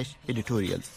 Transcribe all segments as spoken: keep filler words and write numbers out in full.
سلیش ایډیټوریال.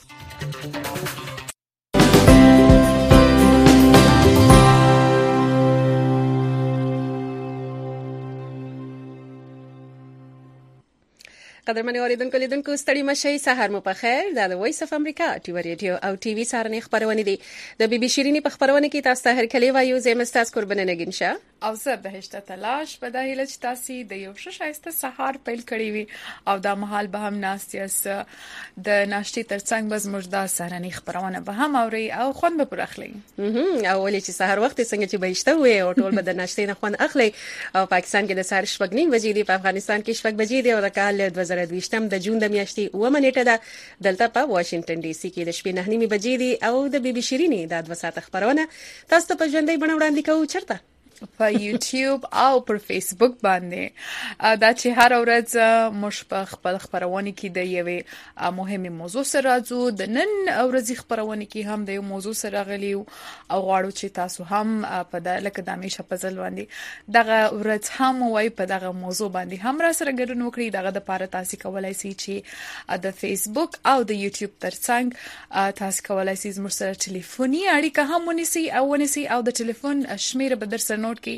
قدرمن اوریدونکو لیدونکو ستړي مشي سحر مو په خیر. دا د وایس اف امریکا ټي وی ریډیو او ټي وی سارنې خبرونه دي. د بي بي شيرینی په خبرونه کې تاسو ته هر کلی وایو زه مستاس قربانه نگین شه او زه بهشته تلاش په داهله چې تاسو د یو شایسته سحر پیل کړی وي او دا مهال به هم ناستیاس د ناشتي ترڅنګ بز مجدا سارنې خبرونه به هم اوري او خوند به پرخلی. او ولې چې سحر وخت څنګه چې بهشته وي او ټول به د ناشتي نه خوند اخلي. او پاکستان کې د سحر شپږ نیم بجې دي، په افغانستان کې شپږ بجې دي او د کال دوه زره دوه یم د جون د میاشتې اوه نیټه ده. دلته په واشنگټن ډي سي کې د شپې نه نیمه بجې دي او د بي بي شيرینی د دوه ساعت خبرونه تاسو ته په ژوندۍ بڼه وړاندې کوو. چرته په یوټیوب او پر فیسبوک باندې دا چې هر ورځ مش په خپل خبرونه کې د یوې مهمه موضوع سره راځو. د نن ورځې خبرونه کې هم د یو موضوع سره غلي او غواړو چې تاسو هم په د لکه د همیشه په ځل باندې دغه ورځ هم وای په دغه موضوع باندې هم را سره ګډون وکړي. دغه د پاره تاسو کولای شئ چې د فیسبوک او د یوټیوب ترڅنګ تاسو کولای شئ زموږ سره ټلیفوني اړیکه هم ونیسئ او ونیسئ او د ټلیفون شمیره به در سره نوٹ کی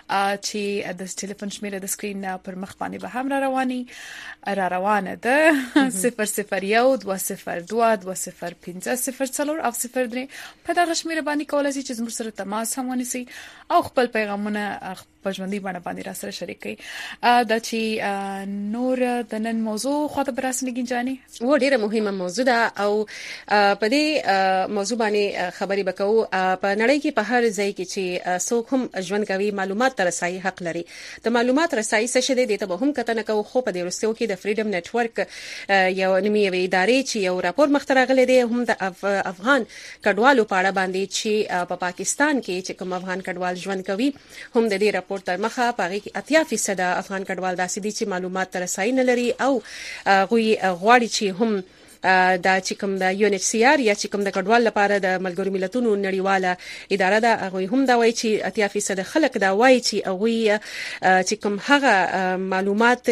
چې د ټلیفون شمیره د سکرین پر مخ باندې به هم را رواني را روانه ده صفر صفر یو دوه صفر دوه دوه صفر پنځه صفر څلور او صفر درې. په دغه شمیره باندې کولای شئ چې زموږ سره تماس هم ونیسئ او خپل پیغامونه په ژوندۍ باندې باندې را سره شریک کړئ. دا چې نور د نن موضوع خاطر براسنګین جاني و ډیره مهمه موضوع ده او په دې موضوع باندې خبرې وکړو. په نړۍ کې په هر ځای کې چې څوک هم ژوند کوي معلومات ترسایي حق لري. د معلومات رسایي څه شي د ته به هم کتنه کوو. خو په دې ورستیو کې د فریډم نتورک یو نیمه ادارې چې یو راپور مخترغلی دی هم د افغان کډوالو په اړه باندې چې په پاکستان کې چې کوم افغان کډوال ژوند کوي هم د دې راپور تر مخه پاره کې اتیا فیصد افغان کډوال داسې دي چې معلومات ترسایي نه لري او غوي غواړي چې هم دا چې کوم د یو ان ایچ سی آر یا چې کوم د کډوال لپاره د ملګرو ملتونو نړیواله اداره ده هغه هم دا وایي چې اتیا فیصد خلک دا وایي چې هغه چې کوم هغه معلومات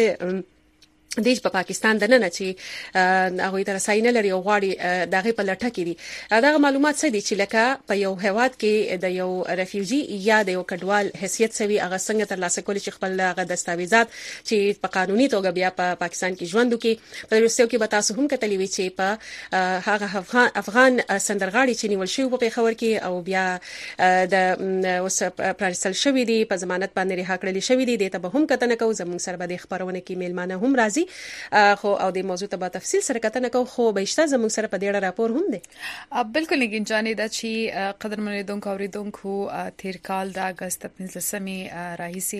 دیش په پاکستان د نن چې هغه تر ساين لري او غواړي دغه په لټه کې دي. دغه معلومات څه دي چې لکه په یو هواد کې د یو ریفیوجی یا د یو کډوال حیثیت سوي هغه څنګه تر لاسه کولی چې خپل هغه دستاویزات چې په قانوني توګه بیا په پا پاکستان کې ژوند وکړي. په روسیو کې به تاسو هم کتلی وی چې په هغه افغان افغان سندرغاړي چې نیول شوی په پیښور کې او بیا د اوس پرانستل شوی دي په ضمانت باندې رها کړل شوی دي. دته به هم کتنه کوو. زموږ سره به د خبرونه کې میلمانه هم راځي خو او د موضوع ته به تفصیل سره کتنه کوو. خو بهشته زموږ سره په دې راپور هم دی. بالکل نگین جانې دا چې قدرمن لیدونکو اوریدونکو تیر کال د اگست پنځلسمې راهیسي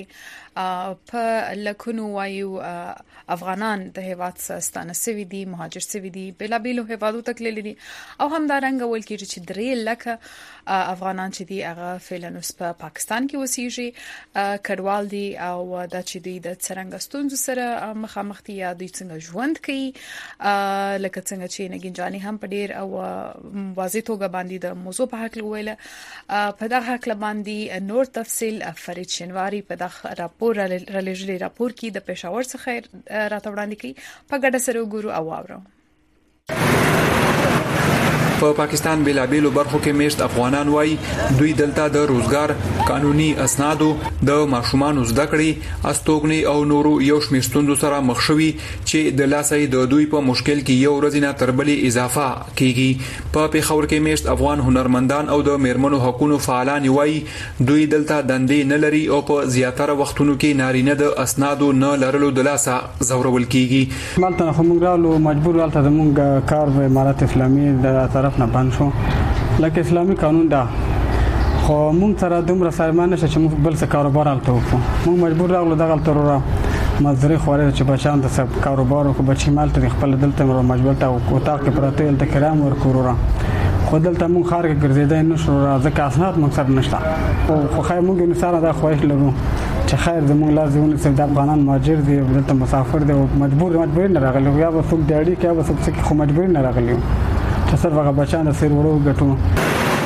په لکونو وایو افغانان د هیواد ستانه سوي دي، مهاجر سوي دي، بلا بیلو هیوادو تکلیل دي او هم دا رنګ ول کې چې درې لکه افغانان چې دي هغه فعلا په پاکستان کې وسیږي کډوال دي او دا چې دوی د څرنګ ستونزو سره مخامخ دي یا دوی څنګه ژوند کوي لکه څنګه چې نگین جانې هم په ډیر او واضح توګه باندې د موضوع په حق ویله. په دغه حق باندې نور تفصیل فرید شنواری په دغه راپور رالېږلي راپور کې د پېښور څخه راته وړاندې کړي. په ګډه سره وګورو او واورو. په پاکستان بلابلو برخو کې میشت افغانان وای دوی دلته د روزګار قانوني اسنادو د ماشومان زده کړې استوګنی او نورو یو شمېر ستوندو سره مخ شوي چې د لاسې د دوی په مشکل کې یو ورځ نه تربلې اضافه کیږي. په پیښور کې میشت افغان هنرمندان او د میرمنو حقوقو فعالان وای دوی دلته دندې نه لري او په زیاتره وختونو کې نارینه د اسنادو نه لرلو د لاسه زورول کیږي. مالته موږ رالو مجبور ولته موږ کار به امارات اسلامي د نه بند شو لکه اسلامي قانون دا خو مونږ سره دومره سایمان نشه چې موږ بل څه کاروبار الته وکړو. موږ مجبور راغلو دغه ترورا مزدوري خوري چې بچان د سب کاروبار او بچی مال ته خپل دلته مر مجبور تا او تا کې پراته ال تکرام ور کورورا خو دلته مونږ خار کې ګرځیدای نو شو ځکه اسناد مونږ سره نشته او خو خای مونږ نه سره دا خوښ لرو چې خیر زموږ لازم چې د افغانان مهاجر دي دلته مسافر دي او مجبور مجبور نه راغلي یا به څوک دیړي کې به څوک خو مجبور نه راغلي چې سره هغه بچان سره وړو غټو.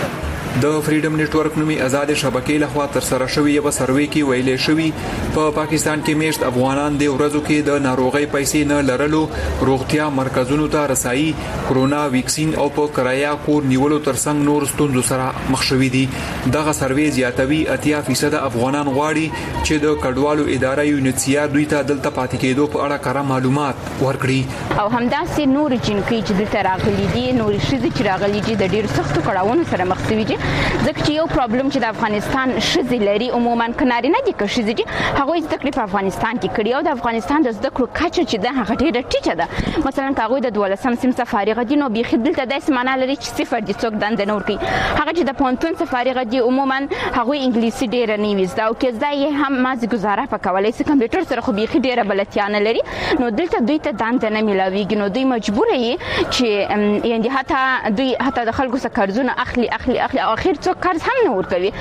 د فریډم نتورک نومي آزاد شبکې لخوا تر سره شوی یو سروې کې ویلې شوی په پا پاکستان کې میشت افغانان د ورځو کې د ناروغي پیسې نه لرلو روغتیا مرکزونو ته رسایي کرونا ویکسین او په کرایا کور نیولو ترڅنګ نور ستونزو سره مخ شوي دي. دغه سروې زیاتوي اتیا فیصد افغانان غواړي چې د کډوالو اداره یونیسیار دوی ته دلته پاتې کېدو په اړه کره معلومات ورکړي. او همداسې نور جنکې چې دلته راغلي دي نور شذ چې راغلي دي د ډېر سختو کړهونو سره مخ شوي دي ځکه چې یو پرابلم چې د افغانستان شذ لري عموما کناري نه دي که شذ دي هغه زده کړې په افغانستان کې کړي او د افغانستان د زده کړو کچه چې د هغه ډېره ټیټه ده. مثلا هغه د دولسم صنف فارغ دي نو بيخي دلته داسې معنا لري چې صفر دي څوک دند نه ورکي. هغه چې د پونتون څخه فارغ دي عموما هغه انګلیسي ډېره نه ویزدا او کې ځای هم مازه گزاره پکولای سي کمپیوټر سره خو بيخي ډېره بلتیا نه لري نو دلته دوی ته دند نه ملاويږي نو دوی مجبور دي چې یعنی حتی دوی حتی د خلکو څخه قرضونه اخلي اخلي اخلي او اخر څوک قرض هم نه ورکوي.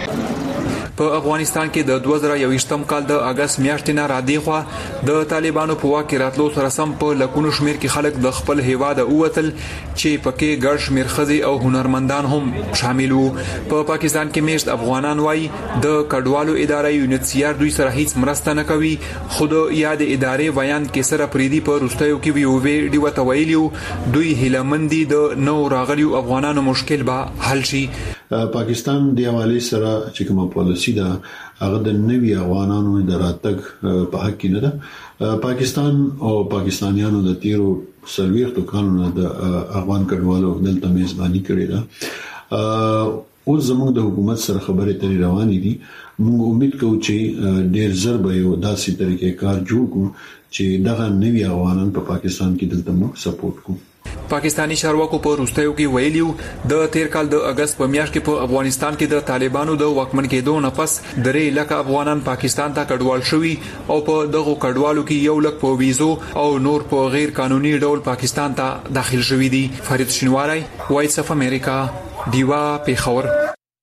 په افغانستان کې د دوه زره یوویشتم کال د اگست میاشتې نه را دی خو د طالبانو په واک راتلو سره سم په لکونو شمیر کې خلک د خپل هیواد اوتل چې پکې ګډ شمیر خزي او هنرمندان هم شامل وو. په پاکستان کې میشت افغانان وای د کډوالو اداره یونیسیار دوی سره هیڅ مرسته نه کوي. خود یاد ادارې بیان کې سره پریدي په روستیو کې ویو وی دی وته ویلیو دوی هیلمندي د نو راغلیو افغانانو مشکل به حل شي. پاکستان دی حواله سره چې کومه پالیسی ده هغه د نوي افغانانو د راتګ په حق کې نه ده. پاکستان او پاکستانیانو د تیرو سلويختو قانون د افغان کډوالو دلته میزباني کړې ده. او زموږ د حکومت سره خبرې ترې روانې دي. موږ امید کوو چې ډېر زر به یو داسې طریقې کار جوړ کړو چې دغه نوي افغانان په پاکستان کې دلته موږ سپورټ کوو. پاکستانی چارواکو په روستیو کې ویلیو د تیر کال د اگست په میاشت کې په افغانستان کې د طالبانو د واکمن کېدو نه پس درې لک افغانان پاکستان ته کډوال شوي او په دغه کډوالو کې یو لک په ویزو او نور په غیر قانوني ډول پاکستان ته داخل شوي دي. فرید شینواری وایس اف امریکا دیوا پیښور.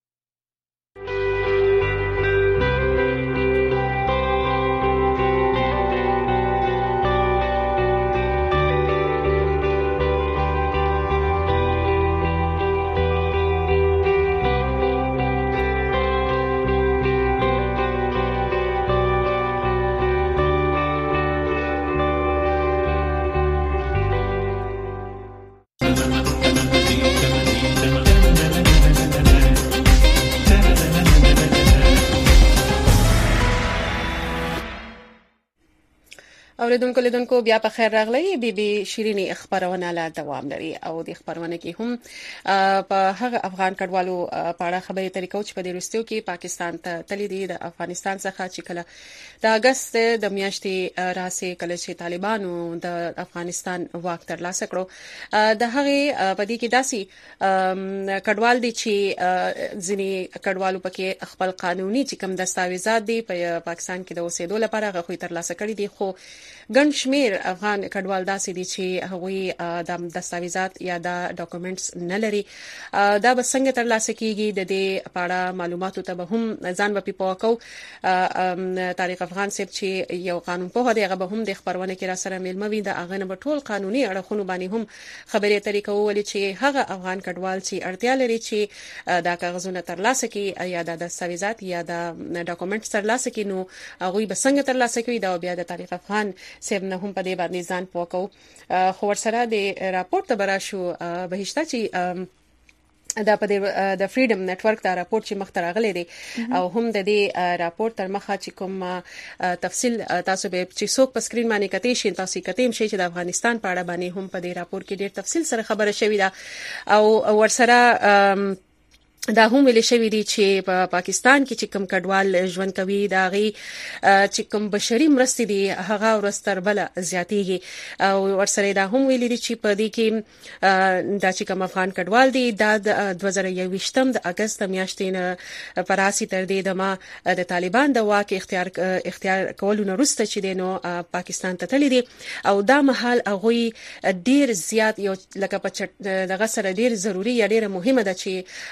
اوریدونکو لیدونکو بیا په خیر راغلی. بي بي شيريني خبرونه لا دوام لري او د خبرونه کې هم په هغه افغان کډوالو په اړه خبرې طریقو چې په دې وروستیو کې پاکستان ته تللی دي د افغانستان څخه چې کله د اگست د میاشتې راسي کله چې طالبانو د افغانستان واک ترلاسه کړو د هغه په دې کې داسي کډوال دي چې ځینی کډوالو پکې خپل قانوني چې کوم دستاویزات دي په پاکستان کې د اوسېدو لپاره غوښتل ترلاسه کړي دي خو ګڼ شمیر افغان کډوال داسې دي چې هغوی د دستاویزات یا د ډاکومېنټس نه لري. دا به څنګه ترلاسه کیږي د دې په اړه معلوماتو ته به هم ځان په پوکاو. طارق افغان صاحب چې یو قانون په هغه به هم د خبرونه کې را سره ملموي د اغه نه ټول قانوني اړخونو باندې هم خبرې طریقو ولې چې هغه افغان کډوال چې اړتیا لري چې دا کاغذونه ترلاسه کړي یا د دستاویزات یا د ډاکومېنټس ترلاسه کړي نو هغه به څنګه ترلاسه کوي دا بیا د طارق افغان سیب نه هم په دې باندې ځان پوکاو. خو ورسره د راپورټ ته براشو بهشته چې دا په د فریډم نتورک دا راپورټ چې مخ ته راغلی دی او هم د دې راپورټ تر مخه چې کوم تفصیل تاسو به چې څوک په سکرین باندې کتئ شئ تاسو کتئ شئ چې د افغانستان په اړه باندې هم په دې راپورټ کې ډېر تفصیل سره خبره شوې ده او ورسره دا هم ویل شوی دی چې په پا پاکستان کې چې کوم کډوال ژوند کوي دا غي چې کوم بشري مرستې دي هغه ورستر بل زیاتېږي او ورسره دا هم ویل دي چې په دې کې دا چې کوم افغان کډوال دي دا د دوه زره یوویشتم د اگست میاشتې نه پراسی تر دې د ما د طالبان د واک اختیار اختیار کولو نه وروسته چې دینو پاکستان ته تللی دي او دا مهال هغه ډیر زیات یو لکه په دغه سره ډیر ضروری یا ډیر مهمه ده چې هغه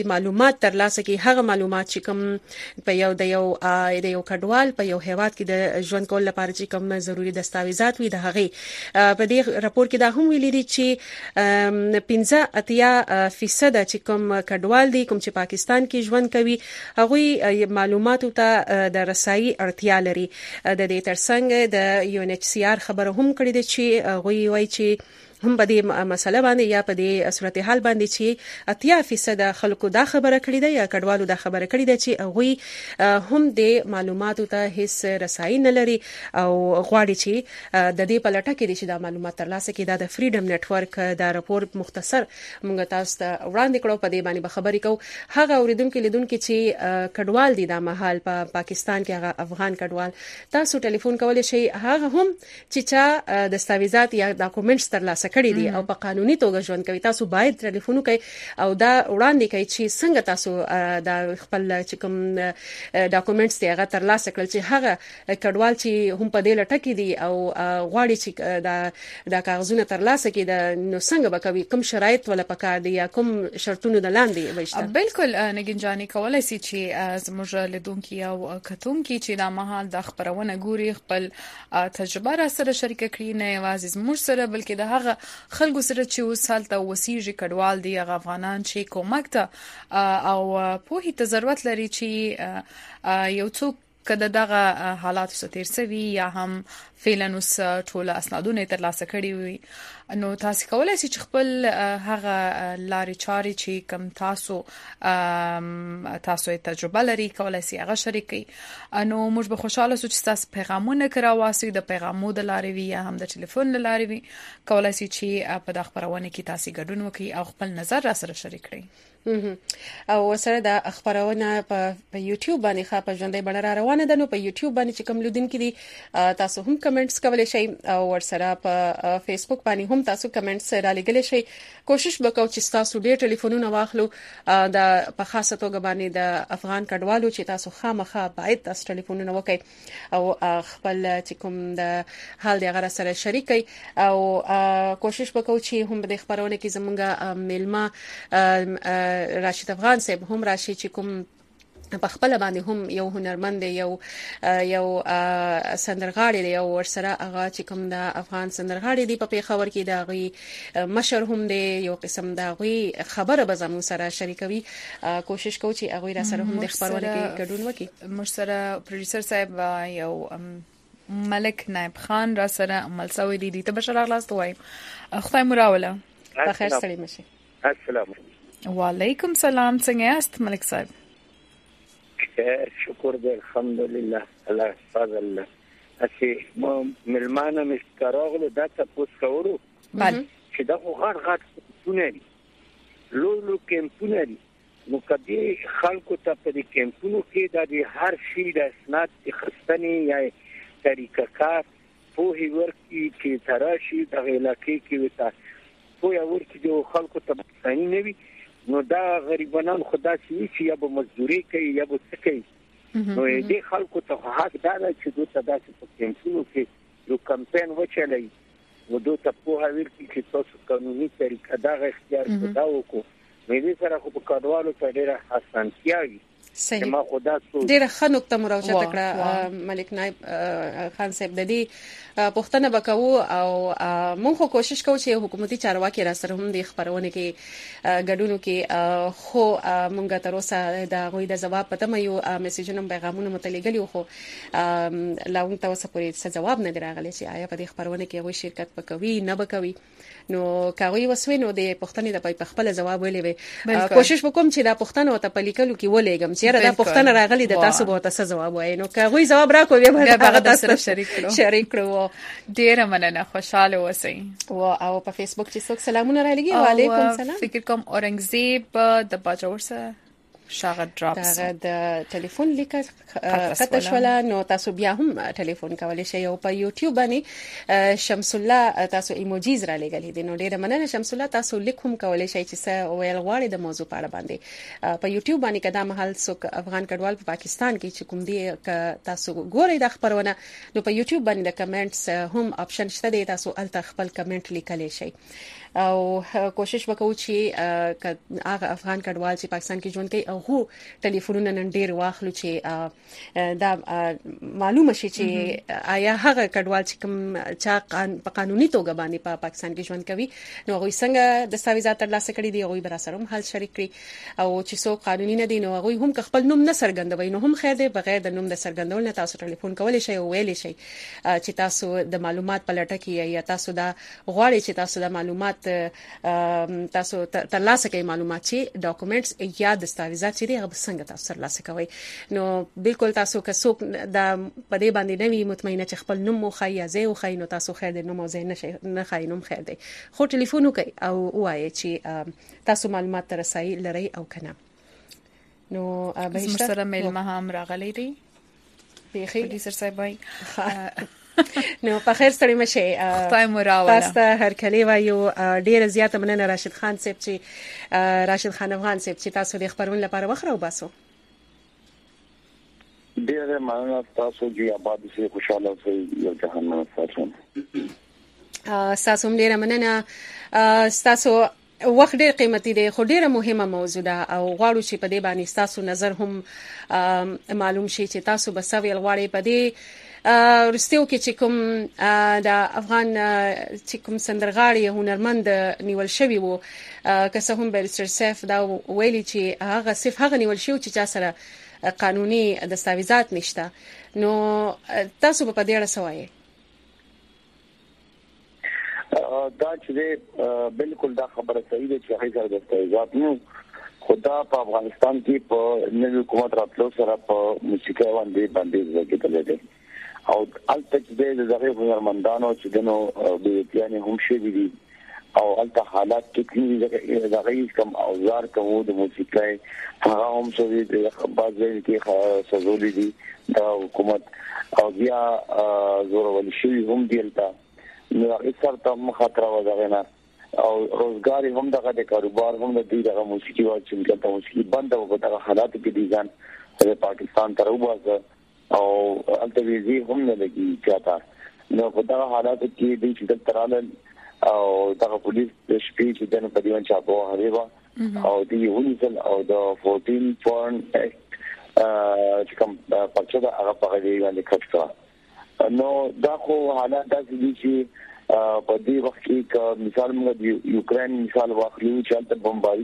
معلومات ترلاسه کړي هغه معلومات چې کوم په یو د یو د یو کډوال په یو هیواد کې د ژوند کول لپاره چې کوم ضروري دستاویزات وي د هغه په دې راپور کې دا هم ویلي دي چې پنځه اتیا فیصد چې کوم کډوال دي کوم چې پاکستان کې ژوند کوي هغه معلوماتو ته د رسایي اړتیا لري د دې ترڅنګ د یو ان ایچ سی آر خبره هم کړې ده چې هغه وایي چې هم په دې مسله باندې یا په دې صورتحال باندې چې اتیا فیصد خلکو دا خبره کړې ده یا کډوالو دا خبره کړې ده چې هغه هم د معلوماتو ته هیڅ رسایي نه لري او غواړي چې د دې په لټه کې دي چې دا معلومات ترلاسه کړي. دا د فریډم نت ورک دا راپور مختصر موږ تاسو ته وړاندې کړو په دې باندې به خبرې کوو. هغه اوریدونکو لیدونکو چې کډوال دي د مهال په پاکستان کې هغه افغان کډوال تاسو ټلیفون کولای شئ هغه هم چې چا دستاویزات یا ډاکومېنټس ترلاسه کړی دي او په قانوني توګه ژوند کوي تاسو باید ټلیفون وکړئ او دا وړاندې کړئ چې څنګه تاسو د خپل چې کوم ډاکومېنټس دی هغه ترلاسه کړل چې هغه کډوال چې هم په دې لټه کې دي او غواړي چې دا د کاغذونو ترلاسه کړي د نو څنګه به کوي کوم شرایط ولا پکار دي یا کوم شرطونه د لاندې وشته. بالکل نګین جاني کولای شي چې زموږ لیدونکو او کتونکو چې دا مهال د خبرونه ګوري خپل تجربه را سره شریک کړي نه یوازې زموږ سره بلکې د هغه خلکو سره چې وسال ته وسیږي کډوال دي هغه افغانان چې کومک ته او په هیڅ ضرورت لري چې یو څوک کله دغه حالات ستیر سوي یا هم فعلا اوس ټول اسنادونه ترلاسه کړي وي نو تاسو کولای شئ چې خپل هغه لارې چارې چې کم تاسو تاسو تجربه لري کولای شئ هغه شریک کړئ. نو موږ به خوشاله شو چې تاسو پیغامونه کراواسي د پیغامو د لارې وي یا هم د ټلیفون د لارې وي کولای شئ چې په د خبرونه کې تاسو ګډون وکړئ او خپل نظر را سره شریک کړئ. او سره د خبرونه په یوټیوب باندې ښه په ژوندۍ بڼه را روانه ده نو په یوټیوب باندې چې کوم لیدونکو دي تاسو هم کمنټس کولای شئ او ورسره په فیسبوک باندې هم تاسو کمنټس را لګولای شئ. کوشش وکړو چې تاسو ډېر ټلیفونونه واخلو د په خاصه توګه باندې د افغان کډوالو چې تاسو خامخا باید تاسو ټلیفونونه وکړئ او خپل چې کوم د حال د غره سره شریک کړئ او کوشش وکړو چې هم د خبرونه کې زمونږه میلمه راشد افغان صاحب هم راشي چې کوم په خپل باندې هم یو هنرمند یو یو سندرغاړی دی او ورسره هغه چې کوم د افغان سندرغاړی دی په پیښور کې دا غي مشر هم دی یو قسم دا غي خبره به زموږ سره شریکوي. کوشش کوو چې هغه را سره هم د خبرونه کې ګډون وکړي. موږ سره پروډوسر صاحب یو ملک نائب خان را سره عمل سوی دی ته بشرا لاست وایم خدای مراوله په خیر سلام شي. السلام وعلیکم سلام څنګه یاست ملک صاحب؟ شکر دې الحمدلله الله فضل الله. اسی مو ملمانه مستراغله دا تاسو کورو بله چې دا غړ غړ پونري لو لو کمپونه نو کدي خلکو ته په دې کمپونو کې د هر شي د اسناد خستنی یا طریقه کار په هی ورکی چې تراشي د علاقې کې وتا په یو ورکی د خلکو ته ثاني نوي نو دا غریبانان خدا چې یا به مزدوري کوي یا به څه کوي نو دې خلکو ته حق دا چې دوی ته داسې په کمپونو کې یو کمپاین وچلای نو دوی ته په هغه کې تاسو قانوني طریقه دا اختیار کړو نو دې سره خو په کډوالو ته ډېره اسانتیا وي. صحیح ډیره ښه نقطه مراجعه کړه ملک نائب خان صاحب. د دې پوښتنه وکاو او موږ خو کوشش کوو چې حکومتي چارواکي را سره هم د خبرونه کې ګډونو کې خو موږ تر اوسه د غوي د جواب پته مې میسجونه پیغامونه متلګلی خو لا هم تاسو پورې څه جواب نه دراغلی چې آیا په دې خبرونه کې غوي شرکت وکوي نه وکوي نو کاوی وسوي نو د پښتنې د په خپل جواب ویلې وي. کوشش وکوم چې دا پښتنه او ته پلیکلو کې ولېګم چې دا پښتنه راغلي د تاسو به تاسو جواب وای نو کاوی جواب راکوي به هغه تاسو شریک کړو شریک کړو. ډیره مننه خوشاله اوسئ. او او په فیسبوک چې څوک سلامونه را لګي وعلیکم سلام. فکر کوم اورنګزیب د باجوړ سره شاغه ډراپس دا د ټلیفون لیکه قطع شولا نو تاسو بیا هم ټلیفون کولای شئ او په یوټیوب باندې شمس الله تاسو ایموجیز را لګلې دي نو ډیره مننه شمس الله تاسو لیک هم کولای شئ چې څه ویل غواړئ د موضوع په اړه باندې په یوټیوب باندې کدا محل څوک افغان کډوال په پاکستان کې چې کوم دی تاسو ګورئ د خبرونه نو په یوټیوب باندې د کمنټس هم آپشن شته دی تاسو الته خپل کمنټ لیکلی شئ او کوشش وکړو چې هغه افغان کډوال چې پاکستان کې ژوند کوي او هو ټلیفونونه نن ډیر واخلو چې دا معلومه شي چې آیا هغه کډوال چې کوم چې په قانوني توګه باندې په پاکستان کې ژوند کوي نو هغه څنګه دستاویزات ترلاسه کړي دي هغه بر سره هم حل شریک کړي او چې څو قانوني نه دي نو هغه هم خپل نوم نه څرګندوي نو هم خیر دی بغیر د نوم د څرګندول نه تاسو ټلیفون کولای شئ او ویلی شئ چې تاسو د معلومات په لټه کې یا تاسو دا غواړئ چې تاسو د معلومات تاسو ترلاسه کوي معلومات چې ډاکومېنټس یا دستاویزات چې هغه څنګه تاسو ترلاسه کوي نو بالکل تاسو که څوک د پدې باندې نوی مطمئنه چې خپل نوم مو خای یا زه او خای نو تاسو خیر دی نو مو زه نه نه خای نوم خیر دی خو ټلیفون وکي او وایي چې تاسو معلومات ترسایي لري او کنه نو به سره میل ما هم راغلی دی بخیر دې سر صاحبای نو په خیر سره مشه خدای مو راوله تاسو هر کلی وایو ډیر زیاته مننه راشد خان صاحب چې راشد خان افغان صاحب چې تاسو د خبرون لپاره وخره وباسو ډیر مننه تاسو چې آباد سي خوشاله اوسئ یو جهان تاسو تاسو ډیر مننه تاسو وخت ډیر قیمتي دی خو ډیره مهمه موضوع ده او غواړو چې په دې باندې تاسو نظر هم معلوم شي چې تاسو به سویل غواړئ په دې ورستیو کې چې کوم د افغان چې کوم سندرغاړي هنرمند نیول شوی وو که څه هم بیرستر سیف دا ویلي چې هغه صرف هغه نیول شو چې چا سره قانوني دستاویزات نشته نو تاسو په دې اړه څه وایي دا چې بالکل دا خبره صحیح ده چې هغه دستاویزات نو خدا په افغانستان کې په نوې حکومت راتلو سره په موسیقي باندې باندې ځکه دي او الته چې د زغې هنرمندانو چې دنو د پیانې هم شي دي او الته حالات ټکنی زغې کم اوزار کوو د موسیقي هغه هم شوی د بعضې کې سزولې دي د حکومت او بیا زور ول شي هم دیلتا نو اکثر ته خطر وځغینا او روزګار هم دغه د کاروبار هم د دې دغه موسیقي او چې د موسیقي بند او دغه حالات کې دي ځان د پاکستان تر وباسه او التویزی هم نه لګي چاته نو په دا حالات کې د چې ترالل او دغه پولیس د شپې چې د په دیوان چاپو هغه او د یونیسل او د چودہ پوینټ اکټ چې کوم پرچا دا هغه په دې باندې کټکا نو دا خو حالات د چې په دې وخت کې مثال موږ د یوکرين مثال واخلو چې البته بمباري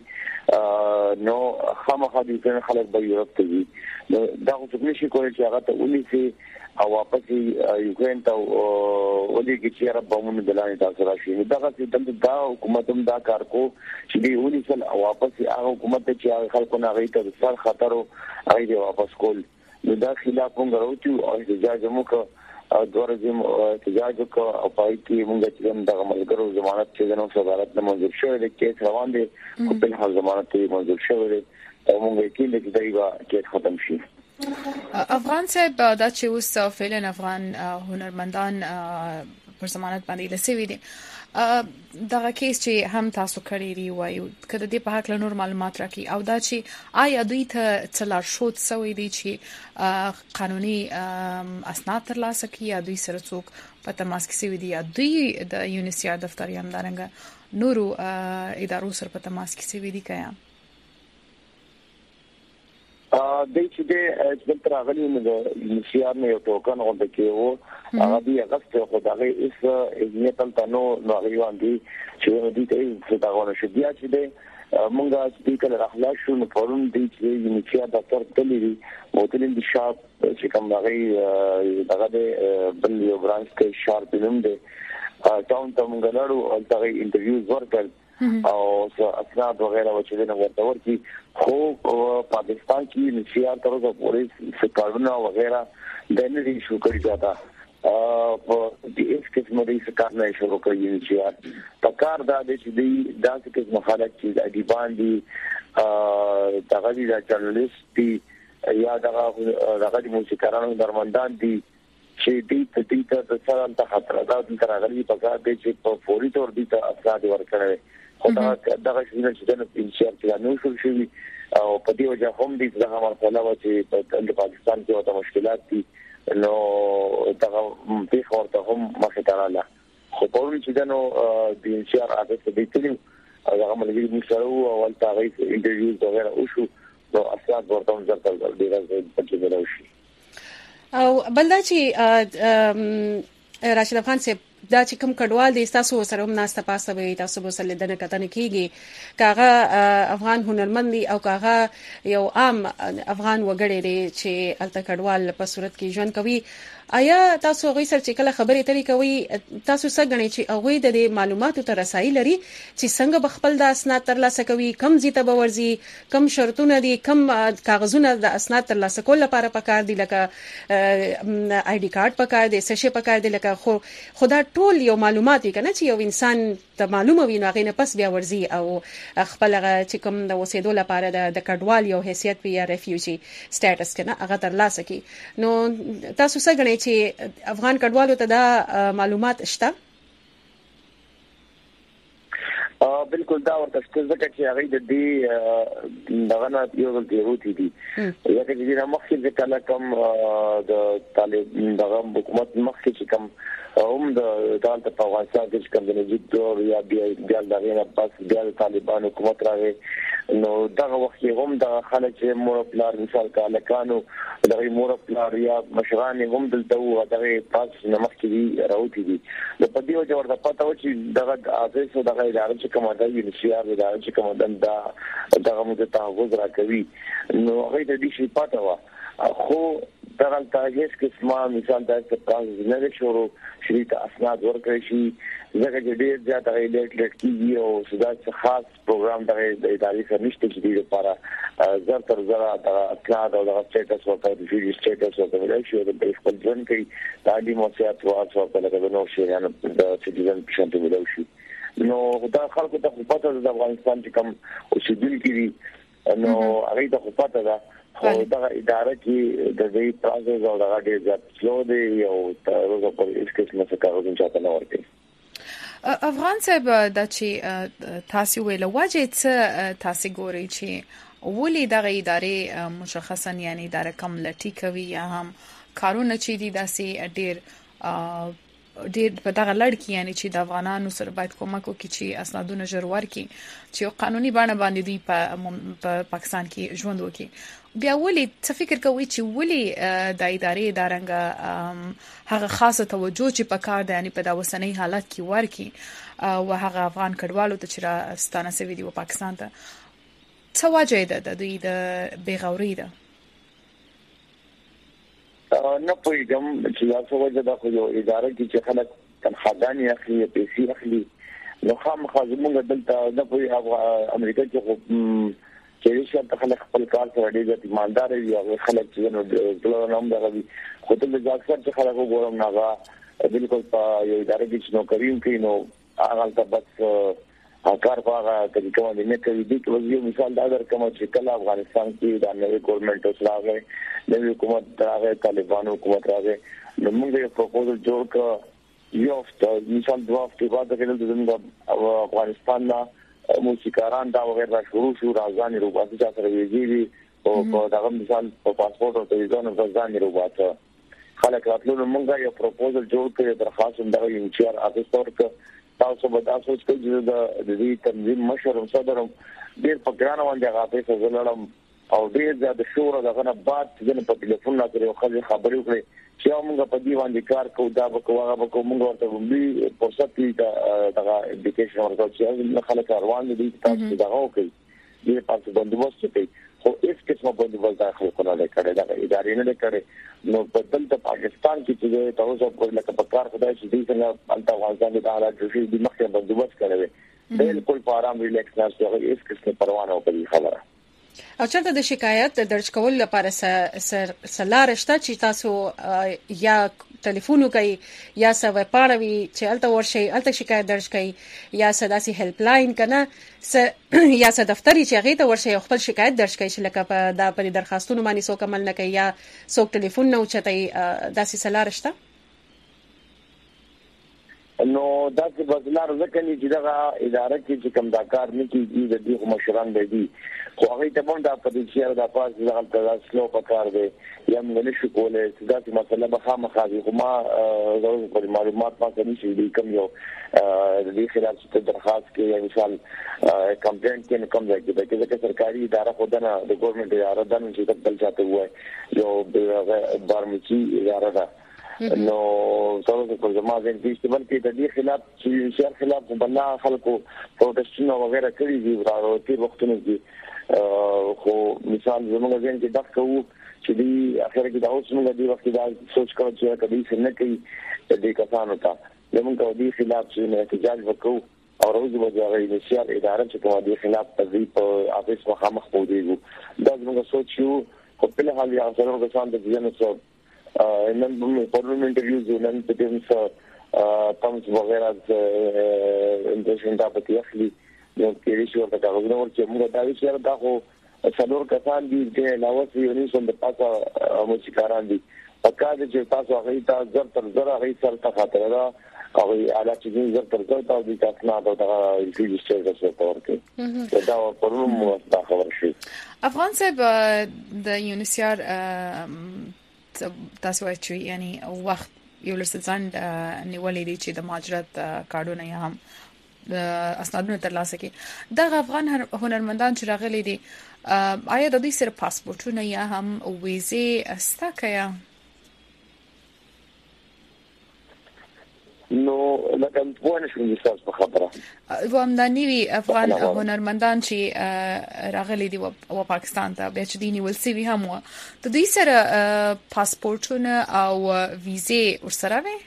کیږي نو خامخا د یوکرين خلک به یورپ ته ځي نو دا خو څه نشي کولای چې هغه ته ونی سي او واپس یوکرين ته ولې کې چې عرب بمونه دلانه تاسو راشي دا چې دا حکومت هم دا کار کو چې دی ونی سل او واپس هغه حکومت چې خلکو نه غي ته سر خطر او هغه واپس کول نو دا خلاف موږ راوچو او احتجاج موږ او دوره زم احتجاج کو او پای کې موږ چې د ملګرو ضمانت چې د نو صدارت نه منظور شوی د کیس روان دي په بل حال ضمانت یې منظور شوی دی او موږ کې د دې دا کیس ختم شي افغان صاحب دا چې اوس فعلا افغان هنرمندان پر ضمانت باندې لسوي دي دا کیس چې هم تاسو کړی دی وایو کله دې په حق له نور معلومات راکې او دا چې آیا دوی ته څلار شوت سوي دي چې قانوني اسناد ترلاسه کړي یا دوی سره څوک په تماس کې سوي دي یا دوی د یونیسیار دفتر یم دارنګ نورو ادارو سره په تماس کې سوي دي کیا ا د چې د چې تر هغه نو د یونیسیار نه یو ټوکن غوډه کې وو هغه دی هغه څه خو دغه اس اذنیت تنو نو غوان دي چې دوی ته څه دا غوښه شو بیا چې د مونږه چې کله راخلا شو نو پرون دی چې یونیسیار دفتر تللی دی موتلین دي شاپ چې کوم هغه دغه د بل یو برانچ کې شارپ نوم دی ټاون ته مونږ لاړو او دغه انټرویوز ورکړ او اسناد وغیرہ و چې نه ورته ورکی خو پاکستان کې نشيار طرف پولیس سکارونه وغیرہ د نه دي شو کړی جاتا په دې اسکس مې څه کار نه شروع کړی چې په کار دا چې د داسې کې مخالفت چې د ادیبان دي دغه دي د جرنالیست دي یا دغه دغه د موسیقارانو درمندان دي چې دې ته دې ته سره د خطر دا د راغلي په کار دي چې په فوري تور دي ته اثر ورکړي خو دا دغه شنه چې د انشاء چې نو شو شي او په دې وجه هم دې دغه مرحله و چې په پاکستان کې وته مشکلات دي نو دغه په خورته هم مخه تراله خو په ورته چې نو د انشاء عادت دې تلو هغه ملګری مو سره او اول تاغي انټرویو وغیرہ او شو نو اصلاً ورته هم ځکه ډیره پکې ورشي او بلدا چې راشد افغان صاحب دا چې کوم کډوال دي تاسو سره هم ناسته پاسه وي تاسو به سره دنه کتنه کیږي کاغه افغان هنرمند دي او کاغه یو عام افغان وګړي دي چې الته کډوال په صورت کې ژوند کوي آیا تاسو غوي سره چې کله خبرې ترې کوي تاسو څنګه غنئ چې هغه د معلوماتو تر رسایي لري چې څنګه بخپل د اسناد ترلاسه کوي کم زیته باورزي کم شرطونه دي کم کاغذونه د اسناد ترلاسه کول لپاره پکار دي لکه آی ډي کارت پکار دي سشه پکار دي لکه خو خدا ټول یو معلومات کنه چې یو انسان ته معلومه وي نو هغه نه پس بیا ورزي او خپل چې کوم د وسیدو لپاره د کډوال یو حیثیت یا ریفیوجی سټیټس کنه هغه ترلاسه کی نو تاسو څنګه غنئ چې افغان کډوالو ته دا معلومات شته ا بالکل دا ورته څه چې هغه د دې دغه نه یو ځل دی روتي دي یا چې د مخکې د کله کم د طالب دغه حکومت مخکې چې کم هم د دالته په افغانستان کې کوم د نجیب دور یا بیا بیا دغه نه پاس بیا د طالبان حکومت راغی نو دغه وخت هم د خلک چې مور پلار مثال کاله کانو دغه مور پلار یا مشران هم دلته وو دغه پاس نه مخکې دي راوتی دي د په دې وجه ورته پته و چې دغه اساس دغه ادارې چې کومه د یونیسیار ادارې چې کومه د دغه مو ته تحفظ راکوي نو هغه د دې شي پته و خو دغه تاجس قسمه مثال د استقامت نه شروع شریط اسناد ورکړي شي زګه چې ډېر زیات غیلټ لټکي او سودا خاص پروګرام د ادارې سره نشته چې د لپاره زر تر زر د اسناد او د سټیټس ورته د فیزي سټیټس ورته د شي د خپل ځن کې تعلیم او سیاست او ورته لکه نو شي یعنی د سټیزن پېشنټ ویلو شي نو دا خلکو ته پته د افغانستان چې کوم اوسیدونکو دي نو هغه ته پته ده خو دا اداره کې د دې پروسس او د غاډي ځات سلو دی او تاسو په هیڅ کې څه کارونه چاته نه ورته افغان صاحب دا چې تاسو ویل واجه څه تاسو ګوري چې ولې دغه ادارې مشخصا یعنی اداره کم لټي کوي یا هم کارونه چې دي داسې ډېر ډېر په دغه لړ کې یعنی چې د افغانانو سره باید کومک وکړي چې اسنادونه ژر ورکړي چې یو قانوني بڼه باندې دی په پاکستان کې ژوند وکړي بیا ولې څه فکر کوي چې ولې د ادارې دارنګ هغه خاصه توجه چې په کار دی یعنی په دا وسنۍ حالت کې ورکړي او هغه افغان کډوالو ته چې را ستانه سوي دي په پاکستان ته څه وجه ده د دوی د بیغوري ده نه پوهیږم چې تاسو وجه دا خو یو اداره کې چې خلک تنخواهګانې اخلي پیسې اخلي نو خامخا زموږ دلته نه پوهي امریکا کې چې چې خلک خپل کار سره ډېر ایماندار دي او خلک چې نو ډول نوم درغلي خو ته د ځکه چې خلک وګورم نه بالکل په یو اداره کې چې نو کوي کې نو هغه ته بس کار پاغه طریقه باندې نه کوي دي چې یو مثال دا درکم چې کله افغانستان کې د نوې ګورنمنت اوس راغی نوې حکومت راغی طالبان حکومت راغی نو موږ یو پروپوزل جوړ کړ یو څه مثال دوه هفته بعد د افغانستان نه موسیقاران دا وغیرہ شروع شو راځاني روباسي چې سره ویږي او دا مثال په پاسپورت او تلویزیون راځاني روباسه خلک راتلو موږ یو پروپوزل جوړ کړی درخواست هم دا یو چې اګستور ک تاسو به تاسو چې د دې تنظیم مشر صدر ډیر په ګران باندې هغه په زلړم او ډیر د شورا دغه نه بعد چې په ټلیفون نه کړو خو خبرې وکړي چې موږ په دې باندې کار کوو دا به کوو هغه به کوو موږ ورته ومبي فرصت دی دا اډوکیشن ورته چې خلک روان دي تاسو دا وکړي دې پاتې بندوبست کوي خو هیڅ قسمه بندوبست داخل کول نه کړي دا ادارې نه کړي نو په دلته پاکستان کې چې تاسو په لکه په کار خدای چې دې څنګه الته افغانستان کې حالات چې دې مخکې بندوبست کړي بالکل په آرام ریلیکس نه شي هیڅ قسمه پروا نه کوي خبره او چېرته د شکایت درج کول لپاره سر سلار شته چې تاسو یا ټلیفون کوي یا سوي پاړوي چې الته ورشي الته شکایت درج کوي یا سداسي هیلپ لاین کنه یا س دفتري چې هغه ته ورشي خپل شکایت درج کوي چې لکه په دا پر درخواستونو باندې څوک عمل نه کوي یا څوک ټلیفون نه اوچتای داسې سلارشته نو دا چې بدلار ځکه چې دا اداره کې چې کوم دا کار نه کیږي د دې مشران دی خو هغه ته مونږ د پدیشي د پاس ځغل ته سلو پکار دی یا موږ نه شو کولای چې دا چې مسله به خامخا خو ما زموږ پر معلومات ما کوي چې دې کوم یو د دې خلاف څه درخواست کې یا مثال کمپلینټ کې کوم ځای کې چې سرکاري اداره خو دنه د ګورنمنت اداره دنه چې تل چاته وای یو بارمچي اداره ده نو څنګه په زموږ د دې بلکې د دې خلاف چې شهر خلاف بنا خلکو پروتستونه وغیرہ کړی دي ورته وختونه دي خو مثال زموږ ځین کې دغه کوو چې دی اخر کې دا اوس موږ د وخت دا سوچ کوو چې کدي څنګه کوي د دې کسانو ته زموږ د دې خلاف چې احتجاج وکړو او روز وځي د شهر اداره چې کوم د خلاف تدریب په افیس مخامخ پودیږي دا زموږ سوچ یو خو په حال یا څنګه کسان د ځینو څو نن په پرلمان انټرویوز نن په دې څه تاسو وغیرہ د انټرنیشن دا په اخلي یو کې شو ورته دا وګورئ چې موږ دا ویل دا خو څلور کسان دي چې علاوه یې نه څه د پاسه موسیقاران دي پکاره چې تاسو هغه ته زر تر زر هغه سره ته خاطر دا او اعلی چې زر تر زر تاسو د تاسو نه دا ریجستر څه ورته دا پرلمان مو دا خبر شي افغان صاحب د یونیسیار تاسو وایئ چې یعنی وخت یو لسځان نیولې دي چې د مهاجرت کارډونه یا هم د اسنادونو ترلاسه کړي د افغان هنرمندان چې راغلي دي آیا د دوی سره پاسپورتونه یا هم ویزه استا کیا نو لکه په نشو د په خبره و همدانی وی افغان هنرمندان چې راغلي دي او پاکستان ته بیا چې دینی ولسی وی هم د دوی سره پاسپورتونه او ویزه ورسره وي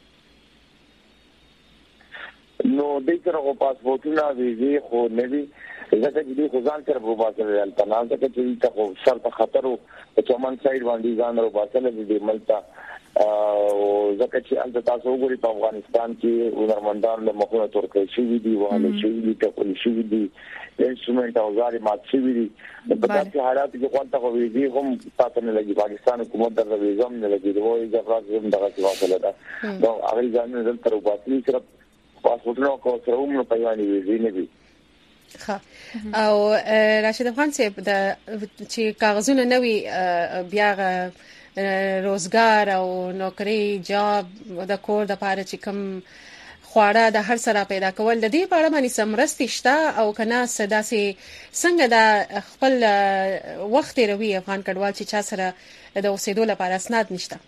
نو د سره پاسپورتونه ویزه خو نه وي ځکه چې دوی خو ځان سره وروباسل دلته نه ځکه چې تاسو شرط خطر او چمن سایډ باندې ځان وروباسل دي ملتا او ځکه چې انت تاسو وګورئ په افغانستان کې هنرمندان له مخه ترکي شي دي وهله شي دي ټکول شي دي انسټرومنټ او زاري مات شي دي په داسې حالات کې کومه خو ویزه هم تاسو نه لګي پاکستان حکومت د ویزه هم نه لګي دوی ځکه چې دغه څه واصله ده نو هغه ځان نه تر وباسي سره پاسپورتونو کو سره هم په یوه ویزه نه دي او راشد افغان صاحب د چې کاغذونه نوي بیا روزګار او نوکری جاب د کور د پاره چې کوم خواړه د هر سره پیدا کول د دې په اړه باندې سمرستي شته او کنا سداسي څنګه د خپل وخت روي افغان کډوال چې چا سره د اوسېدو لپاره اسناد نشته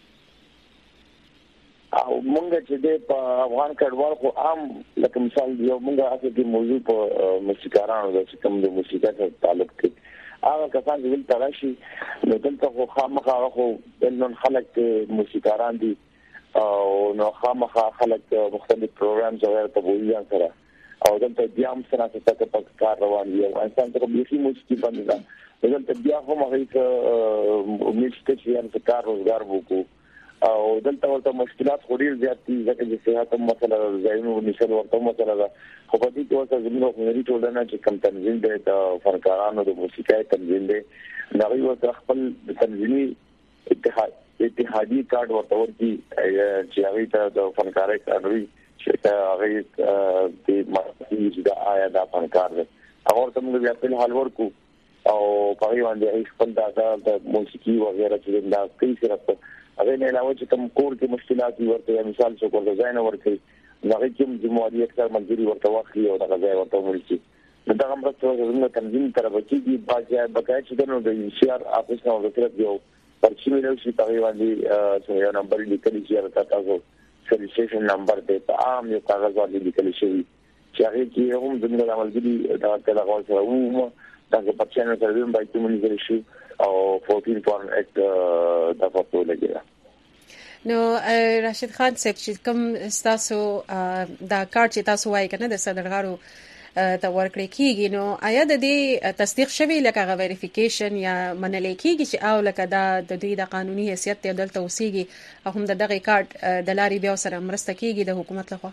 او مونږ چې د افغان کډوال خو عام لکه مثال یو مونږه اته د موضوع په موسیقارانو د کوم د موسیقا سره تعلق کوي هغه کسان چې دلته راشي نو دلته خو خامخا خو نن خلک موسیقاران دي او نو خامخا خلک مختلف پروګرامز او ورته وایي سره او دلته بیا هم سره څه په کار روان دي او انسان ته به موسیقي باندې دلته بیا هم هغه میشته چې ان کار روزګار وکړو او دلته ورته مشکلات خوري زیات دي ځکه چې صحت هم مسله زاینو نشل ورته مسله ده خو په دې کې ورته زموږ هنري ټولنه چې کم تنظیم دی د فنکارانو د موسیقۍ تنظیم دی نغوی ورته خپل تنظیمي اتحاد اتحادی کارت ورته ورتي چې هغه ته د فنکارۍ کاروي چې هغه د مارکیټ د آیا د فنکار دی هغه ته موږ بیا په حال ورکو او په یوه باندې خپل د موسیقي وغیرہ چې دا کوي سره هغه نه علاوه چې کوم کور کې مشکلات ورته مثال څو کول ځای نه ورته هغه کوم ذمہواری اکثر منځري ورته واخلي او دا ځای ورته ورچی دا هم راځي چې تنظیم تر وکی دی باځه بقای چې نو د انشار افیس نو ورته یو پرچی ملو شي په باندې چې یو نمبر لیکل شي راته تاسو سلیکشن نمبر دی په عام یو کاغذ باندې لیکل شي چې هغه کې هم د موږ عملګری دا کله غوښ سره وو دا په چینل سره هم باید کومې شي او چودہ فورن اکټ د فوټو لګیا نو راشد خان صاحب چې کوم تاسو دا کار چې تاسو وایي کنه د صدرغارو ته ورکړی کیږي نو آیا د دې تصدیق شوی لکه غو ویریفیکیشن یا منل کیږي چې او لکه دا د دوی د قانوني حیثیت ته دلته اوسېږي او هم د دغه کارت د لاري بیا سره مرسته کیږي د حکومت لخوا؟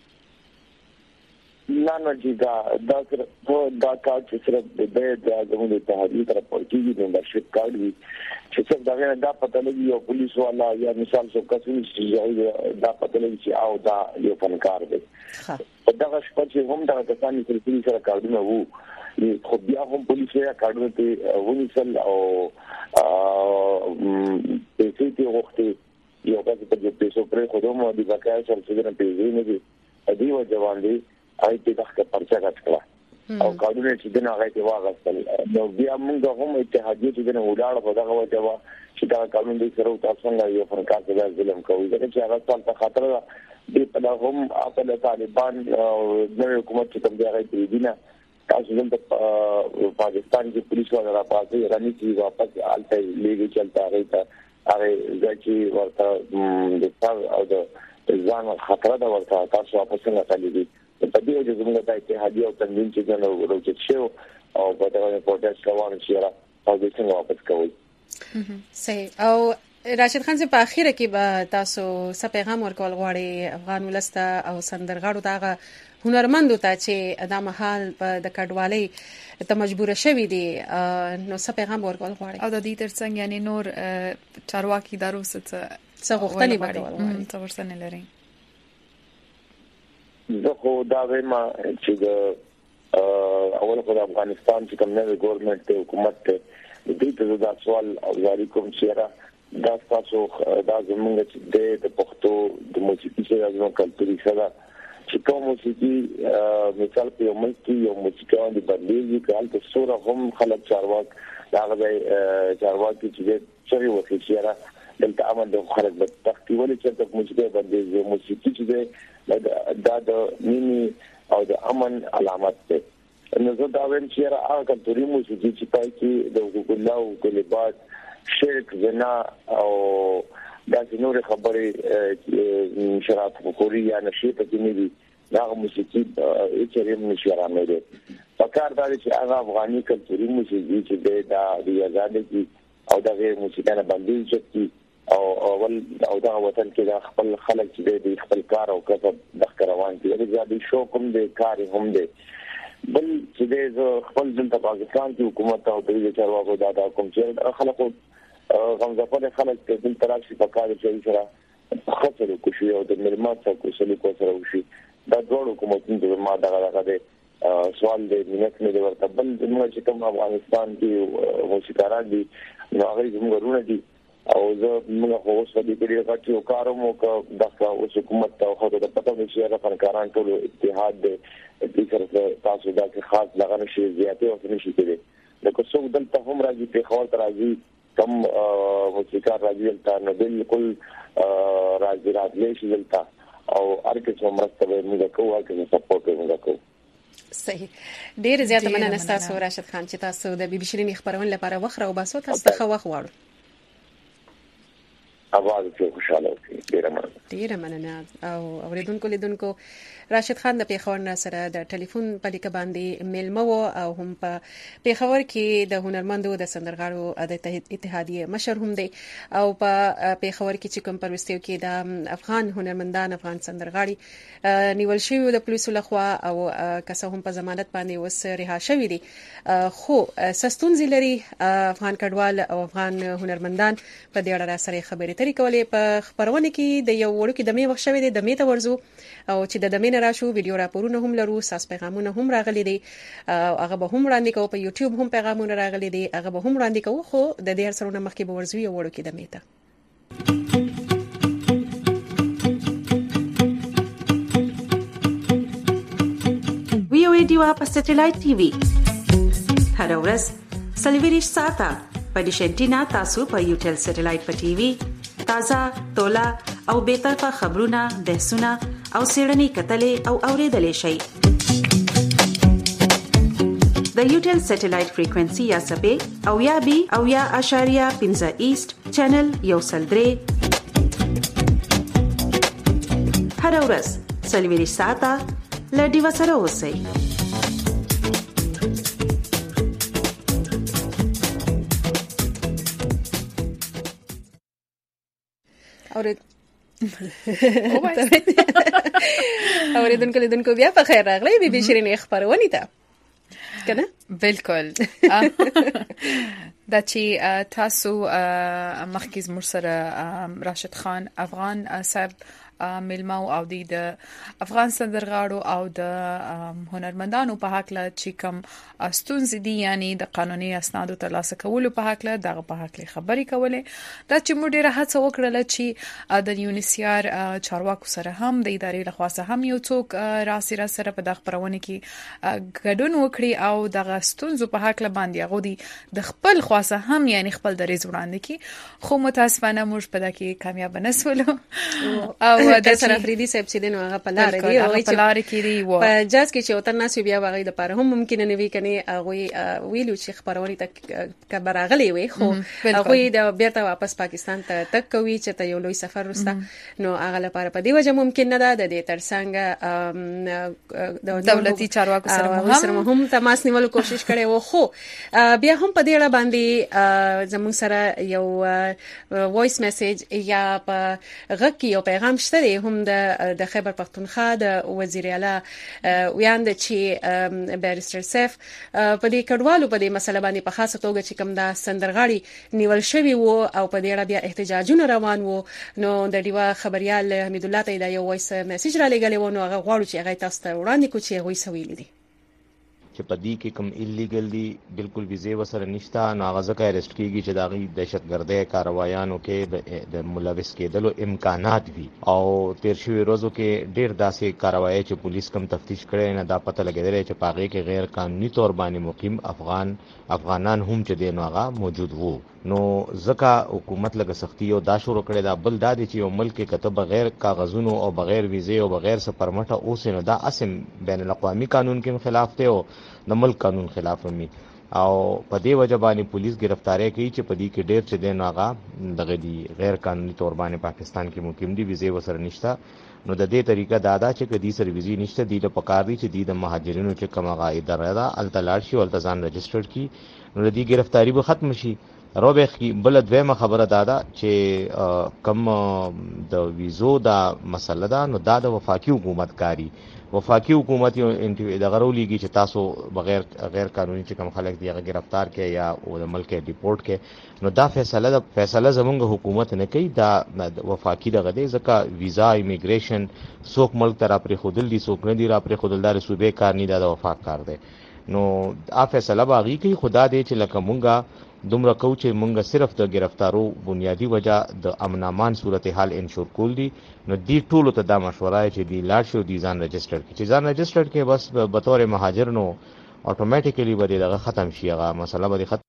نه نه جی دا دا دا کارت چې سره د د زموږ د اتحادیې طرف ورکیږي د ممبرشپ کارت وي چې څنګه دا دا پته لګي او پولیس والا یا مثال څو کسونه چې دا پته لګي چې او دا یو فنکار دی په دغه شپه چې هم دا کسان چې پولیس سره کارونه وو خو بیا هم پولیس یې کارونه ته ونیسل او پیسې ته وخت یو کس په پیسو پرې خو دومره د بقایا سره څنګه پیسې نه دي ادي و جوان دی آی ته دغه پرچا کړه او قانون چې دغه هغه ته واغستل نو بیا موږ هم اتحادیه چې دغه وډاړ په دغه وجه وا چې دا قانون دې سره تاسو څنګه یو فرقات د ظلم کوي دا چې هغه څال ته خطر دی په هم خپل طالبان او د حکومت چې کوم دی هغه پریدینه تاسو دلته پاکستان کې پولیس والا راپاتې رانی چې واپس آلته لګي چلتا هغه ته هغه ځکه ورته د تاسو او د ځان خطر دا ورته تاسو واپس نه کړی په دې وجه زموږ د اتحادیه او تنظیم چې څنګه وروچت شو او په دغه پروتست روان شي را او د څنګه واپس کوي صحیح او راشد خان په اخیره کې به تاسو څه پیغام ورکول غواړي افغان ولسته او سندرغاړو دغه هنرمندو ته چې د محل په د کډوالۍ ته مجبور شوي دي نو څه پیغام ورکول غواړي او د دې ترڅنګ یعنی نور چارواکي دارو څه څه غوښتنې غواړي څه ورسنه لري زه خو دا وایم چې د اول خو د افغانستان چې کوم نوی ګورنمنت ته حکومت ته د دې ته دا سوال او جاری کوم چې دا تاسو دا زموږ چې د پښتو د موسیقي سره د کلتوري سره چې کوم موسیقي مثال په یو ملک یو موسیقي د بدلیږي کال ته سوره هم خلک چارواک دا غوي چارواک چې چې وکړي چې دلته عمل د خلک د تختیول چې د موسیقي باندې موسیقي چې دا د مینی او د امن علامت ده نو زه دا وایم چې هغه کلتوري موسیقي چې پای کې د حقوق الله او کلمات شرک زنا او د نور خبرې شراب خوري یا نشي په کې نه دي دا موسیقي چې ریم نشي رامېږي فکر دا چې هغه افغاني کلتوري موسیقي چې د آزادۍ کې او د موسیقي نه باندې چې او اول او دا وطن کې د خپل خلک چې د خپل کار او کسب د روان دي د زیاتې شوق هم د کار هم دي بل چې د خپل د پاکستان کې حکومت او د چارواکو دا د کوم چې خلکو غمزه خلک د تراشي په کار کې سره خطر کوشي او د ملمات څخه کوشي کو سره وشي دا ډول حکومتونه د ما دغه دغه سوال د ملت نه ورته بل چې کوم افغانستان کې موسیقاران دي نو هغه زموږ ورونه دي او زه موږ خو اوس په دې کې راځي او کاروم او دغه اوس حکومت ته خو د پټو نشي را فنکاران ټول اتحاد د سره تاسو دا کې خاص لغه نشي زیاتې او نشي کېږي نو کوم دلته هم راځي په خور راځي کم موسیقار راځي تل نو بالکل راځي راځي شي دلته او هرڅه چې مرسته به موږ کوو هرڅه سپورټ موږ کوو صحیح ډیر زیاته مننه تاسو راشد خان چې تاسو د بي بي شيرين خبرونه لپاره وخت راو باسو تاسو ته وخت وړو اواز ته خوشاله اوسئ ډیر مننه ډیر مننه او اوریدونکو لیدونکو راشد خان د پیښور سره د ټلیفون په لیک باندې میلمه وو او هم په پیښور کې د هنرمندو د سندرغاړو د اتحادیه مشر هم دی او په پیښور کې چې کوم پروستیو کې د افغان هنرمندان افغان سندرغاړي نیول شوی د پولیسو لخوا او کسه هم په ضمانت باندې وس رها شوی دي خو سستون زلري افغان کډوال او افغان هنرمندان په دې اړه سره خبرې ترې کولې په خبرونه کې د یو وړو کې د می وخت شوی دی د می ته ورزو او چې د دمینه راشو ویډیو راپورونه هم لرو ساس پیغامونه هم راغلي دي او هغه به هم وړاندې کوو په یوټیوب هم پیغامونه راغلي دي هغه به هم وړاندې کوو خو د دې سره مخکې به ورزو یو وړو کې د می ته وی او ډیوا په سټلایټ ټي وي هر ورځ سلویریش ساته په ډیشنټینا تاسو په یوټل سټلایټ په ټي وي تازه تولا او به طرفه خبرونه بحثونه او سیړنی کتلې او اوریدلې شي د یوټل سټلایټ فریکوئنسي یا سبې او یا بي او یا اشاریه پنځه ایست چینل یو سلدري هر ورځ سلویریش ساته لډي وسره اوسئ اورید اوریدونکو لیدونکو بیا په خیر راغلی بي بي شيرين خبرونه ته کنه بالکل دا چې تاسو مخکې زموږ سره راشد خان افغان صاحب ملماو او د افغان سندرغاړو او د هنرمندانو په حق له چې کوم ستونزې دي یعنی د قانوني اسنادو ترلاسه کولو په حق له دغه په حق له خبرې کولې دا چې موږ ډیره هڅه وکړه چې د یونیسیار چارواکو سره هم د ادارې لخوا سره هم یو څوک راسي را سره په دغه خبرونه کې ګډون وکړي او دغه ستونزو په حق له باندې هغه دي د خپل خاصه هم یعنی خپل دریز وړاندې کې خو متاسفانه موږ په دغه کې کامیاب نه سولو او د سره فریدي صاحب چې دین هغه په لار دی او په لار کې دی و په جاز کې چې وتر ناس بیا هغه د لپاره هم ممکن نه وي کني هغه ویلو چې خبرونه ته کبرغلی وي خو هغه د بیرته واپس پاکستان ته تک کوي چې ته یو لوی سفر وسته نو هغه لپاره په دی وجه ممکن نه ده د دې ترڅنګ د دولتي چارواکو سره هم هم تماس نیولو کوشش کړي وو خو بیا هم په دې اړه باندې زموږ سره یو وایس میسج یا په غږ کې یو پیغام شته هم د د خیبر پختونخوا د وزیر اعلی ویاند چې بیرستر سیف په دې کډوالو په دې مسله باندې په خاصه توګه چې کوم دا سندرغاړي نیول شوی وو او په دې اړه بیا احتجاجونه روان وو نو د دیوا خبريال حمید الله ته دا یو وایس میسج را لګلې و نو هغه غواړو چې هغه تاسو ته وړاندې کوي چې هغه سویل دي چې په دې کې کوم ایلیګل دي بالکل ویزه وسره نشته نو هغه ځکه اریسټ کیږي چې داغي دهشتګردۍ کاروایانو کې د ملوث کېدلو امکانات وي او تیر شوی ورځو کې ډیر داسې کاروایی چې پولیس کم تفتیش کړي نه دا پته لګیدل چې پاغه کې غیر قانوني تور باندې مقیم افغان افغانان هم چې دین هغه موجود وو نو ځکه حکومت لګه سختي او دا شروع کړي دا بل دا دي چې یو ملک کې کته بغیر کاغذونو او بغیر ویزه او بغیر سفرمټه اوس نه دا اسم بین الاقوامي قانون کې خلاف ته او د ملک قانون خلاف می او په دې وجه باندې پولیس گرفتاری کوي چې په دې کې ډېر څه دین هغه دغه دي غیر قانوني تور باندې پاکستان کې مقیم دي ویزه وسره نشته نو د دې طریقه دا دا چې کدي سر ویزه نشته دي د پکار دي چې د مهاجرینو چې کومه اداره ده التلاړ شي او التزام رجستر کی نو د دې گرفتاری به ختم شي روبخ کی بل دویمه خبره دادا چې کم د ویزو دا مسله ده نو دا د وفاقي حکومت کاری وفاقي حکومت یو د غرولیږي چې تاسو بغیر غیر قانوني چې کوم خلک دی هغه گرفتار کړي یا د ملک ډیپورت کړي نو دا فیصله د فیصله زمونږ حکومت نه کوي دا وفاقي دغه دی ځکه ویزا ایمیګریشن څوک ملک ته را پرې خودل دي څوک نه دي را پرې خودل دار صوبې کار نه دا د وفاق کار دی نو دا فیصله باغی کوي خدا دې چې لکه مونږه دومره کو چې مونږ صرف د گرفتارو بنیادی وجہ د امن امان صورتحال انشور کول دي نو دی ټولو ته دا مشوره چې دی لاړ شو دی ځان رجستر کی چې ځان رجستر کې بس به تور مهاجر نو اتوماتیکلی به دغه ختم شي هغه مسله به ختم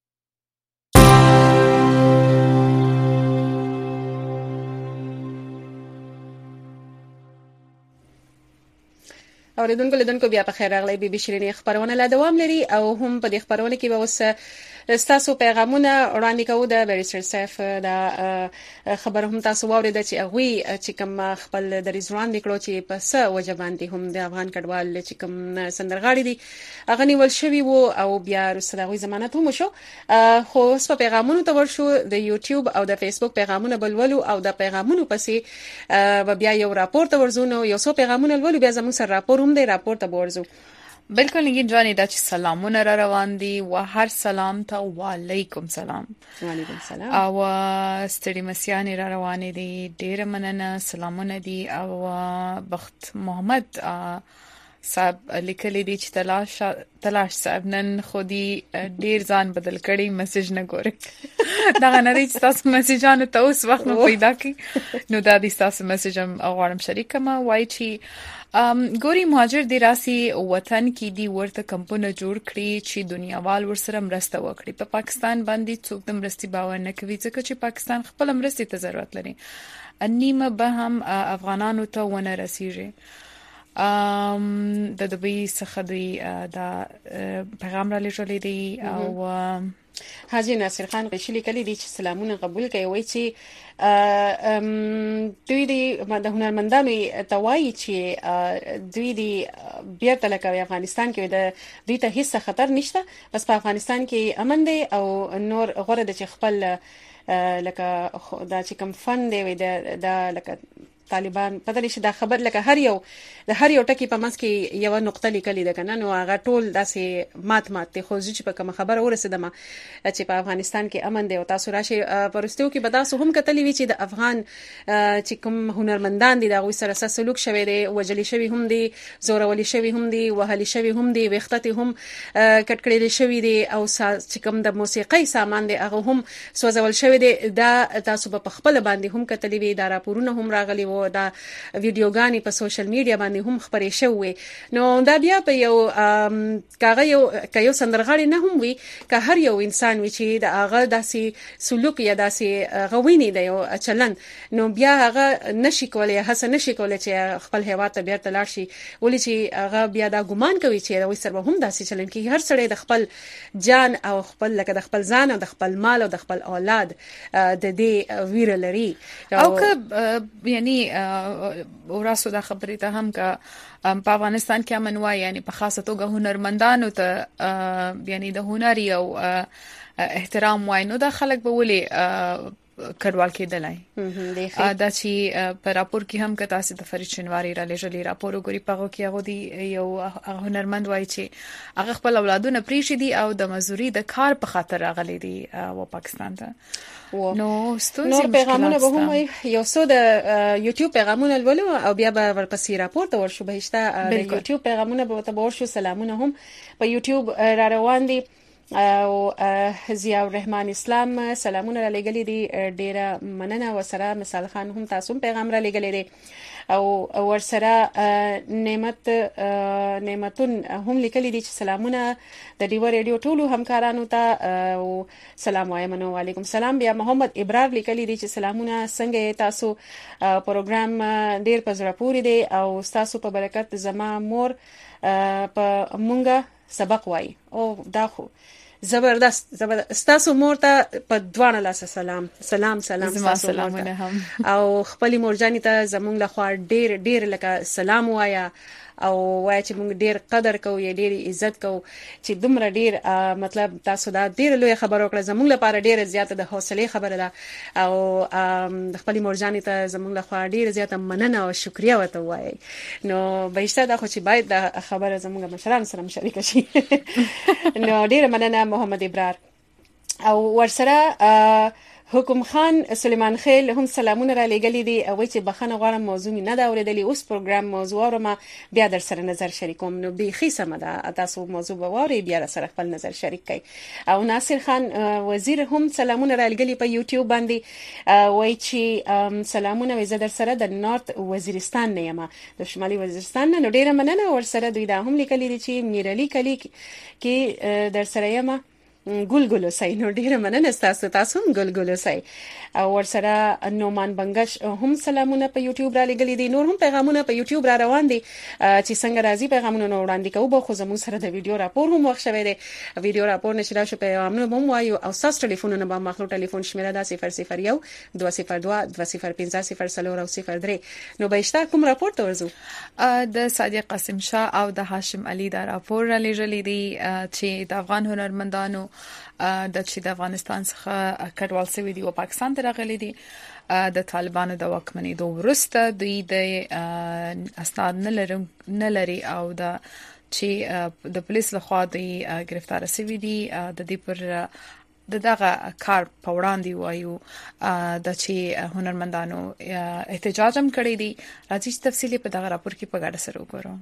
اوریدونکو لیدونکو بیا په خیر راغلی بي بي شيرين خبرونه لا دوام لري او هم په دې خبرونه کې به اوس تاسو پیغامونه وړاندې کوو د بیرستر سیف دا خبر هم تاسو واورید چې هغه چې کوم خپل د ریزوان لیکلو چې په څه وجه باندې هم د افغان کډوال چې کوم سندرغاړي دي هغه نیول شوی وو او بیا رسله غوي ضمانت هم شو خو اوس په پیغامونو ته ورشو د یوټیوب او د فیسبوک پیغامونه بلولو او د پیغامونو پسې بیا یو راپور ته ورزونو یو څو پیغامونه ولولو بیا زموږ سره راپور هم دی راپور ته ورزو بالکل نگین جانی دا چې سلامونه را روان دي و هر سلام ته وعلیکم سلام وعلیکم سلام او ستړي مسیانې را روانې دي ډېر مننه سلامونه دي او بخت محمد صاحب لیکلي دي چې تلاش تلاش صاحب نن خودي ډېر ځان بدل کړي میسج نه ګوري دا نه دي چې تاسو میسجانو ته اوس وخت نه پیدا کی نو دا دي تاسو میسج هم غواړم شریک ما وای چې ام ګوري مهاجر دی راسي وطن کې دی ورته کمپونه جوړ کړی چې دنیاوال ورسره مرسته وکړي په پا پاکستان باندې څوک د مرستي باور نه کوي ځکه چې پاکستان خپل مرستي ته ضرورت لري انیمه به هم افغانانو ته ونه رسیږي ام د دبي څخه دی دا پیغام را لېږلی دی او حاجی ناصر خان قشلی کلی دي چې سلامونه قبول کوي وای چې دوی دی د هنرمندانو توای چې دوی دی بیرته لکه افغانستان کې د دوی ته هیڅ خطر نشته بس په افغانستان کې امن دی او نور غوړه د خپل لکه دا چې کوم فن دی وي دا لکه طالبان پته نشي دا خبر لکه هر یو د هر یو ټکی په منځ کې یو نقطه لیکلې ده کنه نو هغه ټول داسې مات مات ته خو چې په کوم خبره ورسېدم چې په افغانستان کې امن دی او تاسو راشي پرستیو کې بداسو هم کتلې وی چې د افغان چې کوم هنرمندان دي دا غوي سره سلوک شوی دی وجلی شوی هم دي زورولي شوی هم دي وهلي شوی هم دي وختته هم کټکړې شوی دي او چې کوم د موسیقي سامان دی هغه هم سوځول شوی دی دا تاسو په خپل باندې هم کتلې وی دا راپورونه هم راغلي وو دا ویډیوګانی په سوشل میډیا باندې هم خبرې شوې نو دا بیا په یو کاغه یو کيو سندرغاړي نه هم وي که هر یو انسان وي چې د هغه داسې سلوک یا داسې غویني دی او چلن نو بیا هغه نشي کولای هڅه نشي کولای چې خپل هیواد ته بیرته لاړ شي ولې چې هغه بیا دا ګمان کوي چې دوی سره هم داسې چلن کوي هر سړی د خپل جان او خپل لکه د خپل ځان او د خپل مال او د خپل اولاد د دې ویره لري او که یعنی وراسو دا خبرې ته هم که په افغانستان کې امن وای یعنی په خاصه توګه هنرمندانو ته یعنی د هنري او احترام وای نو دا خلک به ولي کډوال کېدلای دا چې په راپور کې هم کته تاسو د فرید شنواری را لېږلي راپور وګوري په کې هغه دی یو هنرمند وای چې هغه خپل اولادونه پریښي دي او د مزدوري د کار په خاطر راغلي دي و پاکستان ته نو نور پیغامونه به هم یو څو د یوټیوب پیغامونه ولولو او بیا به ورپسې راپور ته ورشو بهشته د یوټیوب پیغامونه به ته ورشو سلامونه هم په یوټیوب را روان دي او ضیاء الرحمن اسلام سلامونه را لګلې دي ډیره مننه وسره مثال خان هم تاسو پیغام را لګلې دي او ورسره نعمت نعمتون هم لیکلي دي چې سلامونه د دیو ریډیو ټولو همکارانو ته او سلام وایم نو علیکم سلام بیا محمد ابرار لیکلي دي چې سلامونه څنګه تاسو پروګرام ډیر په زړه پورې دی او تاسو په برکت زما مور په مونږه سبق وای او دا خو زبردست زبردست تاسو مور ته په دوانه لاس سلام سلام سلام تاسو سلامونه هم او خپل مورجانی ته زمونږ له خوا ډیر ډیر لکه سلام وایا او وای چې موږ ډیر قدر کوو یا ډیر عزت کوو چې دومره ډیر مطلب تاسو دا ډیر لوی خبر وکړه زموږ لپاره ډیر زیاته د حوصله خبره ده او د خپل مورجانی ته زموږ لپاره ډیر زیاته مننه او شکریا وته وای نو بهشته دا خو چې باید دا خبره زموږ مشران سره مشارکه شي نو ډیر مننه محمد ابرار او ورسره حکم خان سلیمان خیل هم سلامونه را لګلې دي او چې بخنه غواړم موضوع نه دا اوریدلې اوس پروګرام موضوع اورم بیا در سره نظر شریکوم نو به خیسه مده تاسو موضوع ووري بیا سره خپل نظر شریک کړئ او ناصر خان وزیر هم سلامونه را لګلې په یوټیوب باندې وای چې سلامونه وزیر در سره د نارت وزیرستان نه یم د شمالي وزیرستان نه ډیره مننه ور سره دوی دا هم لیکلي دي چې میرعلی کلی کې در سره یم ګل ګل وسای نو ډیره مننه تاسو تاسو هم ګل ګل وسای او ورسره نومان بنگش هم سلامونه په یوټیوب را لګلې دي نور هم پیغامونه په یوټیوب را روان دي چې څنګه راځي پیغامونه نو وړاندې کوو به خو زموږ سره د ویډیو راپور هم وخت شوی دی ویډیو راپور نشي شو پیغامونه هم وایو او تاسو ټلیفونونه به مخلو ټلیفون شمیره دا صفر صفر یو دوه صفر دوه دوه صفر پنځه صفر صفر او صفر درې نو به اشتاق کوم راپور ته ورزو د صادق قاسم شاه او د هاشم علي دا راپور را لېږلې دي چې د افغان هنرمندانو د چې د افغانستان څخه کډوال شوی دي او پاکستان ته راغلي دي د طالبانو د واکمنۍ دوه ورسته دوی د اسناد نه لري او د چې د پولیس لخوا دوی گرفتار شوی دي د دې پر د دغه کار په وړاندې وایو د چې هنرمندانو احتجاج هم کړی دي راځي تفصیلی په دغه راپور کې په ګډه سره وګورو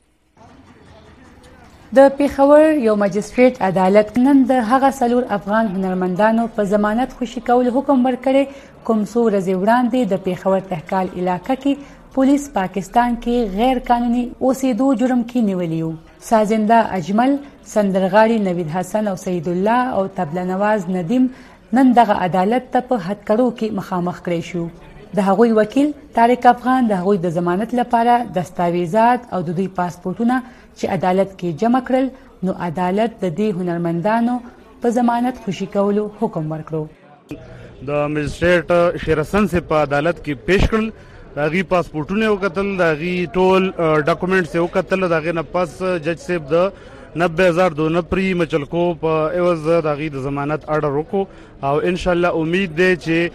د پیښور یو مجستریټ عدالت نن د هغه څلور افغان هنرمندانو په ضمانت خوشي کول حکم ورکړي کوم څو ورځې وړاندې د پیښور تحقال علاقې کې پولیس پاکستان کې غیر قانوني اوسېدو جرم کې نیولیو سازنده اجمل سندرغاړي نوید حسن او سید الله او طبله نواز ندیم نن دغه عدالت ته په هټکړو کې مخامخ کړي شو د هغوی وکیل طارق افغان د هغوی د ضمانت لپاره دستاویزات او د دوی پاسپورتونه چې عدالت کې جمع کړل نو عدالت د دې هنرمندانو په ضمانت خوشي کولو حکم ورکړو د مجستریټ شیرسن سے په عدالت کې پیش کړل داغي پاسپورتونه وکتل داغي ټول ډاکومېنټس وکتل داغه نه پس جج صاحب د نبے هزار دو نپری مچلکو په ایواز د هغې د ضمانت اډر وکړو او انشاءالله امید دی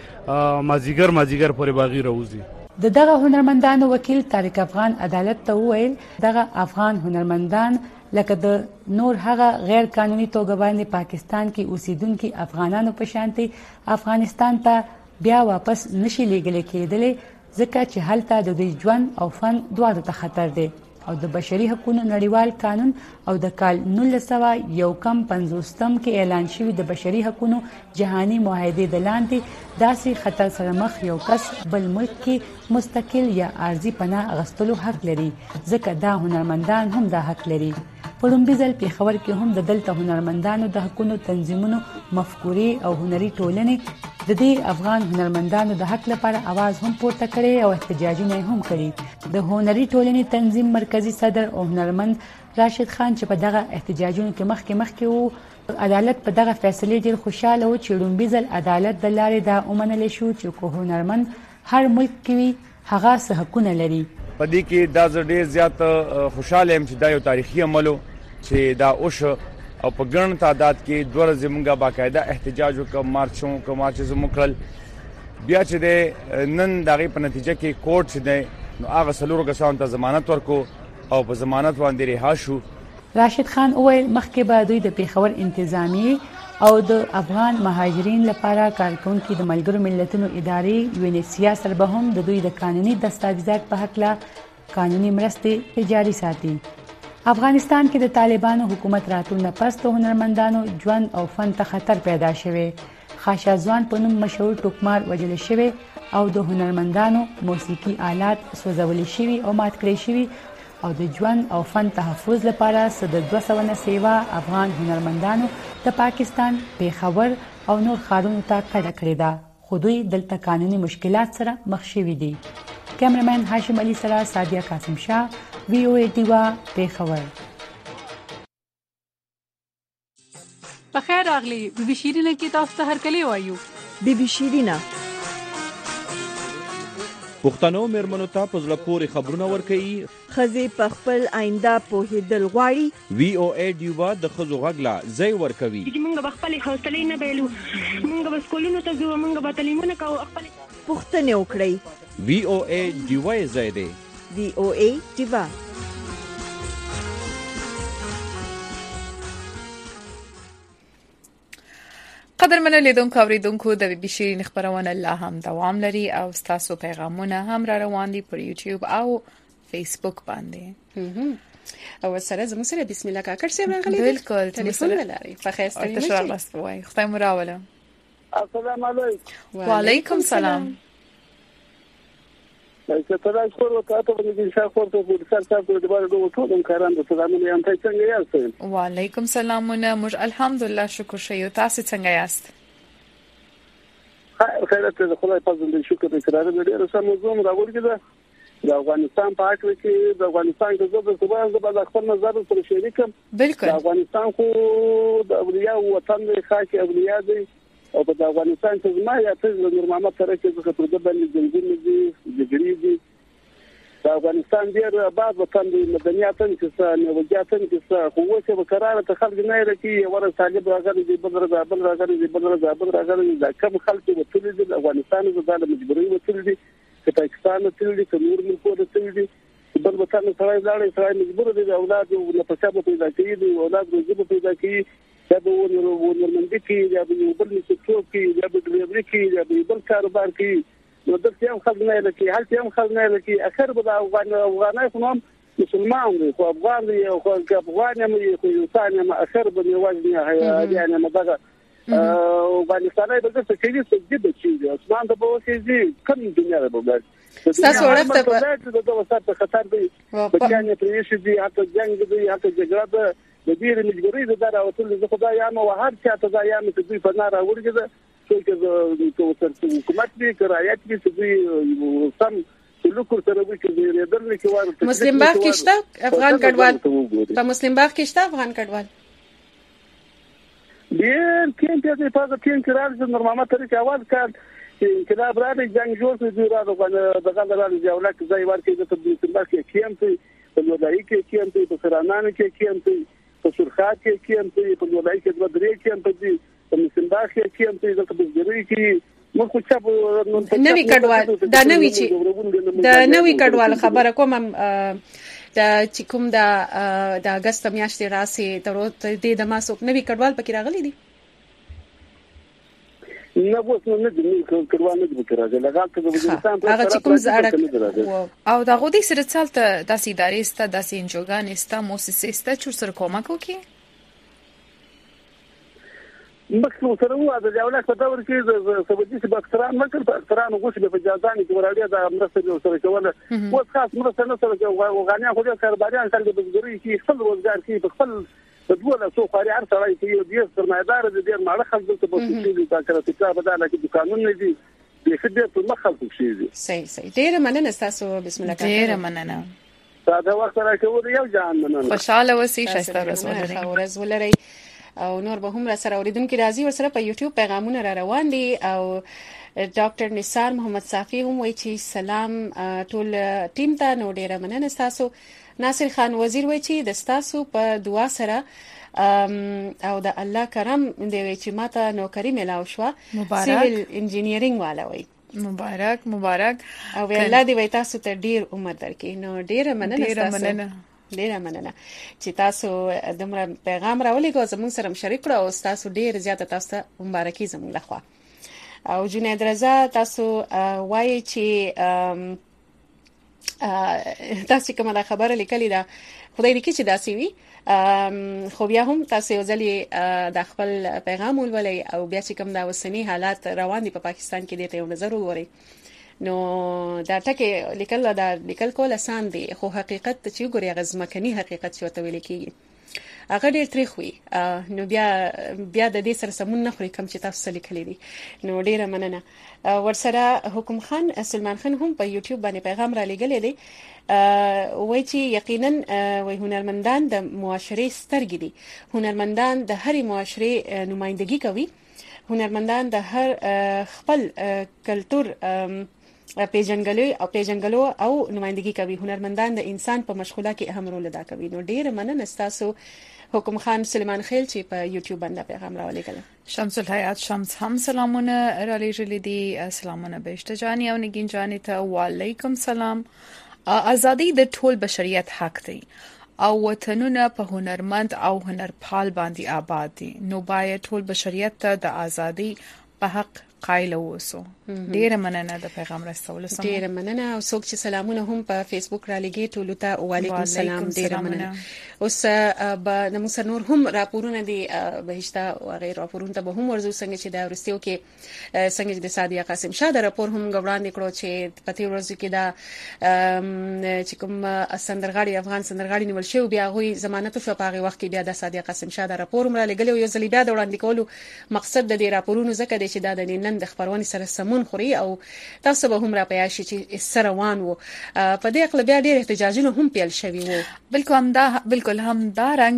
چې مازیګر مازیګر پورې به هغې راوځي. د دغه هنرمندانو وکیل طارق افغان عدالت ته وویل دغه افغان هنرمندان لکه د نور هغه غیر قانوني توګه باندې پاکستان کې اوسیدونکي افغانانو په شانتي افغانستان ته بیا واپس نشي لیږل کېدلی ځکه چې هلته د دوی ژوند او فن دواړو ته خطر دی او د بشري حقوقو نړیوال قانون او د کال نولس سوه یو کم پنځوستم کې اعلان شوی د بشري حقوقو جهاني معاهدې د لاندې داسې خطر سره مخ یو کس بل ملک کې مستقل یا عارضي پناه اخیستلو حق لري ځکه دا هنرمندان هم دا حق لري. په لومړي ځل پېښور کې هم د دلته هنرمندانو د حقوقو تنظیمونو مفکورې او هنري ټولنې د دې افغان هنرمندانو د حق لپاره आवाज هم پورته کړي او احتجاجونه هم کړي. د هنري ټولنې تنظیم مرکزی صدر او هنرمند راشد خان چې په دغه احتجاجونو کې مخکې مخکې وو عدالت په دغه فیصله ډیر خوشاله و چې لومړي ځل عدالت د لارې دا ومنل شو چې کو هنرمند هر ملک کې وي هغه څه حقونه لري. په دې کې دا ډیر زیات خوشاله يم چې دا یو تاریخي عمل چې دا اوش او په ګڼ تعداد کې دوه ورځې موږ باقاعده احتجاج وکړ مارچ وکړ مارچ زموږ کړل بیا چې د نن دغه په نتیجه کې کورټ چې دی نو هغه څلورو کسانو ته ضمانت ورکو او په ضمانت باندې رها شو. راشد خان وویل مخکې به دوی د پېښور انتظامی او د افغان مهاجرین لپاره کارکونکي د ملګرو ملتونو ادارې یونیسیا سره به هم د دوی د قانوني دستاویزات په هکله قانوني مرستې جاري ساتي. افغانستان کې د طالبانو حکومت راتلو نه پس د هنرمندانو ژوند او فن ته خطر پیدا شوی. خاشا ځوان په نوم مشهور ټوکمار وژل شوی او د هنرمندانو موسیقي آلات سوځول شوي او مات کړی شوي او د ژوند او فن تحفظ لپاره څه د دوه سوه نه سیوا افغان هنرمندانو د پاکستان پېښور او نور ښارونو ته کډه کړې ده خو دوی دلته قانوني مشکلات سره مخ شوي دي. کیمرمن هاشم علي سره سادیه قاسم شاه وی او ای ډیوا پېښور. بخیر راغلی بی بی شیرینه کې تاسو ته هرکلی وایو. بی بی شیرینه پښتنو میرمنو ته په زړه پورې خبرونه ورکوي. ښځې په خپل آینده پوهېدل غواړي. وی او ای ډیوا د ښځو غږ لا ځای ورکوي. موږ به خپلې حوصلې نه بایلو موږ به سکولونو ته ځو موږ به تعلیمونه کوو خپلې پوښتنې وکړئ. وی او ای ډیوا یې ځای دی. وی او ای ډیوا قدرمنو لیدونکو اوریدونکو د بي بي شيرین خبرونه لا هم دوام لري او تاسو پیغامونه هم را روان دي پر یوټیوب او فیسبوک باندې. او سره زموږ سره بسم الله کاکړ سره راغلي. بالکل ټلیفون لري. په خیر ستړي نشئ. تشکر لاس وای خدای مو راوله. السلام علیکم. وعلیکم السلام. چې تاسو خور وکړه په دې ښه خور ته په سر سر په دې باندې ټول کاران د سلامونه یم تاسو څنګه یاست؟ وعلیکم السلامونه موږ الحمدلله شکر شیو تاسو څنګه یاست؟ خیرت ته خدای په دې شکر دې کړه دې ډېر سم موضوع راوړی ده. د افغانستان په اړه کې د افغانستان د زړه په اړه د خپل نظر سره شریکم. بالکل د افغانستان خو د اولیاء وطن دی خاص اولیاء دی او په افغانستان کې زما یا ته د نور محمد سره چې څه په دې باندې زنجیر دي جګړې دي. د افغانستان ډیر آباد وطن دی مدنیات چې څه نوځات چې څه خو چې به قرار ته خلک نه لري ورته طالب راغلي دي بل راغلي بل راغلي بل راغلي بل راغلي دا کوم خلک چې وتل دي د افغانستان د ځاله مجبوري وتل دي چې پاکستان وتل دي چې نور ملکونه وتل دي بل وطن سره ځاړي سره مجبور دي اولاد نه پښه پیدا کوي دي اولاد روزي پیدا کوي یا به ورمنډي کې یا به بل نشو کې یا به ډریوري کې یا به بل کاروبار کې نو د څه خلک نه لکه هل څه خلک نه لکه اخر به افغان افغانای خو هم مسلمان دي خو افغان دي خو افغان هم خو انسان هم اخر به وزن يعني مدغه افغانستان به څه کوي څه دي چې اسمان ته به وځي کوم دنیا ده به تاسو ورته په دغه وسط خطر دی بچانه پریشي دي حتی جنگ دی حتی جګړه ده د دې مجبوري ده دا او ټول زه خدای یم او هر چا ته دا یم چې دوی په ناره ورګه چې حکومت دې کرایت دې چې سم سلوک سره وکړي ریدل کې وایي مسلم باغ کې شته افغان کډوال په مسلم باغ کې شته افغان کډوال ډیر کین ته په تاسو کین کرال چې نورماله طریقه اواز کړ چې انقلاب راځي جنگ جوړ شي راځي دغه راځي او لکه ځای ورکې د تبدیل کې کیم ته په لودای کې کیم ته په سرانان کې کیم ته په سرخات کې کې هم په ولای کې د درې کې هم په په مسنداخ کې هم په د بزګری کې موږ خو چې نوې کډوال دا نوې چې دا نوې کډوال خبره کوم دا چې کوم دا د اگست میاشتې راسي تر دې د ماسوک نوې کډوال پکې راغلي دي نه اوس نه د نوې کډوال نه د راځي لګال ته د وزیرستان په هغه چې کوم زړه او دا غوډي سره څالته داسې ادارې ستا داسې انجوګان ستا موسسې ستا چې سره کومک وکړي مخکې سره وو د جوړښت په دور کې د سبدي چې بکتران مکر بکتران غوښه په جازان کې وراړي د مرسته سره کوله اوس خاص مرسته نه سره وغانیا خو د کارباریان خلک د بزګری کې خپل روزګار کې په خپل د دوله سو خاري هر سړی کې یو دیس سرمایدار د ډیر ماړه خلک ته په څه د کارته په داله کې قانون نه دي د خدمت په مخ خلک شي صحیح صحیح ډیر مننه تاسو بسم الله ډیر مننه دا وخت راکوي یو ځان مننه خوشاله وسی شایسته ورځ ولري او نور به هم را سره اوریدونکو راځي ور سره په یوټیوب پیغامونه را روان دي او ډاکټر نثار محمد صافي هم وایي چې سلام ټول ټیم ته نو ډیره مننه تاسو ناصر خان وزیر وایي چې د تاسو په دعا سره او د الله کرم دی چې ماته نوکری ملاو شو سیویل انجینیرینګ والا وایي مبارک مبارک او الله دې وایي تاسو ته ډیر عمر درکړي نو ډیره مننه ډیره مننه ډیره مننه چې تاسو دمر پیغام راولېګو زموږ سره شریک کړو او تاسو ډیر زیاته تاسو ته مبارکي زموږ لخوا او جنید رضا تاسو وایي چې تاسو کومه خبره لیکلې ده خدای دې چې داسې وي خو بیا هم تاسو ځلې د خپل پیغام ولولئ او بیا چې کوم دا وسنی حالات روان دي په پا پاکستان کې دې ته یو نظر وګورئ نو دا ټکي لیکل دا لیکل کول آسان دي خو حقیقت چې ګوري غزمکني حقیقت چې وته ویل کیږي هغه ډیر تریخ وي نو بیا بیا د دې سره سمون نه خوري کوم چې تاسو لیکلي دي نو ډیره مننه ورسره حکم خان سلمان خان هم په یوټیوب باندې پیغام را لګلې دي وایي چې یقینا وای هنرمندان د معاشري سترګې دي هنرمندان د هرې معاشري نمائندګي کوي هنرمندان د هر خپل کلچر پیژنګلو او پیژنګلو او نمائندګي کوي هنرمندان د انسان په مشغوله کې اهم رول ادا کوي نو ډیر مننه تاسو حکم خان سلیمان خیل چې په یوټیوب باندې پیغام راولېګل شمس الحیات شمس هم سلامونه را لېږلي دي سلامونه بهشته جاني او نگین جاني ته وعلیکم سلام ازادي د ټول بشریت حق دی او وطنونه په هنرمند او هنرپال باندې آباد دي نو باید ټول بشریت ته د ازادي په حق قایل اوسو ډیر مننه د پیغام رسول سم ډیر مننه او څوک چې سلامونه هم په فیسبوک را لګي ټول ته وعلیکم سلام ډیر مننه اوس به د موسی نور هم راپورونه دي بهشته او غیر راپورونه ته به هم ورزو څنګه چې د ورستیو کې څنګه د سادیا قاسم شاه د راپور هم غوړاندې کړو چې په تیر ورځ کې دا چې کوم سندرغاړي افغان سندرغاړي نیول شو بیا غوي ضمانت شو په هغه وخت کې بیا د سادیا قاسم شاه د راپور هم را لګل یو ځل بیا د وړاندې کولو مقصد د دې راپورونو ځکه دی چې دا د نن د خبرونې سره سمون خوري او تاسو به هم را پیاشي چې سره روان وو په دې اقل بیا ډېر احتجاجونه هم پیل شوي وو بالکل هم دا بالکل هم دا رنګ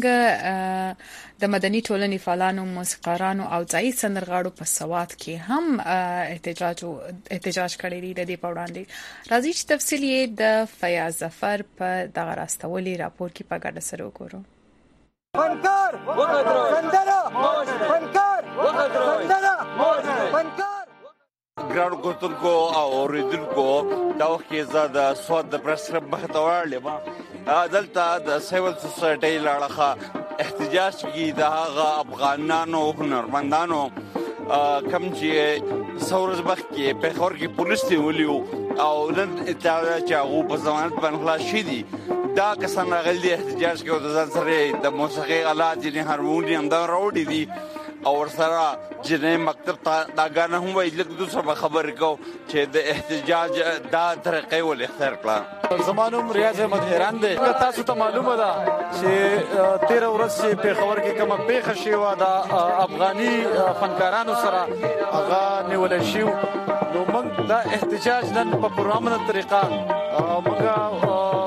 د مدني ټولنې فعالانو موسیقارانو او ځای سندرغاړو په سواد کې هم احتجاج احتجاج کړی دی د دې په وړاندې راځي چې تفصیل یې د فیاض ظفر په دغه راستولي راپور کې په ګډه سره وګورو فنکار وغدرو سندره فنکار وغدرو سندره فنکار ګرانو کوتونکو او اوریدونکو دا وخت کې زاده سواد د پریس کلب مخ ته وړلې ما دلته د سیول سوسایټي لاړه احتجاج کی د هغه افغانانو هنرمندانو کم چې سورز بخ کې په خور کې پولیس دی ولیو او نن اطلاع چې هغه په ضمانت باندې خلاص شي دي دا کسان راغلي احتجاج کوي د ځان سره د موسیقي آلات یعنی هارمونیم دا راوړي دي او سره جنې مکتب دا غانه هم ویل د دوسر خبر کو چې د احتجاج دا طریقې ول اختیار کړه زمانوم ریاض احمد حیران دی تاسو ته معلومه ده چې تیر ورځ چې په خبر کې کومه پیښه شوه د افغاني فنکارانو سره هغه نیول شو نو موږ دا احتجاج نن په پروګرامونو طریقه موږ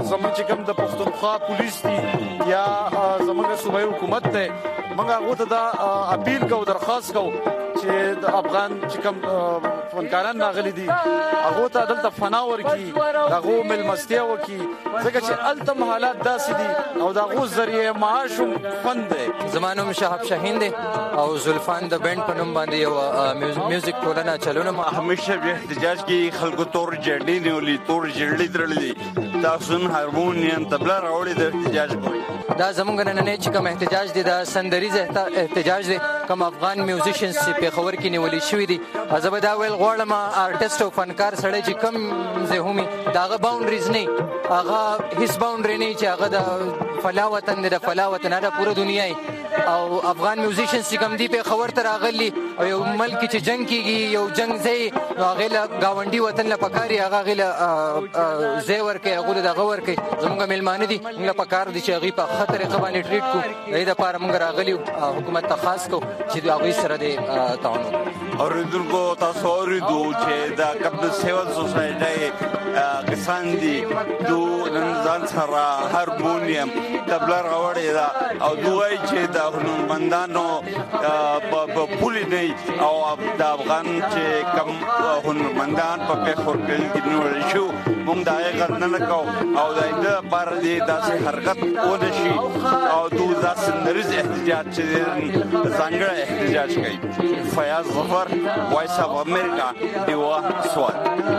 زموږ چې کوم د پښتونخوا پولیس دي یا زموږ صوبایي حکومت ته موږ هغه ته دا اپیل کوو درخواست کوو چې د افغان چې کوم فنکاران راغلي دي هغه ته دلته فنا ورکي دغه ملمستیا وکي ځکه چې الته حالات داسې دي او دغه ذریعہ معاش فند دی. زمانو شهاب شاهین دی او زلفان د بند په نوم باندې یو میوزیک ټولنه چلونه. همیشه په احتجاج کې خلکو تور جړډې نیولې تور جړډې ترلې تاسو هارمونیم تبلا راوړي د احتجاج کوي. دا زمونږ نن چې کوم احتجاج دی دا سندریز احتجاج دی کوم افغان میوزیشنز په خبر کې نیولې شوې دي. زه به دا ویل غواړم آرټیست او فنکار سړی چې کوم زه همي داغه باونډریز نه هغه هیڅ باونډری نه چې هغه د فلا وطن د فلا وطن دا پوره دنیا او افغان میوزیشنز چې کوم دی په خبر تر راغلي او یو ملک چې جنگ کیږي یو جنگ ځای نو هغه له گاونډي وطن له پکاري هغه غل زی ورکه هغه دغه ورکه زموږ ملمانه دي موږ په کار دي چې هغه په خطر قبانه ټریټ کو دې د پاره موږ راغلي حکومت ته خاص کو چې هغه سره د تعاون اوریدونکو تاسو اوریدو چې دا کپ سیول سوسایټي کسان دي دو نن ځان سره هارمونیم تبلا راوړی دا او دوی چې د هنرمندانو په پولی نه او د افغان چې کم هنرمندان په پیښور کې نور شو موږ دا یې غرنه کو او دا د بار دې داسې حرکت ونشي او دوی داسې نریز احتجاج چې څنګه احتجاج کوي. فیاض ظفر وایس اف امریکا دیوا سوال.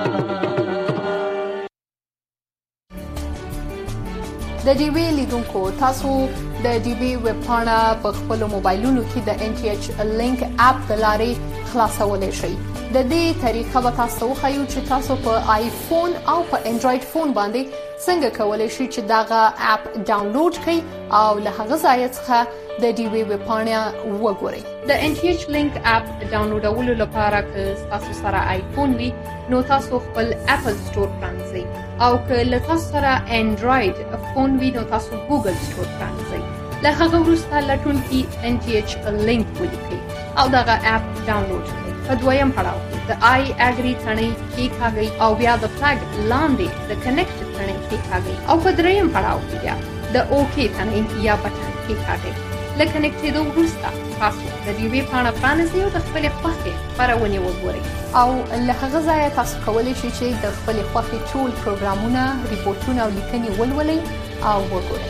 د ډي وی لیدونکو تاسو د ډي وی ویب پاڼه په خپل موبایلونو کې د ان ټي ایچ لینک اپ د لارې خلاصولای شئ. د دې طریقه به تاسو خو چې تاسو په آیفون او په انډراید فون باندې څنګه کولای شئ چې داغه اپ ډاونلوډ کړئ او له هغه ځای څخه د ډي وی ویب پاڼه وګورئ. د ان ټي ایچ لینک اپ ډاونلوډولو لپاره که تاسو سره آیفون وي نو تاسو خپل اپل سٹور پرانځئ او که له تاسو سره انډراید فون وي نو تاسو ګوګل سٹور پرانځئ. له هغه وروسته لټون کې ان ټي ایچ لینک ولیکئ او دغه اپ ډاونلوډ کړئ. په دویم پړاو کې د آی اګری ثنې کې کاږئ او بیا د فلګ لاندې د کنیکټ ثنې کې کاږئ او په دریم پړاو کې بیا د اوکی ثنې یا بټن کې کاږئ. له کنیکټېدو وروسته تاسو د ډي وی پاڼه پرانیزئ او د خپلې خوښې خپرونې وګورئ او له هغه ځایه تاسو کولی شئ چې د خپلې خوښې ټول پروګرامونه ریپورټونه او لیکنې ولولئ او وګورئ.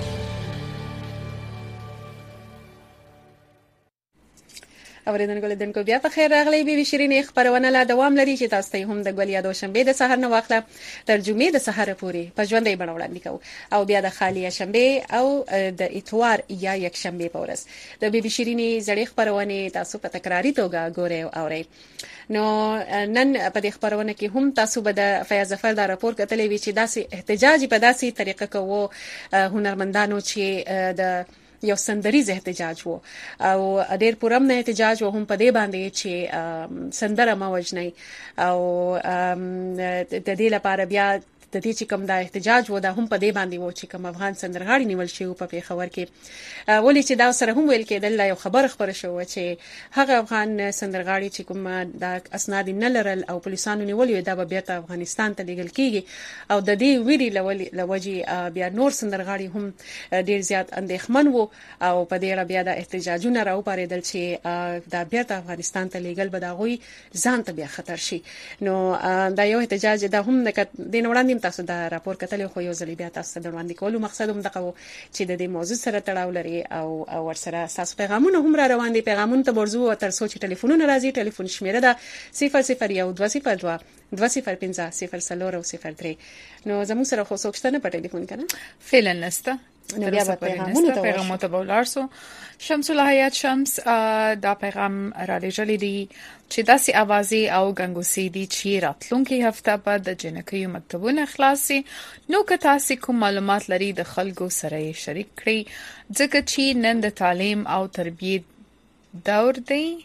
اوریدونکو لیدونکو بیا په خیر راغلی بي بي شيرين خبرونه لا دوام لري چې تاسو ته هم د ګولیا دوشنبه د سحر نه واخله ترجمه د سحر پوری په ژوندۍ بڼه وړاندې کوو او بیا د خالیه شنبه او د اتوار یا یک شنبه په ورځ د بي بي شيرين زړې خبرونه تاسو په تکراری توګه ګورئ او اورئ. نو نن په دې خبرونه کې هم تاسو به د فیاض ظفر دا راپور کتلې وی چې داسې احتجاج په داسې طریقه کوو هنرمندانو چې د یو سندریز احتجاج وو او ډېر پرم نه احتجاج وو هم په دې باندې چې سندره ما وجنی او د دې لپاره بیا د دې چې کوم دا احتجاج و دا هم په دې باندې و چې کوم افغان سندرغاړي نیول شي په پیښور کې ولې چې دا سره هم ویل کېدل یو خبر خبر شو چې هغه افغان سندرغاړي چې کوم دا اسناد نه لرل او پولیسانو نیول دا به بیا افغانستان ته لیږل کیږي او د دې ویری لوجي بیا نور سندرغاړي هم ډیر زیات اندېښمن وو او په دې اړه بیا د احتجاجونه راو پارېدل چې دا بیا افغانستان ته لیږل به دا غوي ځان ته بیا خطر شي. نو دا یو احتجاج دا هم د دین وړاندې تاسو دا راپور کتل خو یو ځل بیا تاسو د وړاندې کولو مقصد هم دغه چې د دې موضوع سره تړاو لري او ور سره تاسو پیغامونه هم را روان دي. پیغامونه ته ورزو او تر سوچ ټلیفونونه راځي. ټلیفون شمیره ده صفر صفر یو دوه صفر دوه دوه صفر پنځه صفر څلور او صفر درې. نو زموږ سره خو څوکشتنه په ټلیفون کنه فعلا نسته نو بیا به پیغامونه ته پیغامونه ته ولارسو. شمس الحیات شمس دا پیغام را لېږلی دی چې داسې اوازې او ګنګوسې دي چې راتلونکي هفته به د جنکیو مکتبونه خلاصي. نو که تاسو کوم معلومات لري د خلکو سره یې شریک کړئ ځکه چې نن د تعلیم او تربیت دور دی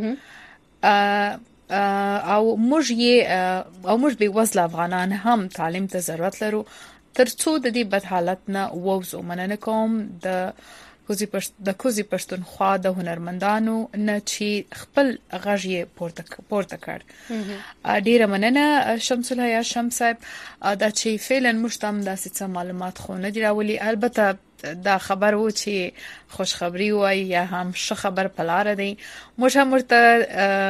او موږ یې او موږ به وزله افغانان هم تعلیم ته ضرورت لرو ترڅو د دې بد حالت نه ووځو. مننه کوم د کوزي پښت د کوزي پښتونخوا د هنرمندانو نه چې خپل غږ یې پورته پورته کړ. ډیره مننه شمس الحیا شمس صاحب دا چې فعلا مشتم د څه معلومات خو نه دی راولي. البته دا خبر وو چې خوشخبری وای یا هم ښه خبر پلار دی. موږ هم ورته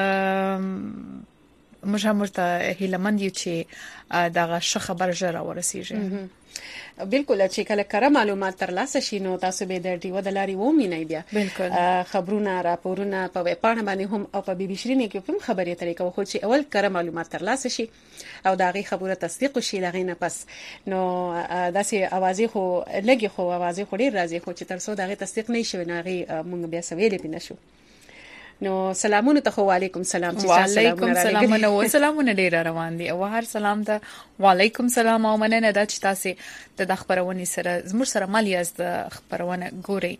موږ هم ورته هیلمند یو چې دا ښه خبر ژر ورسیږي. بالکل چې کله کره معلومات ترلاسه شي نو تاسو به د ډیو د لاري ومنئ بیا بالکل خبرونه راپورونه په ویب پاڼه باندې هم او په بي بي شيرين کې هم خبري طریقه خو چې اول کره معلومات ترلاسه شي او دا غي خبره تصدیق شي لغې نه پس نو داسې اوازې خو لګي خو اوازې خو ډیر راځي خو چې تر څو دا غي تصدیق نه شي نه غي مونږ بیا سویلې پینې شو. نو سلامونه ته وعلیکم سلام چې وعلیکم سلام نو سلامونه ډیر روان دي او هر سلام ته وعلیکم سلام او مننه د چې تاسو د خبرونه سره زموږ سره مالیاز د خبرونه ګوري.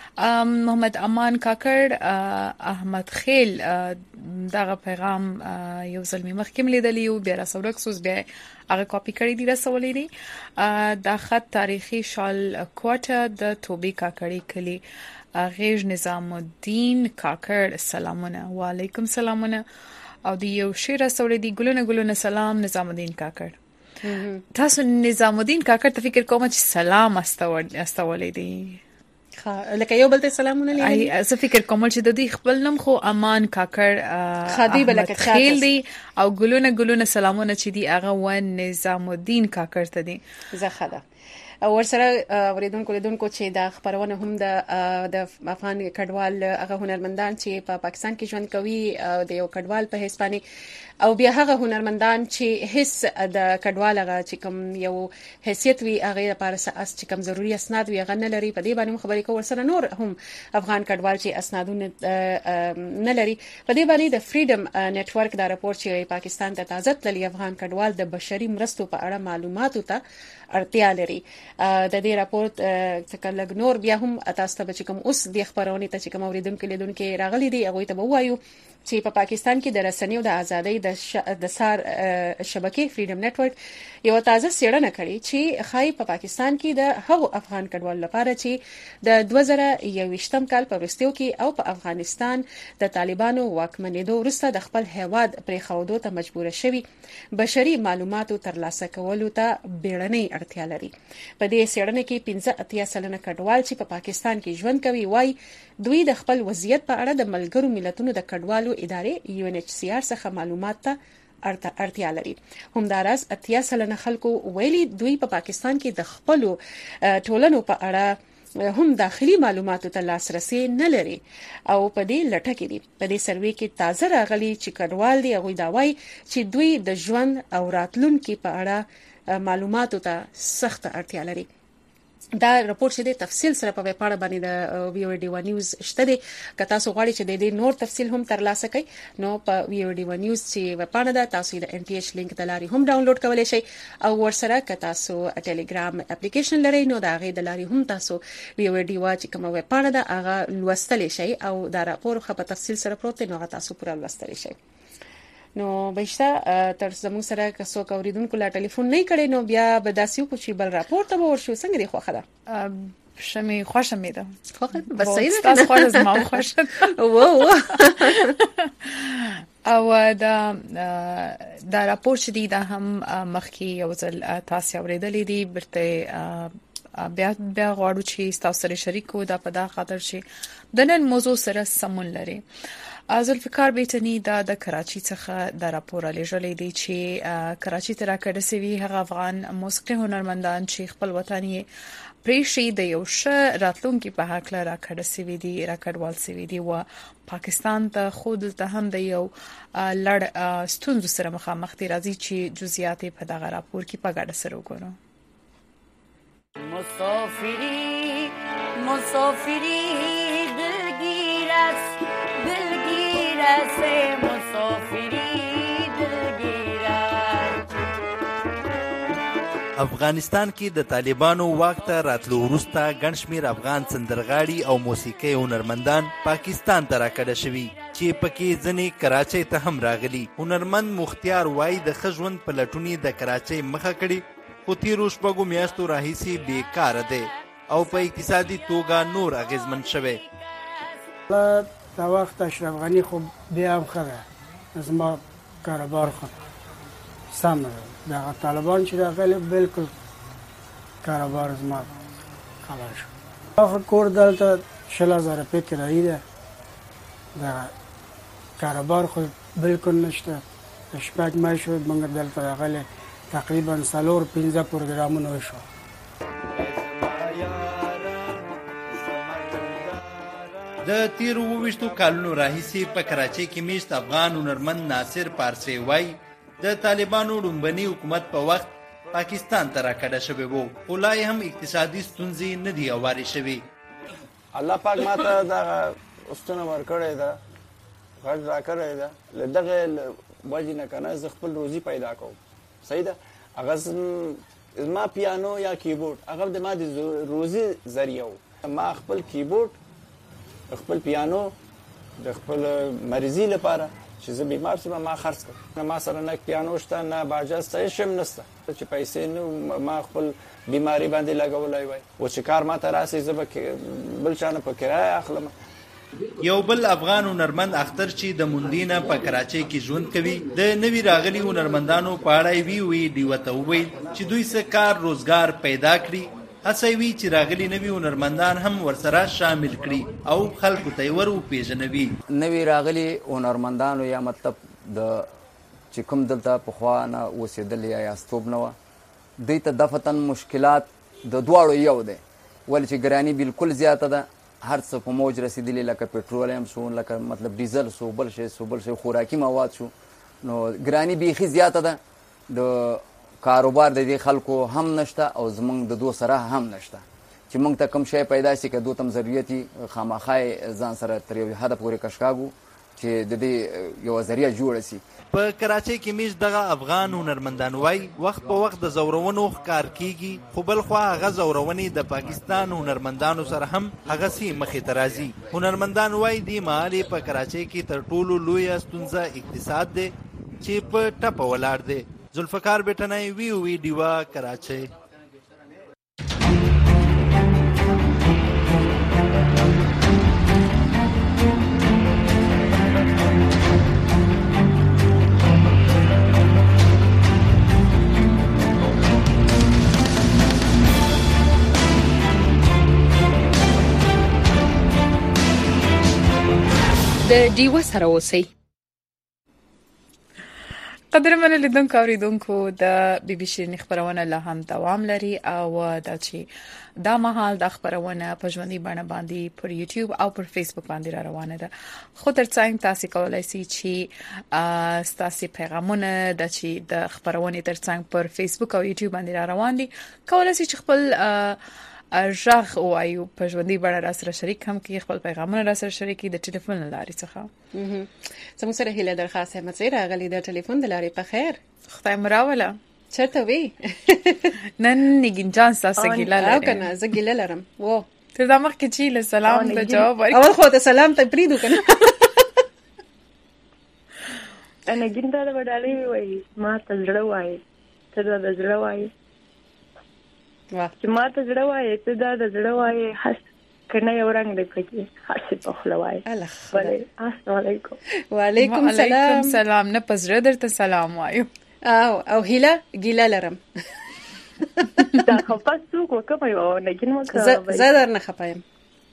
محمد امان کاکړ احمد خیل دغه پیغام یو ځل مخکې لیدلی او بیا رسول کسوس بیا هغه کاپی کړی دی رسولې دی. د خط تاریخي شال کوټه د توبې کاکړی کلی غیژ نظام الدین کاکړ سلامونه وعلیکم سلامونه او دی یو شی رسولې دی ګلونه ګلونه سلام نظام الدین کاکړ. تاسو نظام الدین کاکړ ته فکر کوم چې سلام استول استولې دی لکه یو بل ته سلامونه لري. ای زه فکر کوم چې د دې خپل نوم خو امان کاکړ خادي بلکه خیل دی او ګلونه ګلونه سلامونه چې دی هغه و نظام الدین کاکړ ته دی. زه خدا او ورسره اوریدونکو لیدونکو چې د خبرونه هم د د افغان کډوال هغه هنرمندان چې په پا پاکستان کې ژوند کوي د یو کډوال په هسپاني او بیا هغه هنرمندان چې هیڅ د کډوال هغه چې کوم یو حیثیت وي هغه لپاره اس چې کوم ضروري اسناد وي هغه نه لري. په دې باندې خبرې کوو ورسره نور هم افغان کډوال چې اسنادونه نه لري. په دې باندې د فریډم نت ورک دا راپور چې پاکستان ته تازه تللی افغان کډوال د بشري مرستو په اړه معلوماتو ته اړتیا لري. د دې راپورت څخه لږ نور بیا هم تاسو ته چې کوم اوس د خبرونه ته چې کوم اوریدونکو لیدونکو راغلي دي هغه ته وایو چې په پاکستان کې د رسنیو د ازادۍ د ش... د سار شبکې فریډم نت ورک یو تازه څېړنه کړې چې خای په پاکستان کې د هغو افغان کډوالو لپاره چې د دوه زره یوویشتم کال په وروستیو کې او په افغانستان د طالبانو واکمنېدو وروسته د خپل هیواد پرې خودو ته مجبور شوي بشري معلوماتو ترلاسه کولو ته بیړنۍ اړتیا لري. په دې څېړنه کې پنځه اتیا سلنه کډوال چې په پاکستان کې ژوند کوي وایي دوی د خپل وضعیت په اړه د ملګرو ملتونو د کډوالو ادارې یو ان ایچ سی آر څخه معلومات ته اړتیا لري. همداراز اتیا سلنه خلکو ویلي دوی په پا پاکستان کې د خپل ټولنو په اړه هم داخلي معلوماتو ته لاسرسي نه لري او په دې لټه کې دي. په دې سروې کې تازه راغلي چې کډوال دي هغه دا وایي چې دوی د ژوند او راتلونکو په اړه معلوماتو ته سخت اړتیا لري. دا راپور چې د تفصیل سره په ویب پاڼه باندې د وی او ډی ون نیوز شته دي. که تاسو غواړئ چې د دې نور تفصیل هم ترلاسه کړئ نو په وی او ډی ون نیوز چې ویب پاڼه ده تاسو د ان ټي ایچ لینک د لاري هم ډاونلوډ کولای شئ او ورسره که تاسو ټلګرام اپلیکیشن لرئ نو دا غي د لاري هم تاسو وی او ډی وا چې کومه ویب پاڼه ده هغه لوستلی شئ او دا راپور خو په تفصیل سره پروت دی نو هغه تاسو پوره لوستلی شئ. نو بهشته تر زموږ سره که څوک اوریدونکو لا ټلیفون نه کړي نو بیا به داسیو کو چې بل راپور ته ورشو. څنګه دی خوخه ده شمه خوښه مې ده خوخه بس صحیح ده تاسو خوښه زما خوښه وو او دا دا راپور چې دی دا هم مخکې یو ځل تاسو اوریدلې دي برته بیا بیا غواړو چې تاسو سره شریکو دا په دا خاطر چې د نن موضوع سره سمون لري. ذوالفقار بیتنی دا د کراچي څخه د راپور لېږلې دی چې کراچي ته راکړل شوی هغه افغان موسیقي هنرمندان چې خپل وطن یې پریشي د یو ش راتلونکي په حق لا راکړل شوی دی راکړوال شوی دی و پاکستان ته خود ته هم د یو لړ ستونزو سره مخامخ دي. راځي چې جزئیات په دغه راپور کې په ګډه سره وګورو. مسافری مسافری دلگیر است دلگیر است مسافری دلگیر است. افغانستان کې د طالبانو واک ته راتلو وروسته ګڼ شمېر افغان سندرغاړي او موسیقي هنرمندان پاکستان ته راکډه شوي چې پکې ځینې کراچۍ ته هم راغلي. هنرمند مختیار وایي د ښه ژوند په لټون د کراچۍ مخه کړي خو تیرو شپږو میاشتو راهیسې بیکاره دی او په اقتصادي توګه نور اغیزمن شوی. دا وخت اشرف غنی خو بیا هم ښه ده، زما کاروبار خو سم ده. دغه طالبان چې راغلي بلکل کاروبار زما خلاص شو. هغه کور دلته شل هزاره روپۍ کرایي ده، دغه کاروبار خو بلکل نشته. شپږ میاشتې موږ دلته راغلي، تقریبا څلور پنځه پروګرامونه وشو. د تیرو اوویشتو کالونو راهیسې په کراچۍ کې میشت افغان هنرمند ناصر پارسي وایي د طالبانو لومبني حکومت په وخت پاکستان ته راکډه شوی وو، خو لا هم اقتصادي ستونزې نه دي هوارې شوي. الله پاک ماته دغه استونه ورکړې ده، غږ راکړی ده، له دغه وجې نه که نه زه خپل روزي پیدا کوم. صحیح ده. هغه زما پیانو یا کیبورډ هغه د ما د روزي ذریعه و. ما خپل کیبورډ، خپل پیانو د خپل مریضي لپاره چې زه بیمار شم ما خرڅ کړم. ما سره نه پیانو شته نه باجه شته، هېڅ هم نشته چې پیسې نه ما خپل بیماري باندې لګولی وای. و چې کار ما ته راسي زه به بل چا نه په کرایه اخلم. یو بل افغان هنرمند اختر چې د موندینه په کراچۍ کې ژوند کوي د نوي راغلي هنرمندانو په اړه وی وی ډیوه ته وویل چې دوی څه کار روزګار پیدا کړي، هڅه وی چې راغلي نوي هنرمندان هم ورسره شامل کړي او خلکو ته ور وپېژنوي. نوي راغلي هنرمندانو یا مطلب د چې کوم دلته پخوا نه اوسېدل یا یاستوب نه وه، دوی ته دفتن مشکلات د دواړو یو دی، ولې چې ګراني بالکل زیاته ده، هر څه په موج رسیدلی، لکه پټرولیم شو، لکه مطلب ډیزل شو، بل شی شو بل شی خوراکي مواد شو، نو ګراني بیخي زیاته ده. د کاروبار د دې خلکو هم نشته او زمونږ د دو سره هم نشته چې موږ ته کوم شی پیدا شي که دو تم ضرورتي خامخا ځان سره تر یو حده پورې کشکاږو چې د دې یوه ذریعه جوړه شي. په کراچۍ کې میش دغه افغان هنرمندان وایي وخت په وخت د زورونو ښکار کیږي، خو بل خوا هغه زورونې د پاکستان هنرمندانو سره هم هغسې مخې ته راځي. هنرمندان وایي دې مهال په کراچۍ کې تر ټولو لویه ستونزه اقتصاد دی چې په ټپه ولاړ دی. ذوالفقار بیټنی، وی او وی ډیوه، کراچۍ. د ډیوه سره اوسئ. قدرمن لیدونکو اوریدونکو د بي بي شيرين خبرونه لا هم دوام لري او دا چې دا مهال د خبرونه په ژوندۍ بڼه باندې پر یوټیوب او پر فیسبوک باندې را روانه ده. خو ترڅنګ تاسو کولای شئ چې تاسو پیغامونه د چې د خبرونه ترڅنګ پر فیسبوک او یوټیوب باندې را روان دي کولای شئ چې خپل ژغ او ایو په ژوندۍ بڼه را سره شریک هم کې خپل پیغامونه را سره شریک د ټلیفون لارې څخه. زموږ سره هیله درخواست احمد زی راغلی د ټلیفون د لارې. په خیر خدای مراوله چرته وی نن نګین جان تاسو ګیله لرم او کنه زه ګیله لرم. و ته دا مخ کې چې له سلام ته جواب ورکړ اول خو ته سلام ته پریدو کنه انا ګیندا د وډالې وای ما ته زړه وای ته دا زړه وای واه چې ما ته زړه وای ته دا زړه وای حس کنه یو رنگ دی پکې حس په خلوای. السلام علیکم. وعلیکم السلام. سلام نه پزړه درته سلام وایو. او او هیله ګیله لرم دا خپل څوک وکم یو نه کین وکړه زه در نه خپایم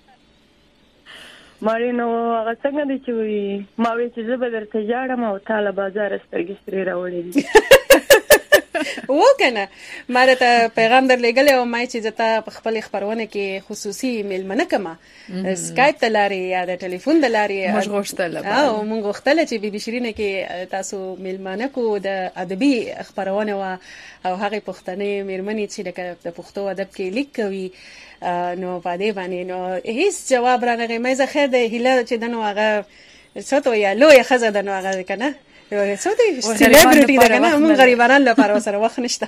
مارینو هغه څنګه دي چې ما وی چې زه به درته جاړم او تعالی بازار سترګې ستري راوړې و کنه ما ته پیغام درلېږلی او ما چې زه په خپل خبرونه کې خصوصي میلمنه کما سکایپ ته لارې یا د ټلیفون د لارې موږ غوښتل او موږ غوښتل چې بي بي شيرين کې تاسو میلمنه کو د ادبي خبرونه او هغه پښتنې میرمنې چې د پښتو ادب کې لیک کوي نو باندې باندې نو هیڅ جواب رانغی. مې زه خیر د هیله چې دنو هغه څه یا لوی خزه دنو هغه کنه یو څه دی سلیبریټي دا کنه موږ غریبانان لپاره سره وخت نشته.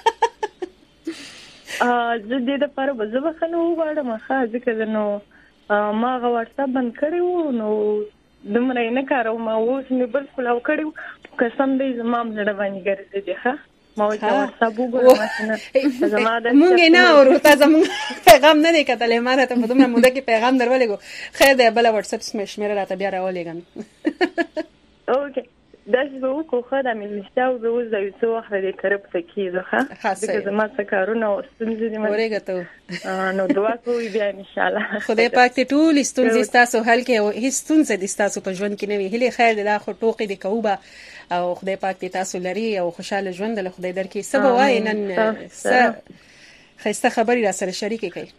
ا زه دې د لپاره به زه بخنه وغواړم ښه ځکه نو ما غو واتساپ بند کړی نو دومره نه کارو ما اوس مې بالکل او کړی قسم دې زمام زړه باندې ګرځي دی ښه ما وایي واتساپ وګورم زما د مونږ نه اورو تاسو مونږ پیغام نه دی کتلې ما ته په دومره موده کې پیغام درولېګو خیر دی بل واتساپ شمیره راته بیا راولېګم اوکې دا چې به وکړو ښه دا مېلمستیا به اوس د یو څه وخت د کرب څه کېږي ښه ځکه زما څه کارونه او ستونزې دي ورېږه ته نو دعا کوئ بیا انشاءالله خدای پاک دې ټولې ستونزې ستاسو حل کړي او هېڅ ستونزه دې ستاسو په ژوند کې نه وي هیلې خیر دی دا خو ټوقې دې کوو به او خدای پاک دې تاسو لري او خوشحاله ژوند له خدای درکړي څه به وایې نن څه ښایسته خبرې را سره شریکې کړئ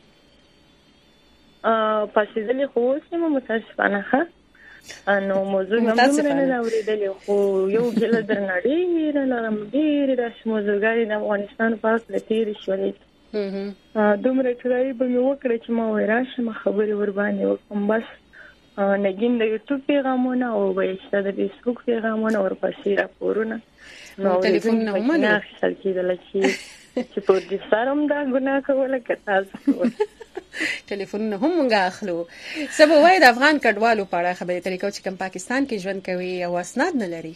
پاسېدلې خو اوس یم متاسفانه ښه نو موضوع هم دومره نه ده اورېدلې خو یو ګیله درنه ډېره لرم ډېرې داسې موضوعګانې د افغانستان په هکله تېرې شولې دومره ټرایي به مې وکړه چې ما وایي راشم خبرې ورباندې وکړم بس نګین د یوټیوب پیغامونه او بهشته د فیسبوک پیغامونه ورپسې راپورونه نو ټلیفونونه هم نه اخیستل کېدله چې چې په دې سره هم دا ګناه کوله که تاسو کوله ټلیفونونه هم موږ اخلو څه به وایي د افغان کډوالو په اړه خبرې اترې کوو چې کوم پاکستان کې ژوند کوي او اسناد نه لري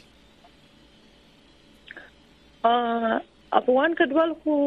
افغان کډوال خو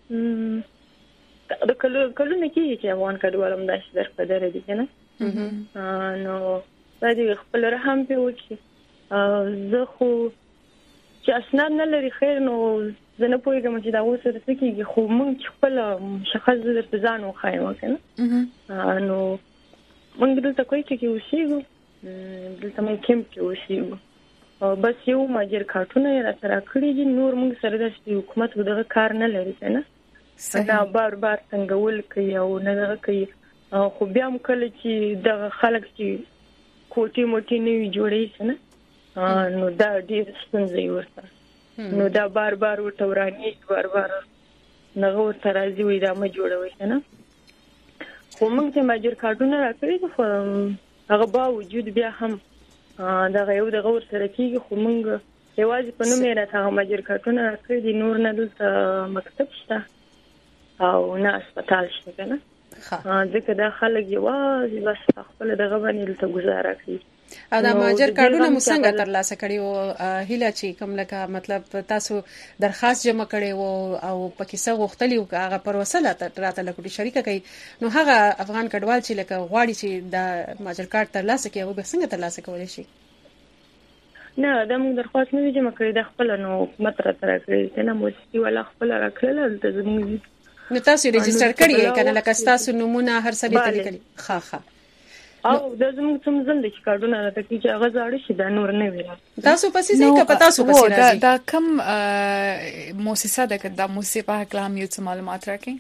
د کلونه کېږي چې افغان کډوال هم داسې در په دره دي که نه نو دا دې خپل رحم پرې وکړي زه خو چې اسناد نه لري خیر نو زه نه پوهېږم چې دا اوس سره څه کېږي خو موږ چې خپله مشخص زه درته ځان وښایم که نه نو موږ دلته کویټه کې اوسېږو دلته موږ کیمپ کې اوسېږو بس یو ماجر کارټونه یې راته راکړي دي نور موږ سره داسې حکومت دغه کار نه لري که نه نه بار بار تنګول کوي او نه دغه کوي خو بیا هم کله چې دغه خلک چې کوټې موټې نه وي جوړوي که نه نو دا ډېره ستونزه یې ورته نو دا بار بار ورته ورانیږي بار بار نغه ورته راځي وایي دا مه جوړوئ که نه خو موږ چې ماجر کارټونه راکړي دي خو هغه باوجود بیا هم دغه یو دغه ورسره کېږي خو موږ یوازې په نوم یې راته هغه ماجر کارټونه راکړي دي نور نه دلته مکتب شته او نه اسپتال شته که نه ځکه دا خلک یوازې بس خپله دغه باندې دلته ګزاره کوي او دا ماجر کارډونه مو څنګه ترلاسه کړي او هیله چې کوم لکه مطلب تاسو درخواست جمع کړي وو او پکې څه غوښتلي وو هغه پروسه راته لکه شریکه کوي نو هغه افغان کډوال چې لکه غواړي چې دا ماجر کارت ترلاسه کړي او به څنګه ترلاسه کولی شي نه دا موږ درخواست نه جمع کړی دا خپله نو حکومت راته راکړی که نه موسیقي والا خپله راکړله دلته زموږ نو تاسو رجسټر کړی یې که نه لکه ستاسو نومونه هر څه دې ته لیکلي ښه ښه او دا زموږ څوم ځل دی چې کارډونه راته کړي چې هغه زاړه شي دا نور نه وي تاسو پسې ځئ که په تاسو پسې راځي دا کوم مؤسسه ده که دا مؤسسې په هکله هم یو څه معلومات راکړئ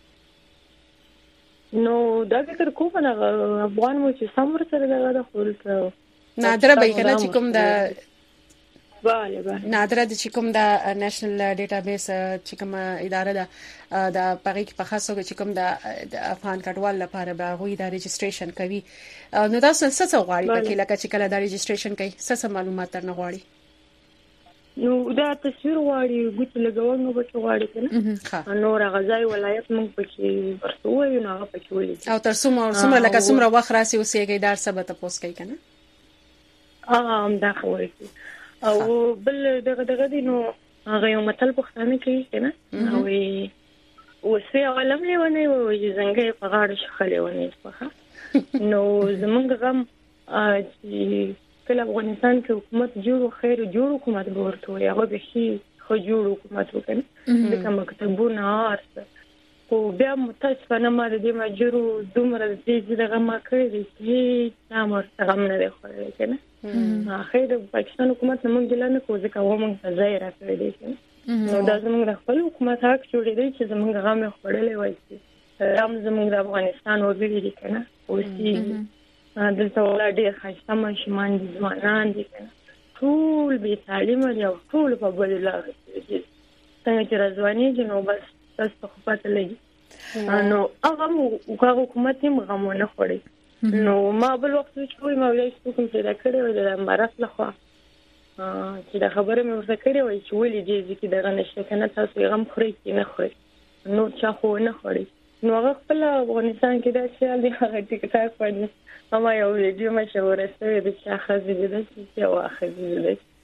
نو دا فکر کوم هغه افغان مؤسسه هم ورسره دغه ده خو دلته نادره به یې که نه چې کوم د بله بله نادره د چې کوم د نېشنل ډیټابیس چې کوم اداره ده د هغې کې په خاص توګه چې کوم د افغان کډوال لپاره به هغوی دا رجسټریشن کوي نو تاسو څه څه غواړي پکې لکه چې کله دا رجسټریشن کوي څه څه معلومات درنه غواړي نو دا تصویر غواړي ګوتې لګول نو پکې غواړي که نه نور هغه ځای ولایت موږ پکې ورته ووایو نو هغه پکې ولیکي او تر څومره لکه څومره وخت راسي اوسېږئ دا هر څه به تپوس کوي که نه همدا خبرې کوي او بل دغه دغه دی نو هغه یو متل پښتانه کوي که نه وایي اوسې عالم لیونی وایي زنګی په غاړه شخه لیونی شپه نو زمونږ غم چې کله افغانستان کې حکومت جوړ خیر جوړ حکومت به ورته وایي هغه بیخي ښه جوړ حکومت و که نه ځکه مکتبونه هر څه خو بیا متاسفانه ما د دې ماجرو دومره دې دغه ما کړی دی چې هېڅ چا مې ورته غم نه دی خوړلی که نه خیر د پاکستان حکومت نه موږ ګیله نه کوو ځکه هغه موږ ته ځای راکړی دی که نه نو دا زموږ د خپل حکومت حق جوړېدی چې زموږ غم یې خوړلی وای چې هم زموږ د افغانستان وګړي دي که نه اوسېږي دلته والا ډېر ښایسته ماشومان دي ځوانان دي که نه ټول بې تعلیمه دي او ټول په بدو لارو کې دي څنګه چې راځوانېږي نو بس تاسو ته خو پته لګي نو هغه حکومت هم غم ونه خوړی نو ما بل وخت چې کوی ما ویلای چې کوم پیدا کړی وای د امارات لخوا چې دا خبره مې ورته کړې وای چې ولې دې ځکه دغه نشته که نه تاسو یې غم خورئ چې نه خورئ نور چا خو نه خوړی نو هغه خپل افغانستان کې دا خیال دی هغه ټیک ټاک باندې ما یو ویډیو مشهوره شوې ده چې ښځې دي داسې چې یوه ښځې دي داسې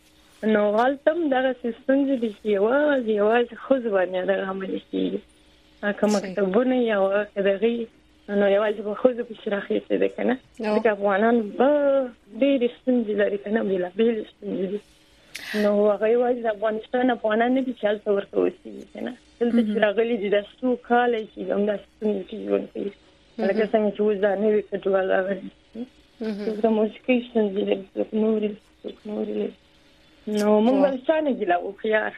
نو غلطم دغه سیستم دې چې یوازې یوازې ښځو باندې دغه عملي کېږي که مکتبونه یا دغې نو یوازې به ښځو پسې راخیستې ده که نه ځکه افغانان به ډېرې ستونزې لري که نه بېلابېلې ستونزې دي نو هغه یوازې د افغانستان افغانان نه دي چې هلته ورته اوسېږي که نه دلته چې راغلي دي دا څو کاله چې همداسې ستونزې کې ژوند کوي لکه څنګه چې اوس دا نوي کډوال راغلي څوک د موسیقۍ ستونزې لري څوک نورې څوک نورې لري نو موږ به له چا نه ګیله وکړو یار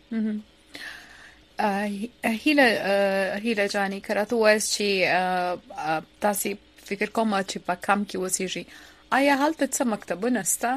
هیله هیله جانې که راته ووایاست چې تاسې فکر کوم چې په کمپ کې اوسېږئ آیا هلته څه مکتبونه شته؟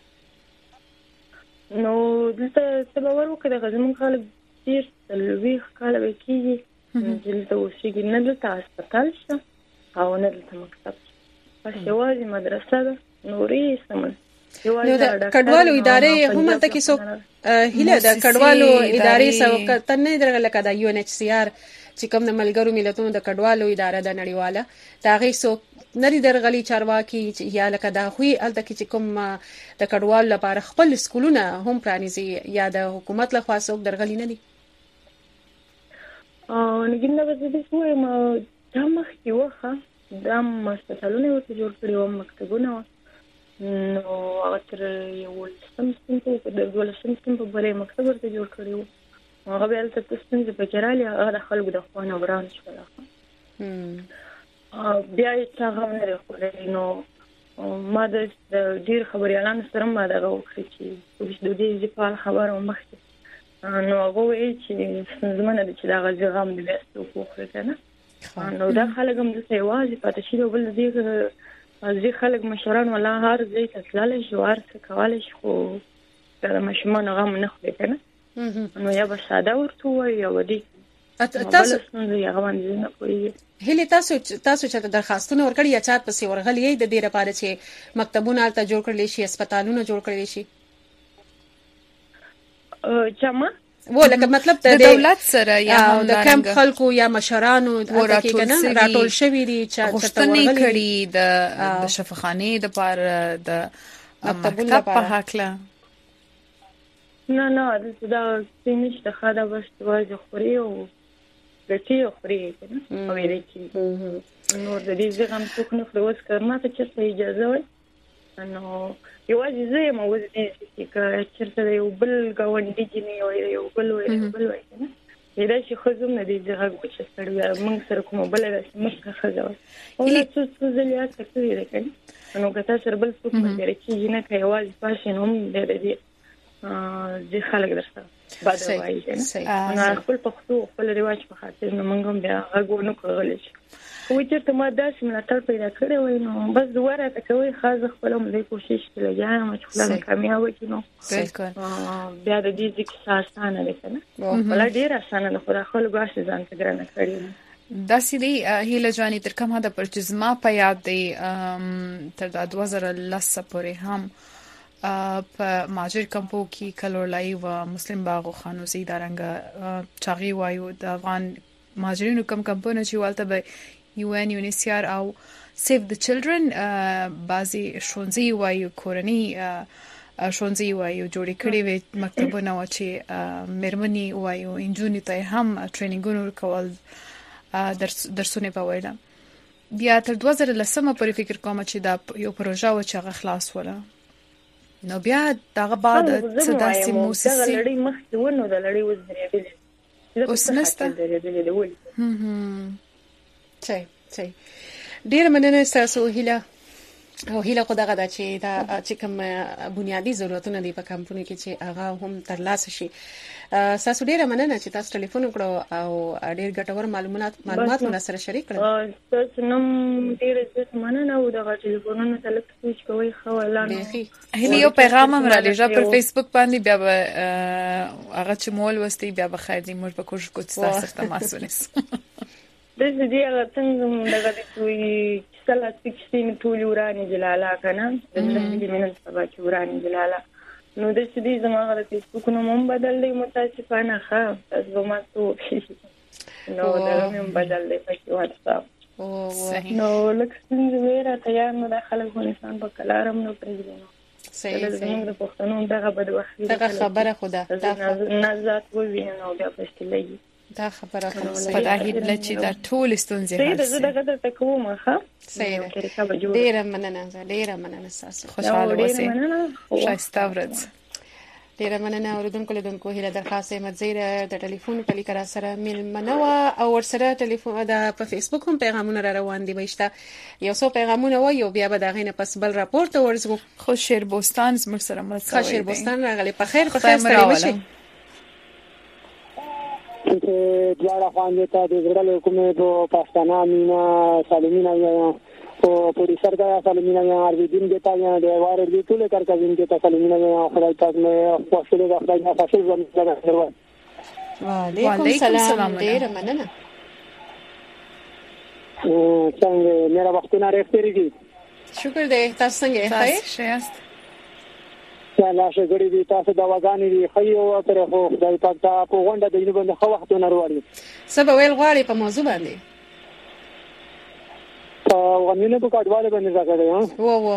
نو دلته څه باور وکړه دغه زموږ خلک ډېر څلوېښت کاله به کېږي چې دلته اوسېږي نه دلته هسپتال شته او نه دلته مکتب شته بس یوازې مدرسه ده نورې څه نو د کډوالو ادارې هم هلته کې څوک هیله د کډوالو ادارې څه ته نه درغله لکه د یو ان ایچ سی آر چې کوم د ملګرو ملتونو د کډوالو اداره د نړیواله د هغې څوک نه دي درغلي چارواکي یا لکه د هغوی هلته کې چې کوم د کډوالو لپاره خپل سکولونه هم پرانیزي یا د حکومت لخوا څوک درغلي نه دي؟ نګین دا به زه داسې ووایم دا مخکې وخه دا هسپتالونه یې ورته جوړ کړي وه مکتبونه وه نو هغه تر یولسم صنف د دولسم صنف پورې مکتب ورته جوړ کړی و هغه بیا هلته څه ستونزې پکې رالې هغه د خلکو د خوا نه وران شول بیا یې چا غم نه دی خوړلی نو ما د ډېر خبریالانو سره ما دغه وکړې چې د دې ځپال خبره و مخکې نو هغه وایي چې ستونزمنه ده چې دغه زه غم د بیا څوک وخوري که نه نو دا خلک هم دلته یوازې پاتې شي او بل دې ځي خلک مشران ولا هر ځای ته تللی شي هر څه کولی شي خو د ماشومانو غم نه خوري که نه نو یا به ساده ورته ووایي یا به دې بله ستونزه یې هغه باندې زه نه پوهېږم هیلې تاسو تاسو چېرته درخواستونه ورکړي یا چا پسې ورغلي یې د دې لپاره چې مکتبونه هلته جوړ کړلی شي هسپتالونه جوړ کړلی شي چا ما و لکه مطلب د دولت سره یا د کمپ خلکو یا مشرانو راټول شوي دي چې غوښتنې کړي د شفاخانې دپاره د مکتب په هکله نه نه دلته دا څه نشته ښه ده بس یوازې خوري او ګټي او خوري که نه او ویلې کېږي نور د دې زغم څوک نه خوري اوس که ما ته چېرته اجازه وای نو یوازې زه یم اوس دې چې که چېرته د یو بل ګاونډي جینۍ وایي د یو بل وایي د بل وایي که نه کېدای شي ښځو هم د دې زه غږ وچسټړ وي موږ سره کومه بله داسې مشره ښځه وه او لا څو څو ځلې هڅه کړې ده که نه نو که تا سره بل څوک ملګری کېږي نه که یوازې پاشې نو هم دی د دې ځي خلک درته بده وایي که نه خپل پښتو خپل رواج په خاطر نو موږ هم بیا غږ ونه کړو غلی شو وایي چېرته ما داسې ملاتړ پیدا کړی وای نو بس دعا راته کوئ ښه زه خپله هم دې کوشش کې لګیا یم چې خدای مې کامیابه کړي نو بیا د دې ځای کیسه اسانه ده که نه خپله ډېره اسانه ده خو دا خلکو هسې ځان ته ګرانه کړې ده داسې دی هیله جانې تر کوم حده پر چې زما په یاد دی تر دا دوه زره لس پورې هم په مهاجر کمپو کې کلورلایي و مسلم باغ و خانوزي دارنګه چاغي وایو د افغان مهاجرینو کم کمپونه چې والته به یو ان یو ان ایچ سی آر او سیف د چلډرن بعضې ښوونځي وایو کورني ښوونځي وایو جوړې کړې وې مکتبونه وه چې مېرمنې وایو نجونې ته یې هم ټرینینګونه ورکول درسونه به ویله بیا تر دوه زره لسمه پورې فکر کوم چې دا یو پروژه وه چې هغه خلاصوله نو بیا دغه بعد څه داسې موسسې دغه لړۍ مخکې و نو د لړۍ اوس درېدلې اوس نشته صحیح صحیح ډېره مننه ستاسو هیله او هیله خو دغه ده چې دا چې کوم بنیادي ضرورتونه دي په کمپونو کې چې هغه هم ترلاسه شي ستاسو ډېره مننه چې تاسو ټلیفون وکړو او ډېر ګټور معلومات معلومات مو سره شریک کړل تاسو نوم ډېر زیات مننه او دغه ټلیفونونو ته لږ سوچ کوئ ښه ولاړ هیله یو پیغام هم رالیږه پر فیسبوک باندې بیا به هغه چې مو ولوستئ بیا به خیر دی موږ به کوشش کوو چې ستاسو سره تماس ونیسو داسې دي هغه څنګه دغه دوی کله چې ټولې ورانې جلاله که نه د لږې مې نن سبا چې ورانې جلاله نو داسې دي زما هغه د فیسبوک نوم هم بدل دی متاسفانه ښه تاسو به ما څه وکړي نو دغه مې هم بدل دی پکې واتساپ نو لږ ستونزې وې راته یار نو دا خلک افغانستان په کلار هم نه پرېږدي نو صحیح زموږ د پښتنو دغه بدبختي دغه خبره خدا نازات وویني نو بیا پښتلې دا خبره خو په داهید لچې دا ټول ستونزې حل شي. دغه دغه کومه ښه صحیح ډیره مننه ډیره مننه تاسو خوشاله اوسئ ښایسته ورځ. ډیره مننه اوریدونکو لیدونکو هیله درخواست احمد زیره د ټلیفون په لیکره سره ملمنه او ورسره ټلیفون د په فیسبوک هم پیغامونه را روان دي بهشته یو څو پیغامونه و یو بیا به دغه نه پس بل راپورټ ورزغو. خو شیر بوستان زموږ سره مرسته کوي. خو شیر بوستان راغلی په خیر په خیر ستړي مشي. چې دواړه خواندې ته د زړه کومه په پښتانه مینا سالمینا یا او پولیسر دا سالمینا یا اردین دیتا یا د واره دې ټول کار کوي چې تاسو سالمینا یا خدای پاک مې خوشاله ده خدای نه فاصله زموږ سره. وعلیکم السلام ډیر مننه. او څنګه میرا وختونه راځي؟ شکر دې تاسو څنګه ښه یاست؟ یا لا شګړې دي تاسو دا وګانی دي خيو تر خو خدای پاک ته په غونډه دینه باندې خو وختونه وروړي. سبا ویل غواړي په موضوع باندې. او غنینه په کډواله باندې راغلی ها. وو وو.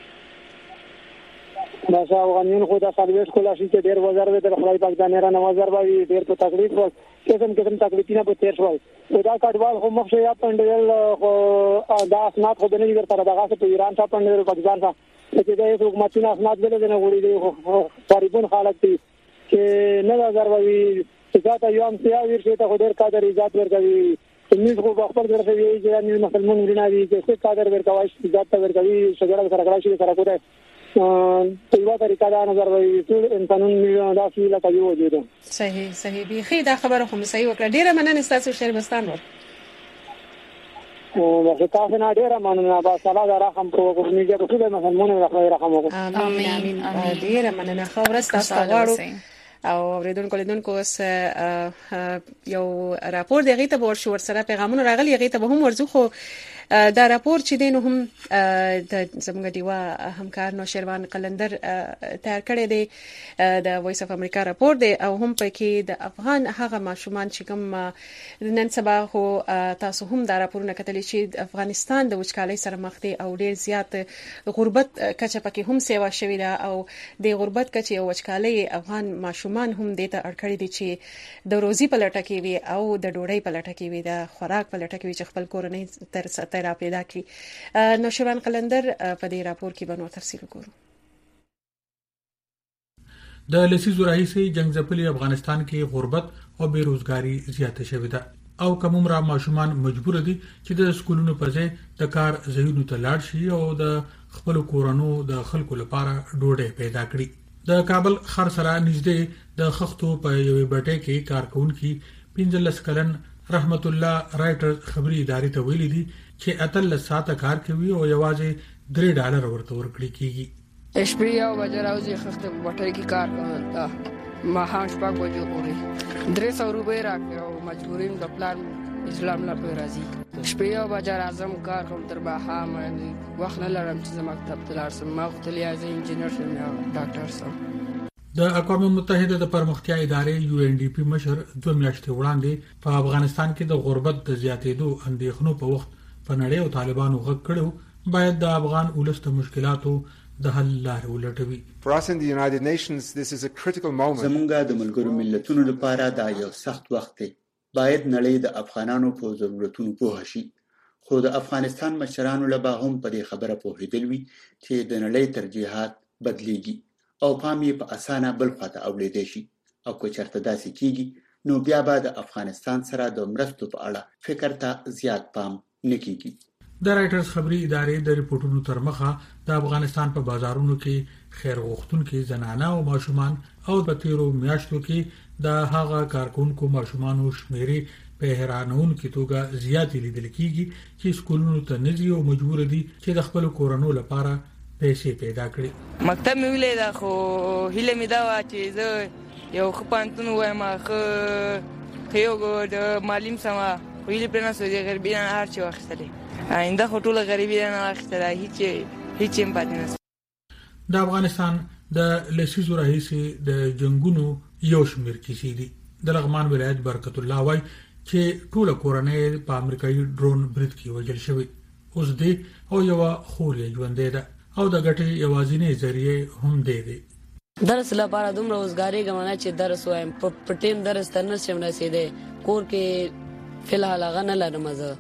دا څو غنین خو دا سرویس کولا شي چې ډیر وزر وي د خدای پاک د نه نه وزر وي ډیر په تکلیف و کسم کسم تکلیفونه په تیر شوی. دا کډوال خو مخ یا پندل خو دا اسناد خو نه لري تر دغه په ایران ته پندل پاکستان ته چې دا یو حکومتي اسناد دلته نه وړي دي غریبون خلک دي چې نه وزر وي چې دا یو ام سي او ورشي ته خو ډیر قادر ایجاد ورکوي. موږ خو خپل درته وی چې موږ مسلمان ورنه دي چې څه قادر ورکوي ایجاد ته ورکوي شګړه سره کړای سره کوته په یو طریقه دا نظر وي ټول انسانون دا څه لکه یو وجود. صحیح صحیح بيخي دا خبره خو صحیح وکړه. ډیره مننه تاسو شهر بستان ور او دا تاسو نه ډیره مننه با سلام رحم کو کو میږي په ټول مسلمانانو راخلي رحم وکړه. امين امين ډیره مننه خو ورسته تاسو او اوریدونکو لیدونکو اوس یو راپور دی غیته ور شو سره پیغامونه راغلي غیته به هم ورزو خو دا راپور چې دین هم د زموږ دیوا همکار نو شیروان قلندر تیار کړی دی د وایس اف امریکا راپور دی او هم پکې د افغان هغه ماشومان چې کوم نن سبا خو تاسو هم دا راپورونه کتلی چې افغانستان د وچکالۍ سره مخ دی او ډیر زیات غربت کچه پکې هم سیوا شوی دا او د غربت کچه او وچکالۍ افغان ماشومان هم د ته اړکړی دي چې د روزي په لټه کې وي او د ډوډۍ په لټه کې وي د خوراک په لټه کې وي چې خپل کورنۍ تر را پیدا کړي. نوشیروان قلندر په دې راپور کې به نور تفصیل وګورو. د لسیزو راهیسې جنگ ځپلي افغانستان کې غربت او بیروزګاری زیاته شوې ده او کوم را ماشومان مجبور دي چې د سکولونو په ځای د کار ځایونو ته لاړ شي او د خپل کورونو د خلکو لپاره ډوډۍ پیدا کړي. د کابل خر سره نږدې د خښتو په یوې بټۍ کې کارکونکي پنځلس کلن رحمت الله رائټر خبري ادارې ته ویلي دي چې اتل ساته کار کوي او یوازې درې ډالر ورته ورکړي کیږي. شپې یو بجې راوځي خښته په بټۍ کې کار کوم دا ما هم شپږ بجې پورې درې سو روپۍ راکړي او مجبوریم د پلان اسلام نه پوي راځي. شپې یو بجې راځم کار کوم تر ماښام وخت نه لرم چې مکتب ته لاړ شم. ما خو تل یې انجینر شم یا ډاکټر شم. د اقوام متحده د پرمختیا ادارې یو ان ډي پی مشر دوه میاشتې وړاندې په افغانستان کې د غربت د زیاتېدو اندېښنو په وخت په نړۍ او طالبانو غږ کړو باید د افغان ولس د مشکلاتو د حل لارې ولټوي. زمونږ د ملګرو ملتونو لپاره دا یو سخت وخت دی. باید نړۍ د افغانانو په ضرورتونو پوه شي. خو د افغانستان مشرانو لپاره هم په دې خبره پوهېدل وي چې د نړۍ ترجیحات بدليږي او پام یې په اسانه بل خواته اوړېدای شي او که چېرته داسې کیږي نو بیا به د افغانستان سره د مرستو په اړه فکر ته زیات پام نه کیږي. د رائټرز خبري ادارې د ریپورتونو تر مخه د افغانستان په بازارونو کې خیر غوښتونکو زنانه او ماشومان او په تیرو میاشتو کې د هغه کارکونکو ماشومانو شمیرې په حیرانونکو توګه زیاتې لیدل کیږي چې سکولونو ته نه ځي او مجبور دي چې د خپل کورونو لپاره پیسې پیدا کړي. مکتب مې ویلې دا خو هیله مې دا و چې زه یو خپانتون وایم خو یو د معلم سما ویلې پرنه سوي غربیان هر څه واخستلې آینده خو ټول غریبیان واخستلې هیڅ هیڅ هم پاتې نه. د افغانستان د لسیزو راهیسې د جنگونو یو شمېر کیسې دي. د لغمان ولایت برکت الله وای چې ټول کورنۍ په امریکایي ډرون برید کې وژل شوی. اوس دې او یو خور یې ژوندې ده او د ګټې یوازینی ذریعہ هم دی دی درس لپاره دومره روزګاری غمانه چې درس وایم په ټیم درس ته نشم رسیدې کور کې فلحال هغه نه لرم زه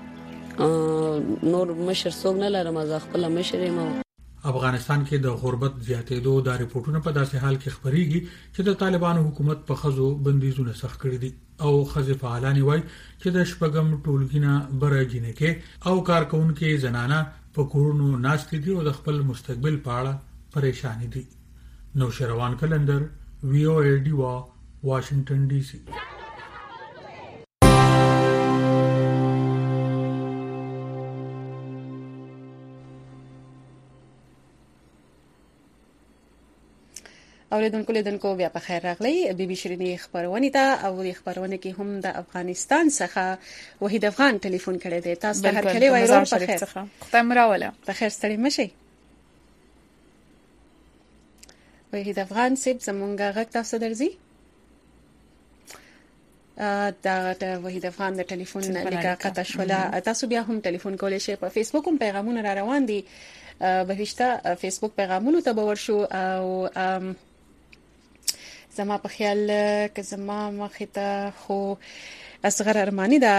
نور مشر څوک نه لرم زه خپل مشر یم. افغانستان کې د غربت زیاتېدو د ریپورتونو په داسې حال کې خبريږي چې د طالبانو حکومت په خزو بندیزونه سخت کړی دي او خزې فعالان وایي چې د شپږم ټولګینه برجینه کې او کارکونکو زنانه په کورونو ناشتي دي او د خپل مستقبل په اړه پریشان دي. نو شروان کلندر وی او ای ډی وا واشنگټن ډي سي. اوریدونکو لیدونکو بیا په خیر راغلی. بي بي شيريني خبرونه ته او د خبرونه کې هم د افغانستان څخه وحید افغان ټلیفون کړی دی. تاسو ته هر کله وایو په خیر خدای مراوله په خیر ستړي مشي. وحید افغان سیب زمونږه غږ تاسو درځي دا د وحید افغان د ټلیفون لیکه قطع شوله. تاسو بیا هم ټلیفون کولای شئ. په فیسبوک هم پیغامونه را روان دي بهشته فیسبوک پیغامونو ته باور شو او زما په خیال که زما مخې ته خو اصغر ارمانی دا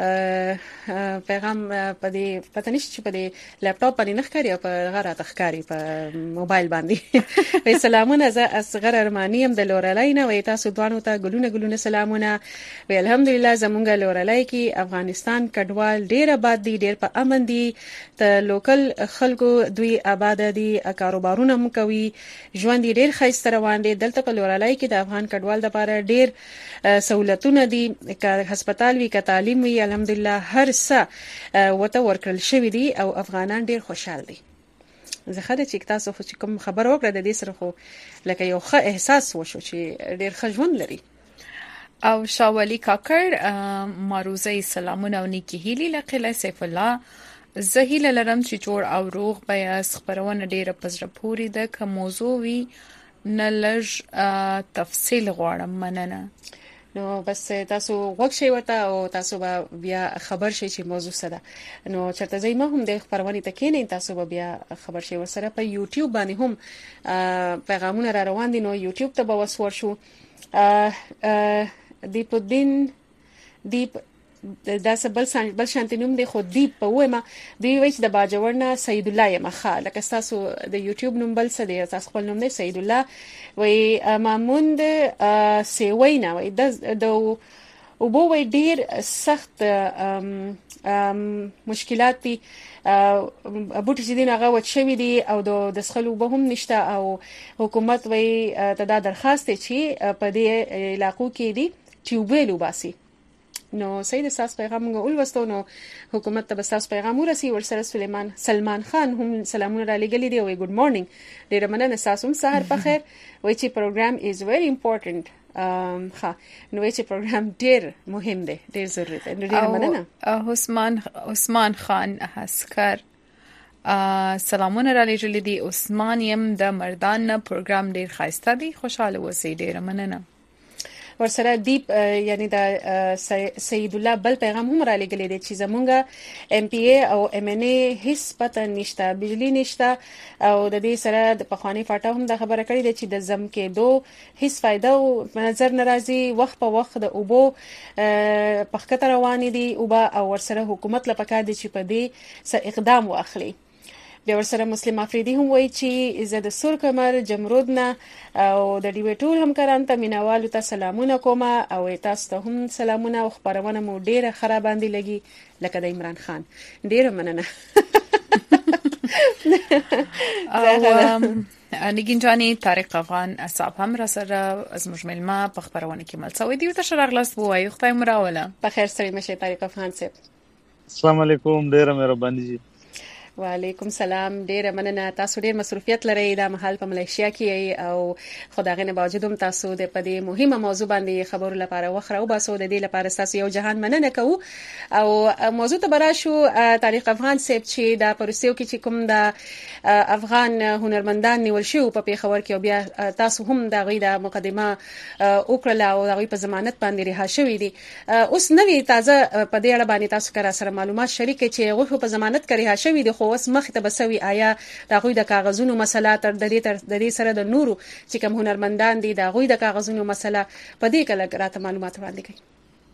پیغام په دې پته نشي چې په دې لپټاپ باندې نخکاری او په غره تخکاری په موبایل باندې. وی سلامونه زه اصغر ارمانی هم د لورلای نه وی تاسو دوانو ته ګلونه ګلونه سلامونه. وی الحمدلله زمونږ لورلای کې افغانستان کډوال ډیر آباد دي ډیر په امن دي ته لوکل خلکو دوی آباد دي کاروبارونه هم کوي ژوند ډیر خیسته روان دي. دلته په لورلای کې د افغان کډوال لپاره ډیر سہولتونه دي که هسپتال وی که تعلیم وی الحمدلله هر څه وته ورکړل شوی دي او افغانان ډیر خوشحال دي. زه خاله چې تاسو خو کوم خبر وکړه د دې سره خو لکه یو ښه احساس وشو چې ډیر ښه ژوند لري. او شاولی کاکړ ماروزه سلامونه او نیکی هیلی لقله سیف الله زهیل لرم چې جوړ او روغ بیاس خبرونه ډیره پزره پوری ده که موضوع وی نلج تفصیل غواړم مننه. نو بس تاسو وګ شي ورته او تاسو به بیا خبر شي چې موضوع څه ده. نو چرته زې ما هم د خبرونه ته کېنې تاسو به بیا خبر شي ورسره. په یوټیوب باندې هم پیغامونه را روان دي نو یوټیوب ته به وسور شو. دیپ الدین دیپ دا سبل بل شانتینوم دی خو دیپ په ومه دی وای چې د باجوړنا سید الله یمخه لکه تاسو د یوټیوب نوم بل څه دی تاسو خپل نوم دی سید الله وای ماموند سیوینا وای د او بو وای ډیر سخت مشکلات دي بوټي چې دین هغه وچ شوی دي او د سخلو به هم نشته او حکومت وای ته دا درخواست چې په دې علاقو کې دي ټیوبویل وباسي. نو سید ساس پیغام غول وستو نو حکومت ته بساس پیغام ورسی ورسره سلیمان سلمان خان هم سلامونه را لګلی دی وای ګډ مورنینګ ډیر مننه تاسو سحر په خیر وای چې پروګرام از ویری امپورټنت ام ها نو وای چې پروګرام ډیر مهم دی ډیر ضروري دی ډیر مننه. عثمان عثمان خان حسکر سلامونه را لګلی دی عثمان یم د مردان پروګرام ډیر خاصه دی خوشاله وسی ډیر مننه. ورسره دیپ یعنی دا سید الله بل پیغام هم را لګلې دي چې زمونږه ام پی ای او ام ان ای هیڅ پته نشته بجلی نشته او د دې سره د پخوانی فاټا هم د خبره کړې ده چې د زم کې دو هیڅ فائدہ او نظر ناراضي وخت په وخت د اوبو پخکته روان دي او او ورسره حکومت لپاره دي چې په دې څه اقدام واخلي. بیا ورسره مسلم افریدي هم وایي چې زه د سور کمر جمرود نه او د ډیوی ټول همکاران ته مینوالو ته سلامونه کوم او تاسو ته هم سلامونه او خبرونه مو ډیره خراب باندې لګي لکه د عمران خان ډیره مننه. نگین جانی طارق افغان صاحب هم را سره از مجمل ما په خبرونه کې مل سوي دی او تاسو راغلاست وایي خدای مراوله په خیر سره مشه طارق افغان صاحب. السلام علیکم ډیره مهرباني جی. وعلیکم سلام ډیره مننه تاسو ډیر مصروفیت لرئ د محل په ملیشیا کې او خدای نه باوجود هم تاسو د پدې مهمه موضوع باندې خبرو لپاره وخره او باسو د دې لپاره تاسو یو جهان مننه کوو او موضوع ته براشو طارق افغان صاحب چې د پروسیو کې چې کوم د افغان هنرمندان نیول شو په پیښور کې او بیا تاسو هم د غي د مقدمه وکړه او د غي په ضمانت باندې رها شوې دي اوس نوې تازه په دې اړه باندې تاسو کرا سره معلومات شریک چې هغه په ضمانت کې رها شوې دي خو اوس مخ ته بسوي آیا دا غوي د کاغذونو مسله تر د دې تر د دې سره د نورو چې کوم هنرمندان دي دا غوي د کاغذونو مسله په دې کله راته معلومات وړاندې کړئ.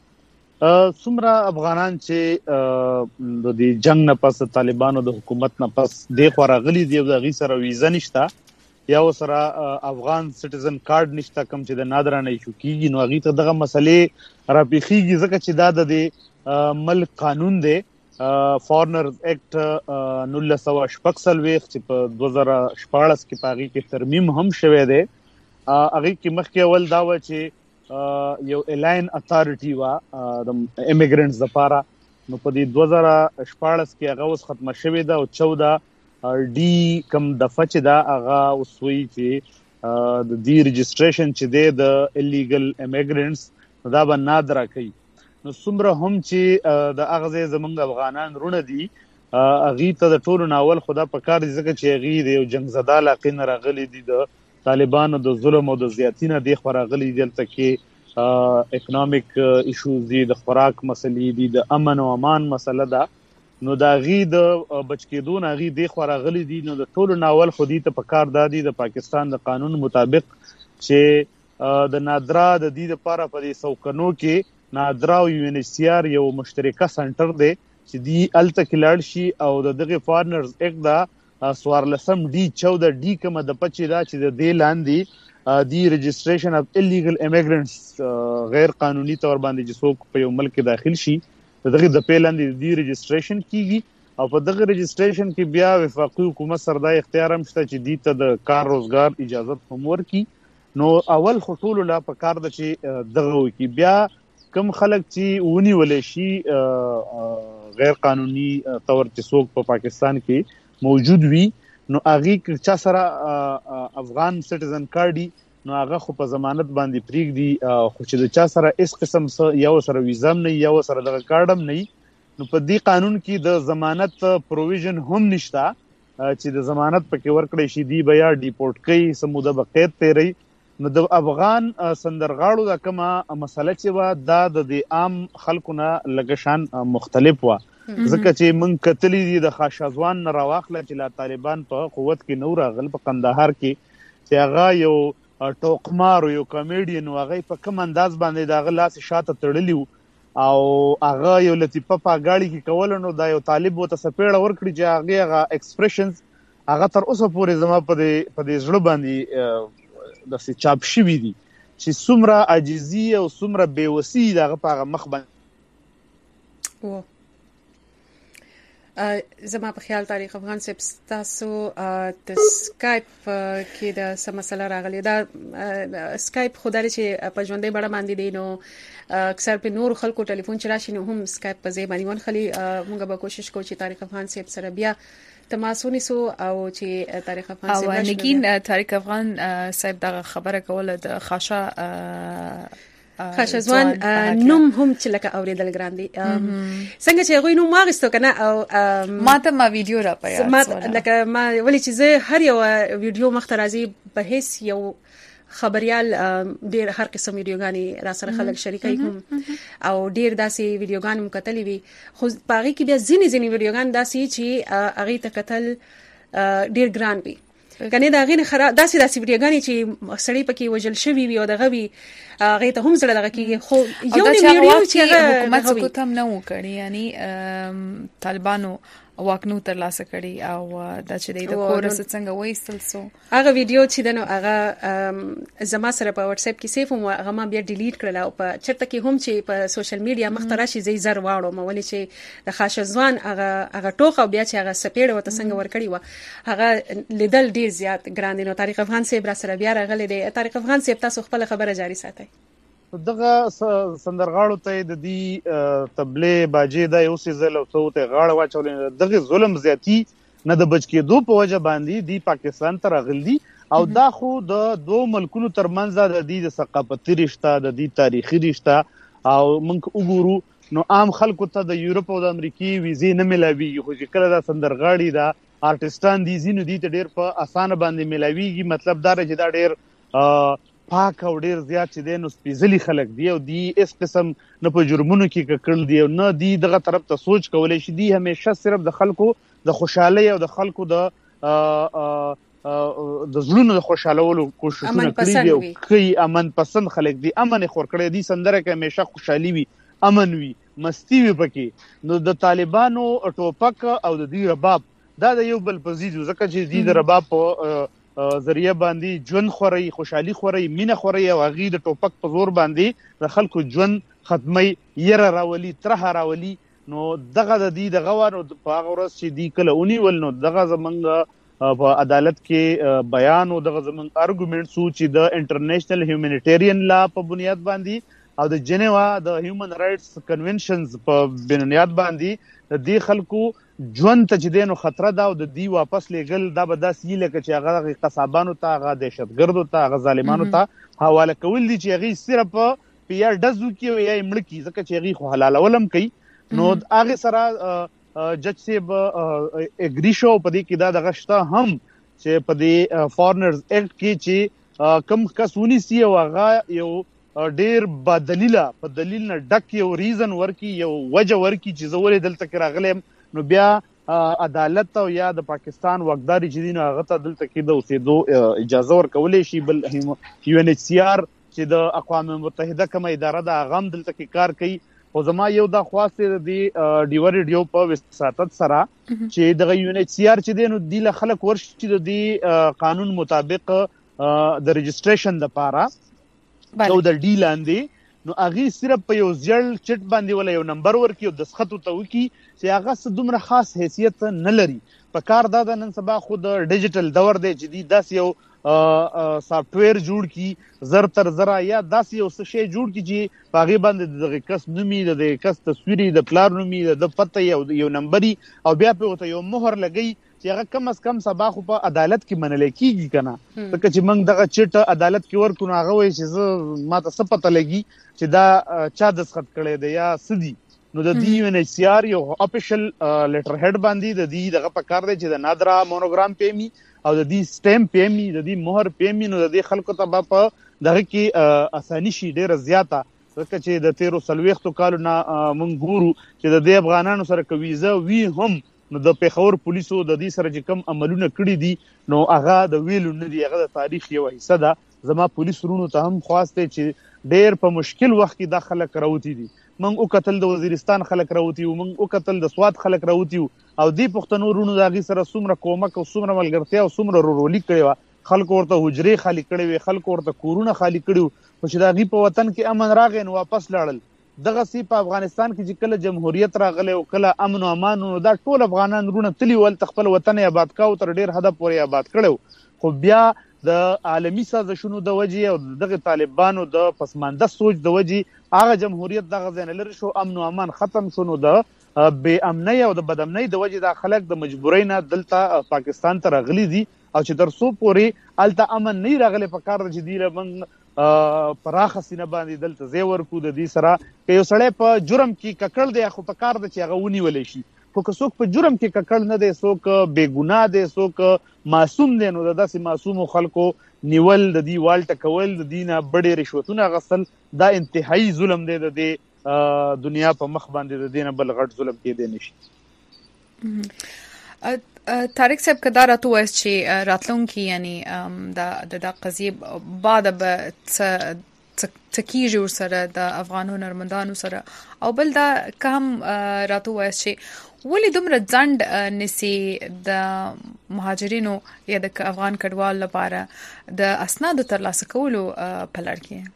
څومره افغانان چې د دې جنگ نه پس طالبانو د حکومت نه پس د خو راغلي دی د غي سره ویزا نشته یا سره افغان سټیزن کارت نشته کوم چې د نادرانه شو کیږي نو غي ته دغه مسلې را پیخيږي ځکه چې دا د ملک قانون دی فورنرز اکټ نولس سوه شپږ څلوېښت چې په دوه زره شپاړس کې پاغي کې ترمیم هم شوی دی هغه کې مخکې اول دا و چې یو الاین اتھارټي وا د ایمیګرنټس لپاره نو په دې دوه زره شپاړس کې هغه اوس ختمه شوې ده او چودہ ډي کم د فچ دا هغه اوس وی چې د دې رجسټریشن چې دی د الیګل ایمیګرنټس دا به نادره کوي نو څومره هم چې د اغزه زمونږ افغانان رونه دي اغي ته د ټولو ناول خدا په کار ځکه چې اغي د یو جنگ زده علاقې نه راغلي دي د طالبانو د ظلم او د زیاتینه د خورغلي دلته کې اکونومیک ایشوز دي د خوراک مسلې دي د امن او امان مسله ده نو دا غي د بچکیدون غي د خورغلي دي نو د ټولو ناول خودي ته په کار دادي د پاکستان د قانون مطابق چې د نادرا د دې لپاره په دې سوکنو کې نادرا او یو ان ایچ سی آر یو مشترکه سنټر دی چې دی الته کلاړ شي او د دغه فارنرز اک دا سوارلسم ډي چودہ ډي کوم د پچی دا چې د دې لاندې دی رجسټریشن اف الیګل ایمیګرنټس غیر قانوني تور باندې چې څوک په یو ملک داخل شي دغه د پیلاندې دی رجسټریشن کیږي او په دغه رجسټریشن کې بیا وفاقي حکومت سره د اختیار هم شته چې دی ته د کار روزګار اجازه هم ورکړي نو اول خطول لا په کار د چې دغه وکي بیا کم خلک چې ونی ولې شي غیر قانوني تور چې څوک په پاکستان کې موجود وي نو اغي چا سره افغان سټیزن کارډي نو هغه خو په ضمانت باندې پریګ دي خو چې د چا سره اس قسم یو سره ویزام نه یو سره د کارډم نه نو په دې قانون کې د ضمانت پروویژن هم نشته چې د ضمانت پکې ورکړې شي دی بیا ډیپورټ کوي سموده بقید تیری نو د افغان سندرغاړو د کومه مسله چې وا د د عام خلکو نه لګشان مختلف و ځکه چې مونږ کتلی دي د خاشازوان نه راواخله چې لا طالبان په قوت کې نور غل په قندهار کې چې هغه یو ټوکمار یو کامیډین هغه په کوم انداز باندې دا غلاس شاته تړلی او هغه یو لطیفه په غاړي کې کول نو دا یو طالب وته سپېړه ورکړي چې هغه هغه ایکسپریشنز هغه تر اوسه پورې زما په دې په دې ځړ باندې د څه چاپ شوی دي چې څومره عاجزي او څومره بیوسی دغه په مخ باندې و زما په خیال تاریخ افغان صاحب تاسو د سکایپ کې د سم مسله راغلی دا سکایپ خدای چې په ژوندۍ بڑا باندې دی نو اکثر په نور خلکو ټلیفون چراشي نو هم سکایپ په ځای باندې ون خلی موږ به کوشش کوو چې تاریخ افغان صاحب سره بیا تماسونی سو او چې تاریخ افغان صاحب او نگین تاریخ افغان صاحب دا خبره کوله د خاصه خاشزوان نوم هم چې لکه اوریدل ګران دي څنګه چې غوي نو ماغستو کنه او ما ته ما ویډیو را پیا لکه ما ولې چې زه هر یو ویډیو مخترازي په هیڅ یو خبريال ډیر هر قسم ویډیوګانی را سره خلک شریکای کوم او ډیر داسې ویډیوګان مکتلې وي خو باغی کې بیا ځینې ځینې ویډیوګان داسې چې اغه تکتل ډیر ګران وي کنه دا غینه خراب داسې داسې ویډیوګانی چې سړی پکې وجل شوی وي او دغه وی هغه ته هم سره دغه کیږي خو یو ویډیو چې حکومت څه کوم نه وکړي یعنی طالبانو واکنو تر لاسه کړي او دا چې د کورس څنګه وېستل سو هغه ویډیو چې دنو هغه زما سره په واتس اپ کې سیف هم هغه ما بیا ډیلیټ کړل او په چرته کې هم چې په سوشل میډیا مخترا شي زی زر واړو مولي چې د خاشزوان هغه هغه ټوخه بیا چې هغه سپېړ وته څنګه ورکړی و هغه لیدل ډیر زیات ګران دي نو تاریخ افغان صاحب را سره بیا راغلی دی تاریخ افغان صاحب تاسو خپل خبره جاری ساتئ دغه سندرغاړو ته د دې تبلې باجې د یو سیزل او ته غاړه واچولې دغه ظلم زیاتی نه د بچ کېدو په وجه باندې دی پاکستان ته راغلي او دا خو د دوه ملکونو ترمنځ د دې ثقافتي رشتہ د دې تاریخي رشتہ او موږ وګورو نو عام خلکو ته د یورپ او د امریکای ویزې نه ملاويږي خو چې کله دا سندرغاړي دا آرټستان دي زینو دي ته ډېر په اسانه باندې ملاويږي مطلب دا چې دا ډېر پاک او ډیر زیات چې دی نو سپېڅلي خلک دي او دی اس قسم نه په جرمونو کې ککړ دي او نه دی دغه طرف ته سوچ کولی شي. دی همیشه صرف د خلکو د خوشحالۍ او د خلکو د د زړونو د خوشحالولو کوششونه کړي دي او کوي. امن پسند خلک دي، امن یې خور کړی دي. سندره کې همیشه خوشحالي وي، امن وي، مستی وي پکې. نو د طالبانو ټوپک او د دې رباب دا د یو بل په ضد وو، ځکه چې دې د رباب په ذریعہ باندې ژوند خوري، خوشحالي خوري، مینه خوري او هغې د ټوپک په زور باندې د خلکو ژوند ختمي، یره راولي، ترهه راولي. نو دغه د دې دغه وانو په هغه ورځ چې دی کله ونیول نو دغه زمونږ په عدالت کې بیان او دغه زمونږ ارګومنټ سو چې د انټرنیشنل هیومانیټیرین لا په بنیاد باندې او د جنیوا د هیومن رائټس کنونشنز په بنیاد باندې د دې خلکو ژوند ته چې دی نو خطره ده او د دې واپس لیږل دا به داسې وي لکه چې هغه قصابانو ته، هغه دهشتګردو ته، هغه ظالمانو ته حواله کول دي چې هغې صرف په یا ډزو کې او یا یې مړه کړي، ځکه چې هغې خو حلالول هم کوي. نو هغې سره جج صاحب اګری شو په دې کې دا دغه شته هم چې په دې فارنرز ایکټ کې چې کم کس ونیسي او هغه یو ډیر بدلیله په دلیل نه ډک یو ریزن ورکی، یو وجه ورکی چې زه ولې دلته کې راغلم، نو بیا عدالت او یا د پاکستان واکداري چې دي نو هغه ته دلته کې د اوسېدو اجازه ورکولی شي. بل یو ان ایچ سی آر چې د اقوام متحده کومه اداره ده هغه هم دلته کې کار کوي. خو زما یو دا خواست دی د ډیو ریډیو په وساتت سره چې دغه یو ان ایچ سی آر چې دی نو دی له خلک ورشي چې د دې قانون مطابق د رجسټریشن لپاره او د ډی لاندې نو هغې صرف په یو زیړ چټ باندې ولا یو نمبر ورکړي او دسخط ورته وکړي چې هغه څه دومره خاص حیثیت نه لري. په کار دا ده نن سبا خو د ډیجیټل دور دی چې دی داسې یو سافټویر جوړ کی زر تر زره یا داسې یو څه شی جوړ کی چې په هغې باندې دغه کس نومي، د دغه کس تصویري، د پلار نومي، د پته یو نمبري او بیا پې ورته یو مهر لګوي چې هغه کم از کم سبا خو په عدالت کې منلی کېږي که نه. ځکه چې موږ دغه چټ عدالت کې ورکړو نو هغه وایي چې زه ما ته څه پته لګي چې دا چا دستخط کړی دی یا څه دي. نو د دې یو ان ایچ سی آر یو اپیشل لیټر هیډ باندې د دې دغه په کار دی چې د نادرا مونوګرام پیمي او د دې سټیمپ پیمي، د دې مهر پیمي، نو د دې خلکو ته به په دغه کې اساني شي ډېره زیاته. ځکه چې د تیرو څلوېښتو کالو نه موږ ګورو چې د دې افغانانو سره که ویزه وي هم نو د پېښور پولیسو د دې سره چې کم عملونه کړي دي نو هغه د ویلو نه دي، هغه د تاریخ یوه حصه ده. زما پولیس ورونو ته هم خواست دی چې ډېر په مشکل وخت کې دا خلک راوتي دي. موږ وکتل د وزیرستان خلک راوتي وو، موږ وکتل د سوات خلک راوتي وو او دې پښتنو ورونو د هغې سره څومره کومک او څومره ملګرتیا او څومره ورورولي کړې وه. خلکو ورته حجرې خالي کړې وې، خلکو ورته کورونه خالي کړي وو، خو چې د هغې په وطن کې امن راغی نو واپس لاړل. دغسې په افغانستان کې چې کله جمهوریت راغلی او کله امن او امان نو دا ټول افغانان ورونه تلي ول، خپل وطن یې آباد کاوه، تر ډېر حده پورې آباد کړی. خو بیا د عالمي سازشونو د وجې او دغه طالبانو د پسمانده سوچ د وجې هغه جمهوریت دغه ځای نه لرې شو، امن او امان ختم شو. نو د بې امنۍ او د بد امنۍ د وجې دا خلک د مجبورۍ نه دلته پاکستان ته راغلي دي او چې تر څو پورې هلته امن نه راغلی په کار ده چې دوی له موږ پراخه سینه باندې دلته ځای ورکړو. د دې سره که یو سړی په جرم کې ککړ دی خو په کار ده چې هغه ونیولی شي، خو که څوک په جرم کې ککړ نه دی، څوک بې ګناه دی، څوک معصوم دی، نو د داسې معصومو خلکو نیول، د دې والټه کول، د دې نه بډې رشوتونه اخیستل دا انتهایي ظلم دی. د دې دنیا په مخ باندې د دې نه بل غټ ظلم کېدی نه شي. طارق صاحب که دا راته ووایاست چې راتلونکي یعنی د دا قضیې بعد به څه کېږي ورسره د افغان هنرمندانو سره، او بل دا که هم راته ووایاست چې ولې دومره ځنډ نیسي د مهاجرینو یا د افغان کډوالو لپاره د اسنادو ترلاسه کولو په لړ کې؟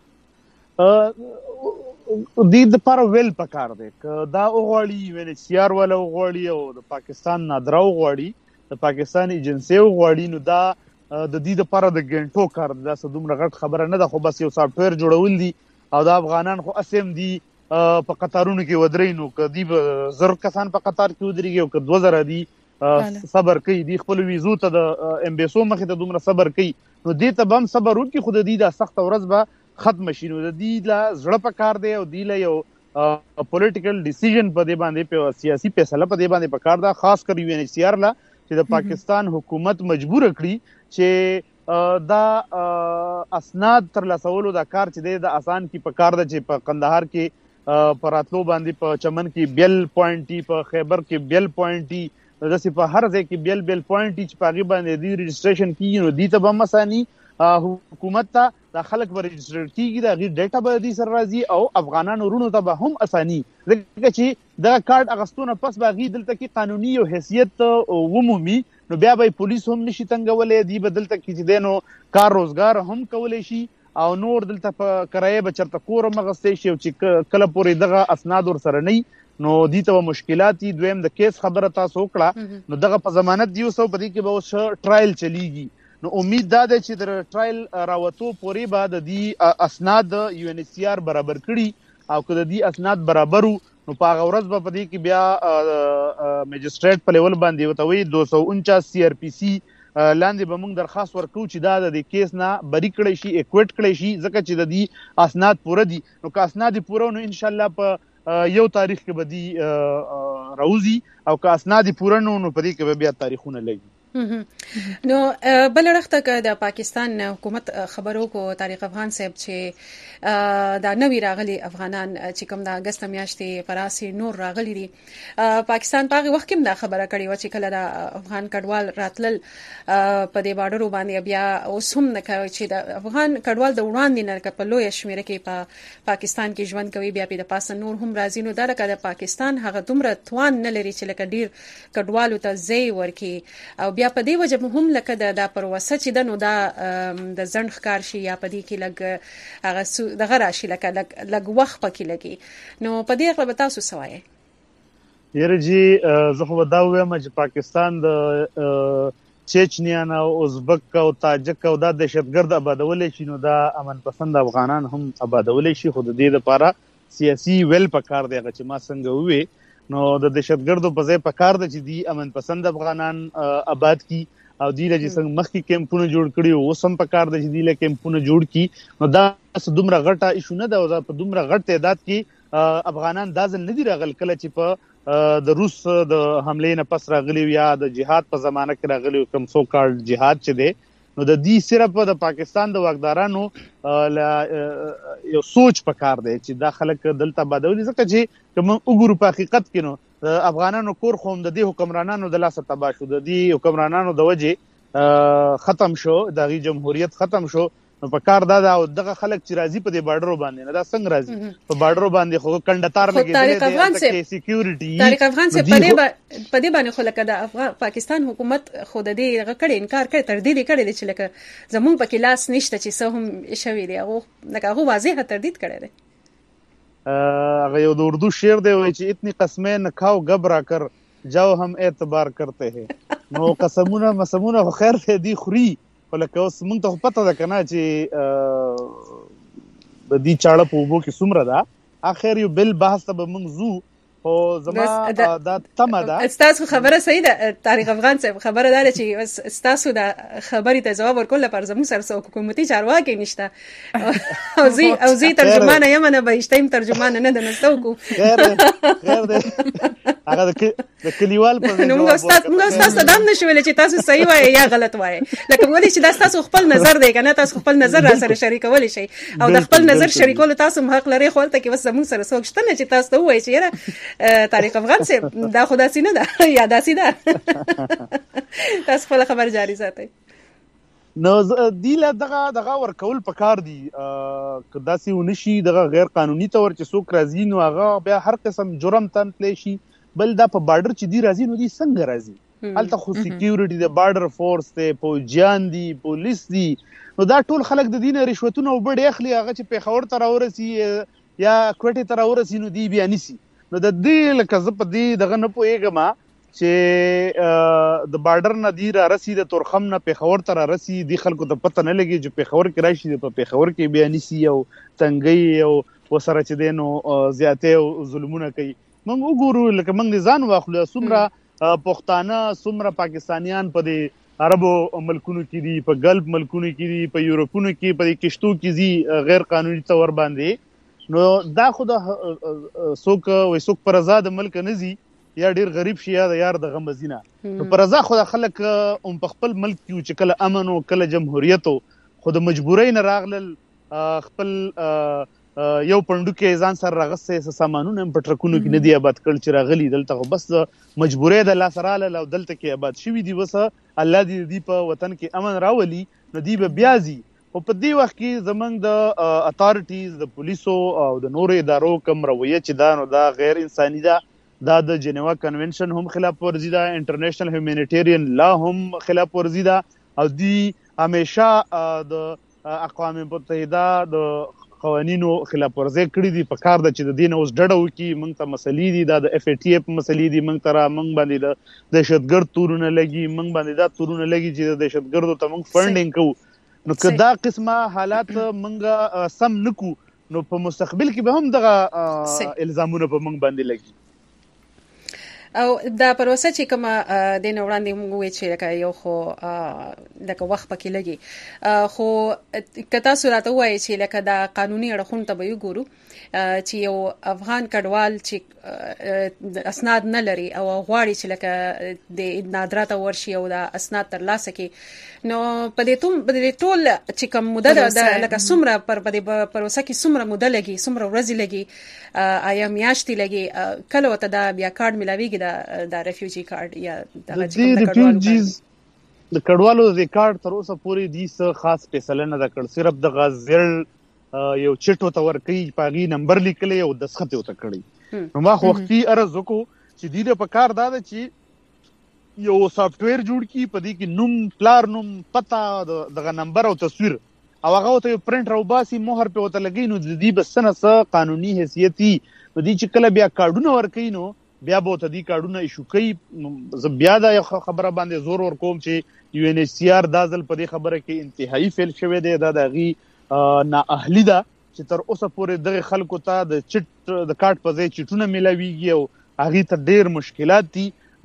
دې دپاره ویل پکار دی که دا وغواړي یو ان ایچ سی آر والا وغواړي او د پاکستان نادرا وغواړي، د پاکستان ایجنسۍ وغواړي، نو دا د دې دپاره د ګنټو کار دی. دا څه دومره غټ خبره نه ده، خو بس یو سافټویر جوړول دي او دا افغانان خو اسې هم دي په قطارونو کې ودرئ، نو که دوی به زر کسان په قطار کې ودرېږي او که دوه زره دي صبر کوي، دوی خپلو ویزو ته د امبیسو مخې ته دومره صبر کوي، نو دې ته به هم صبر وکړي، خو د دوی دا سخته ورځ به ختم شي. نو د دوی له زړه په کار دی او دوی له یو پولیټیکل ډیسیژن په دې باندې، په سیاسي فیصله په دې باندې په کار ده، خاص کر یو ان ایچ سی آر له چې د پاکستان حکومت مجبور کړي چې دا اسناد تر لاسولو دا کار چې دی د آسان کی په کار ده چې په قندهار کې په راتلو باندې په چمن کې بیل پوینټ ټي په خیبر کې بیل پوینټ ټي داسې په هر ځای کې بیل بیل پوینټ ټي چې په هغې باندې دوی رجسټریشن کېږي نو دوی ته به هم اساني حکومت ته دا خلک به رجسټر کېږي د هغې ډیټا به دوی سره راځي او افغانانو وروڼو ته به هم اساني ځکه چې دغه کارډ اخیستونه پس به هغې دلته کې قانوني یو حیثیت ومومي نو بیا به پولیس هم نشي تنګولی دوی به دلته کې چې دی نو کار روزګار هم کولی شي او نور دلته په کرایه به چېرته کور هم اخیستی شي او چې کله پورې دغه اسناد ورسره نه وي نو دوی ته به مشکلات دي. دویم د کیس خبره تاسو وکړه نو دغه په ضمانت د یو سو په دې کې به اوس ټرایل چلیږي نو امید دا ده چې د ټرایل راوتو پورې به د دې اسناد یو ان ایچ سی آر برابر کړي او که د دې اسناد برابر نو په هغه ورځ به په دې کې بیا میجسټریټ په لیول باندې ورته وایي دو سو انچاس سی آر پی سی لاندې به موږ درخواست ورکوو چې دا د دې کیس نه بری کړی شي اکویټ کړی شي ځکه چې د دې اسناد پوره دي نو که اسناد یې پوره نو انشاءالله په یو تاریخ کې به دي راوځي او که اسناد یې پوره نو نو په دې کې به بیا تاریخونه لګي. نو بل وخت کې د پاکستان حکومت خبرو کو طارق افغان صاحب چې دا نوی راغلي افغانان چې کوم د اگست میاشتې پراسي نور راغلي دي پاکستان په هغه وخت کې دا خبره کړې و چې کله د افغان کډوال راتلل په دې بارډر باندې بیا اوس هم نه کوي چې د افغان کډوال د وړاندې نه په لوی شمیره کې په پاکستان کې ژوند کوي بیا په پاسه نور هم راځي نو دا لکه د پاکستان هغه دومره توان نه لري چې لکه ډیر کډوالو ته ځای ورکړي او بیا په دې وجه هم لکه د دا پروسه چې د نو دا د ځنډ ښکار شي یا په دې کې لګ هغه دغه راشي لکه لګ وخت پکې لګي نو په دې اړه به تاسو څه وایئ؟ یاره جی زه خو به دا ووایم چې پاکستان د چیچنیان او ازبک او تاجک او دا دهشتګرد آبادولی شي نو دا امن پسند افغانان هم آبادولی شي خو د دې دپاره سیاسي ویل پکار دی هغه چې ما څنګه ووې نو د دهشتګردو په ځای پکار ده چې دی امن پسند افغانان آباد کی او دی له چې څنګه مخکې کیمپونه جوړ کړي او اوس هم پکار ده چې دی له کیمپونه جوړ کړي نو دا دومره غټه ایشو نه ده او دا په دومره غټ تعداد کې افغانان دا ځل نه دي راغل کله چې په د روس د حملې نه پس راغلي یا د جهاد په زمانه کې راغلي کوم سو کارډ جهاد چې دی نو د دې صرف د پاکستان د واکدارانو یو سوچ پکار دی چې دا خلک دلته آبادولي ځکه چې کوم وګورو په حقیقت کې نو د افغانانو کور خو د دې حکمرانانو د لاسه تباه شو د دې حکمرانانو د وجې ختم شو د جمهوریت ختم شو نو په کار دا او دغه خلک چې راځي په دې بارډر باندې نه دا څنګه راځي په بارډر باندې خو کندهار لګي دی سکیورټي طارق افغان سے پدې پدې باندې خو لکه د افغان پاکستان حکومت خو د دې هغه کړي انکار کوي تر دې کړي چې لکه زموږ په کلاس نشته چې څه هم شوی دی هغه لکه هغه واضح تردید کړي دی هغه یو د اردو شعر دی وایي چې اتنی قسمه نه کاو غبرا کر جاو هم اعتبار کرتے ہیں نو قسمونه مسمونه خو خیر ته دی خوري ولکه اوس موږ ته پته ده کنه چې د دې چاړه په وبو کې څومره ده اخر یو بل بحث ته به موږ زو او زما دا تمه ده استاسو خبره صحیح ده طارق افغان صاحب خبره ده چې استاسو د خبرې ته جواب ورکول لپاره زموږ سره سو حکومتي چارواکي نشته او زی او زی ترجمانه یم نه به اشتیم ترجمانه نه ده نستو کو خیر ده خیر ده هغه د کلیوال په نو موږ استاد موږ استاد صدام نشول چې تاسو صحیح وایي یا غلط وایي لکه ولې چې تاسو خپل نظر دی کنه تاسو خپل نظر را سره شریکول شي او د خپل نظر شریکول تاسو حق لري خو ته کې وس زموږ سره څوک شته چې تاسو وایي چې یاره طارق افغان سے دا خدا سي نه ده یا داسي ده تاسو خپل خبر جاری ساتئ نو دیله دغه دغه ورکول پکار دي که داسي ونشي دغه غیر قانوني تور چې څوک راځي نو هغه بیا هر قسم جرم تم تلی شي بل دا په بارډر چې دی راځي نو دی څنګه راځي هلته خو سکیورټي د بارډر فورس ته پوجان دي پولیس دي نو دا ټول خلک د دینه رشوتونه وبړي اخلي هغه چې پیښور ته راورسي یا کوټې ته راورسي نو دی بیا نسی نو د دې لکه زه په دې دغه نه پوهېږم چې د بارډر نه دی را رسي د تورخم نه پیښور ته را رسي دې خلکو ته پته نه لګي چې پیښور کې راشي په پیښور کې بیا نیسي او تنګۍ او ورسره چې دی نو زیاتې او ظلمونه کوي موږ وګورو لکه موږ دې ځان واخلو څومره پښتانه څومره پاکستانیان په دې عربو ملکونو کې دي په ګلف ملکونو کې دي په یورپونو کې په کشتو کې دي غیر قانوني تور باندې نو دا خو د څوک وای څوک پر آزاد ملک نه زی یا ډیر غریب شي یا د یار د غم زینه. نو پر رضا خو خلک هم په خپل ملک کې چې کله امن او کله جمهوریت خو د مجبورۍ نه راغلل خپل یو پندو کې ځان سره راغسته سامانونه په ټرکونو کې نه دی آباد کړل چې راغلي دلته خو بس مجبورۍ د لاس رااله او دلته کې آباد شوي دي. بس الله دې دې په وطن کې امن راولي نو دی به بیا ځي. خو په دې وخت کې زمونږ د اتارټیز د پولیسو او د نورو ادارو کوم رویه چې دا نو دا غیر انساني ده. دا د جنیوا کنونشن هم خلاف ورزي ده، انټرنیشنل هیومانیټیرین لا هم خلاف ورزي ده او دی همیشه د اقوام متحده د قوانینو خلاف ورزي کړی دي. په کار ده چې د دین اوس ډډه وکړي. موږ ته مسلې دي دا د اف ای ټی اف مسلې دي، موږ ته موږ باندې د دهشتګرد تورونه لګي، موږ باندې دا تورونه لګي چې د دهشتګردو ته موږ فنډینګ کوو. نو که دا قسمه حالات موږ سم نکو نو په مستقبل کې به هم دغه الزامونه په موږ باندې لګي. او دا پروسه چې کوم د نو وړاندې موږ وی چې لکه یو خو لکه وخت پکې لګي خو کتا صورت وای چې لکه دا قانوني اړخون ته به ګورو چې یو افغان کډوال چې اسناد نه لري او غواړي چې لکه د نادرات ورشي او دا اسناد ترلاسه کړي نو په دې توم په دې ټول چې کوم مدد لکه سمره پر په دې پروسه کې سمره مدد لګي سمره ورځ لګي آیا میاشتې لګي کله وته دا بیا کارت ملاويږي دا د ریفیوجی کارت یا دغه چې د کډوالو د کډوالو د کارت تر اوسه پورې دي څه خاص فیصله نه ده کړ. صرف د غزل یو چټ وته ورکی پاغي نمبر لیکلې او دسخط وته کړی. نو ما وختي عرض وکړو چې دې په کار دا ده چې یو سافټویر جوړ کی پدې کې نوم پلار نوم پتا دغه نمبر او تصویر او هغه ته پرنټ راو باسي مهر په وته لګی نو د دې بسنه څه قانوني حیثیتي نو دې چې کله بیا کارډونه ورکې نو بیا به ته دې کارډونه ایشو کوي. زه بیا دا خبره باندې زور ور کوم چې یو ان ایچ سی آر دا ځل په دې خبره کې انتهایی فیل شوی دی. دا د غي نااهلی ده چې تر اوسه پورې دغه خلکو ته د چټ د کارت په ځای چټونه ملاويږي او هغه ته ډېر مشکلات دي.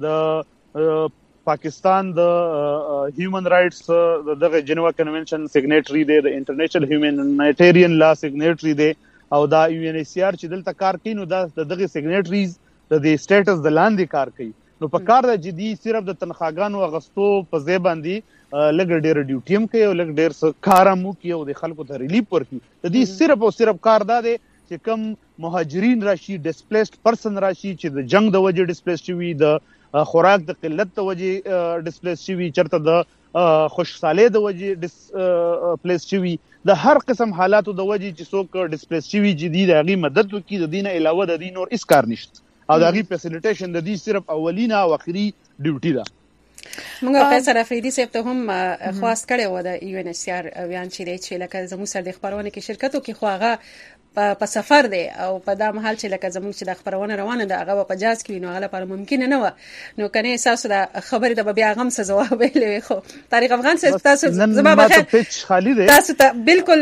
د پاکستان د هیومن رائټس دغه جنیوا کنونشن سیګنیټری دی، د انټرنیشنل هیومانیټیرین لا سیګنیټری دی او دا یو ان ایچ سی آر چې دلته کار کوي نو دا دغه سیګنیټریز د دې سټیټس د لاندې کار کوي. نو په کار د جدي صرف د تنخواګانو اغستو په ځای باندې لګ ډیر ډیوټي هم کوي او لګ ډیر څه کار هم کوي او د خلکو ته ریلیف ورکوي. د دې صرف او صرف کار دا دی چې کم مهاجرین راشي، ډیسپلیسډ پرسن راشي چې د جنگ د وجې ډیسپلیس شوي، د خوراک د قلت د وجې ډیسپلیس شوي، چرته د خوشحالۍ د وجې ډیسپلیس شوي، د هر قسم حالاتو د وجې چې څوک ډیسپلیس شوي چې دی د هغې مدد وکړي. د دې نه علاوه د دې نور هیڅ کار نشته او د هغې فیسیلیټیشن د دې صرف اولینه او اخري ډیوټي ده. موږ فیصل افریدي صاحب ته هم خواست کړی و د یو ان ایچ سی آر ویان چې دی چې لکه زموږ سره د خبرونه کې شرکت وکړي خو هغه په سفر دی او په دا محل چې لکه زموږ چې د خبرونه روانه ده هغه په جاز کې نو هغه لپاره ممکن نه و. نو کنه احساس دا خبرې د بیا غم څه جواب ویلې خو طارق افغان صاحب تاسو زما به پیچ خالی دی تاسو ته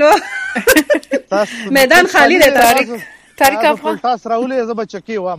بالکل میدان خالی دی. طارق طارق افغان تاسو راولې زه به چکی وام.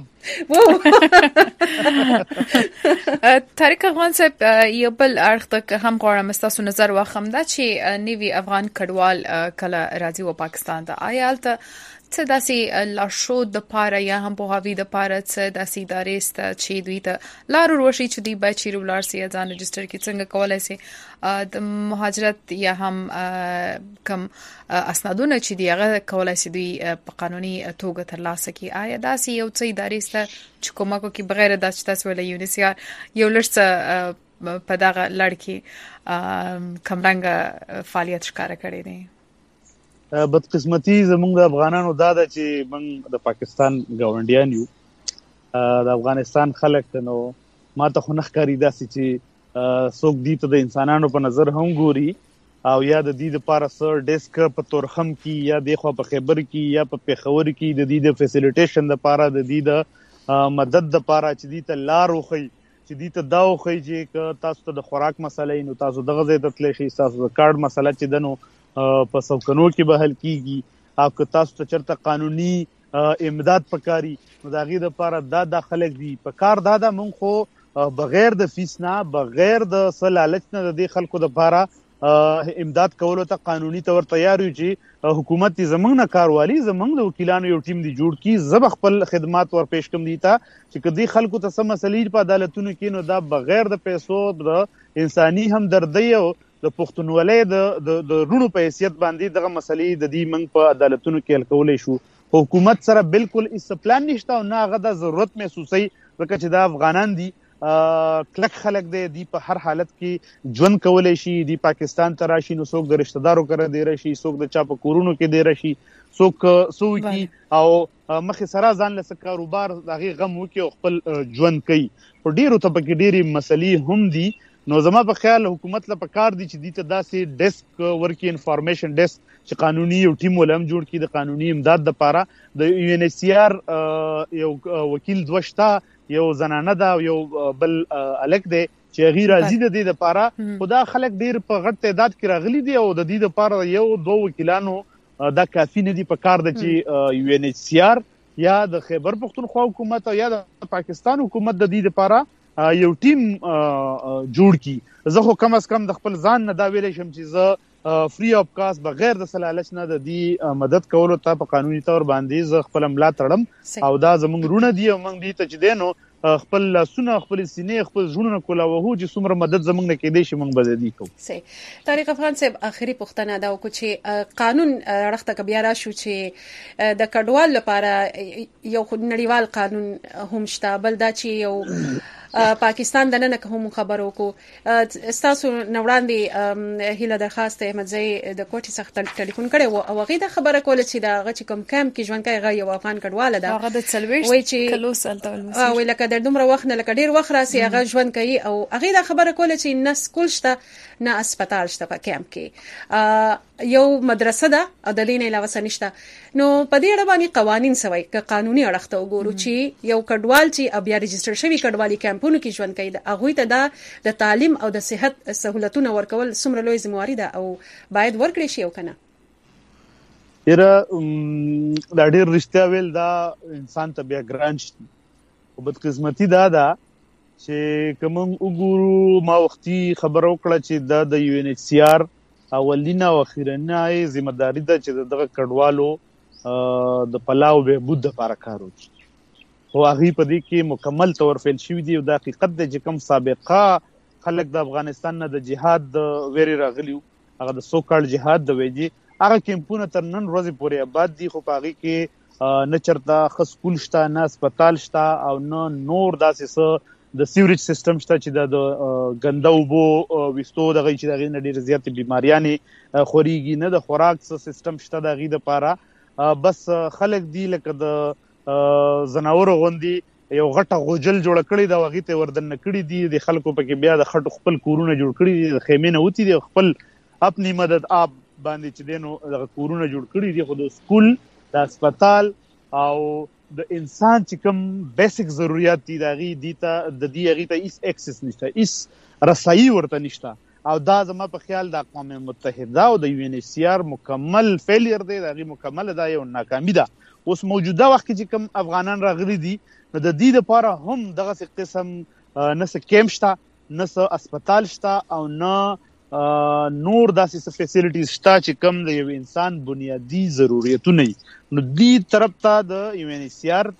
طارق افغان صاحب یو بل اړخ ته هم غواړم تاسو نظر واخم دا چې نیوی افغان کډوال کله راځي و پاکستان ته آیا الته څه داسې لارښود د پاره یا هم پوهاوی د پاره څه داسې ادارې سته چې دوی ته لار وروشي چې دوی باید چیرې ولاړ سي یا ځان رجسټر کړي څنګه کولای سي د مهاجرت یا هم کم اسنادونه چې دی هغه کولای سي دوی په قانوني توګه ترلاسه کړي. آیا داسې یو څه ادارې سته چې کومه کوي بغیر د تاسو ویل یو نسيار یو لړ په دغه لړ کې کمرنګ فعالیت ښکارا کړی دی؟ بدقسمتي زمونږ د افغانانو دا ده چې موږ د پاکستان ګاونډیان یو، د افغانستان خلک نو ما ته خو نه ښکاري داسې چې څوک دې ته د انسانانو په نظر هم ګوري او یا د دې دپاره څه ډیسک په تورخم کې یا دی خوا په خیبر کې یا په پېښور کې د دې د فیسیلیټیشن دپاره د دې د مدد دپاره چې دې ته لار وښیي چې دې ته دا وښیي چې تاسو ته د خوراک مسله نو تاسو دغه ځای ته تللی شئ، تاسو د کارډ مسله چې ده نو په سوکنو کې به حل کیږي او که تاسو ته چرته قانوني امداد پکاري نو د هغې دپاره دا دا خلک دي په کار. دا ده مونږ خو بغیر د فیس نه بغیر د څه لالچ نه د دې خلکو دپاره امداد کولو ته قانوني تور تیار یو چې حکومت زمنګ نه کاروالي زمنګ د وکیلانو یو ټیم دی جوړ کی زب خپل خدمات ور پیش کوم دیتا چې کدی خلکو ته سم مسلې په عدالتونو کې نو دا بغیر د پیسو د انساني همدردی او د پښتونولۍ د د رونو په حیثیت باندې دغه مسلې د دې منګ په عدالتونو کې حل کولای شو. حکومت سره بالکل اس پلان نشته او نه هغه د ضرورت محسوسي ځکه چې دا افغانان دي کلک خلک دی دی په هر حالت کې ژوند کولای شي دی پاکستان ته راشي نو څوک د رشتہ دارو کړه دی راشي څوک د چا په کورونو کې دی راشي څوک څوک او مخې سره ځان له کاروبار دغه غم وکي او خپل ژوند کوي په ډیرو ته په ډیری مسلې هم دي. نو زما په خیال حکومت له پکار دي چې دی ته داسې ډیسک ورکی انفارمیشن ډیسک چې قانوني یو ټیم ولهم جوړ کړي د قانوني امداد لپاره د یو ان ایچ سی آر یو وکیل دوشتا یو زنانه دا یو بل الک دی چې غیر راضي د دې لپاره خدا خلک ډیر په غټ تعداد کې راغلي دي او د دې لپاره یو دوه وکیلانو دا کافي نه دي په کار د چې یو ان ایچ سی آر یا د خیبر پختونخوا حکومت او یا د پاکستان حکومت د دې لپاره یو ټیم جوړ کی. زه خو کم از کم د خپل ځان نه دا ویلی شم چې زه فری اف کاست بغیر د سلالچ نه د دې مدد کولو ته په قانوني تور باندې زه خپل ملا تړم او دا زموږ رونه دي او موږ دې ته چې دینو خپل لاسونه خپل سینې خپل ژوندونه کولاوه چې څومره مدد زموږ نه کېدی شي موږ به دې کوو. صحیح. طارق افغان صاحب اخري پوښتنه دا وکړو چې قانون رخته بیا راشو چې د کډوال لپاره یو نړیوال قانون هم شته بل دا چې یو پاکستان د نن کوم خبرو کو استاسو نوړاندې هیله درخواست احمد زئی د کوټي څخه ټلیفون کړي او هغه د خبره کوله چې دا غچ کوم کم کې ژوند کوي غي یو افغان کډواله دا هغه د څلويش کلو سالته ولمسي وی لکه د دومره وخت نه لکه ډیر وخت راسي هغه ژوند کوي او هغه د خبره کوله چې نه سکول شته نه هسپتال شته په کیمپ کې یو مدرسه ده او د دې نه علاوه سنشته. نو په دې اړه باندې قوانين سوي ک قانوني اړخته وګورو چې یو کډوال چې بیا ريجستره شوی کډوالي کیمپونو کې ژوند کوي هغه ته د د تعلیم او د صحت سہولتونو ورکول څومره لوی ذمہواری ده او باید ورکړي شي او کنه. یره دا ډیر رښتیا ویل دا انسان ته بیا ګران شي او بدقسمتي دا ده چې کوم وګورو ما وختي خبر وکړه چې دا د یو ان ایچ سی آر اولینه او اخیرنه ذمہداري ده چې دغه کډوالو د پلاو به بود لپاره کار وکړي او هغه په دې کې مکمل تور فعل شوی دی او د حقیقت د چې کوم سابقه خلک د افغانستان نه د جهاد د ویری راغلیو هغه د سوکال جهاد د ویجی هغه کیمپونه تر نن ورځې پورې آباد دي خو په هغه کې نه چرته خ سکول شته نه هسپتال شته او نه نور داسې څه د سیوریج سیستم شته چې د ګنده اوبو وستو دغه چې دغه نه ډیر زیات بیماریانې خوريږي نه د خوراک سیستم شته دغه لپاره بس خلک دی لکه د زناور غوندي یو غټه غوجل جوړ کړی دا وغه ته وردن کړی دي د خلکو په کې بیا د خټو خپل کورونه جوړ کړی دي د خیمه نه وتی دي خپل خپل مدد آپ باندې چې دینو د کورونه جوړ کړی دي خو د سکول د هسپتال او د انسان چې کوم بیسیک ضرورت دي دغه دي ته د دې هغه ته هیڅ اکسس نشته هیڅ رسایي ورته نشته او دا زما په خیال د اقوام متحده او د یو ان ایچ سی آر مکمل فیلیر دی دغه مکمل دا یو ناکامي ده. اوس موجوده وخت کې چې کوم افغانان راغلي دي نو د دې لپاره هم دغه قسم نه څه کیمپ شته نه څه هسپتال شته او نه نور داسې فیسیلیټیز شته چې کوم د یو انسان بنیادی ضرورتونه نو دې طرف ته د یو ان ایچ سی آر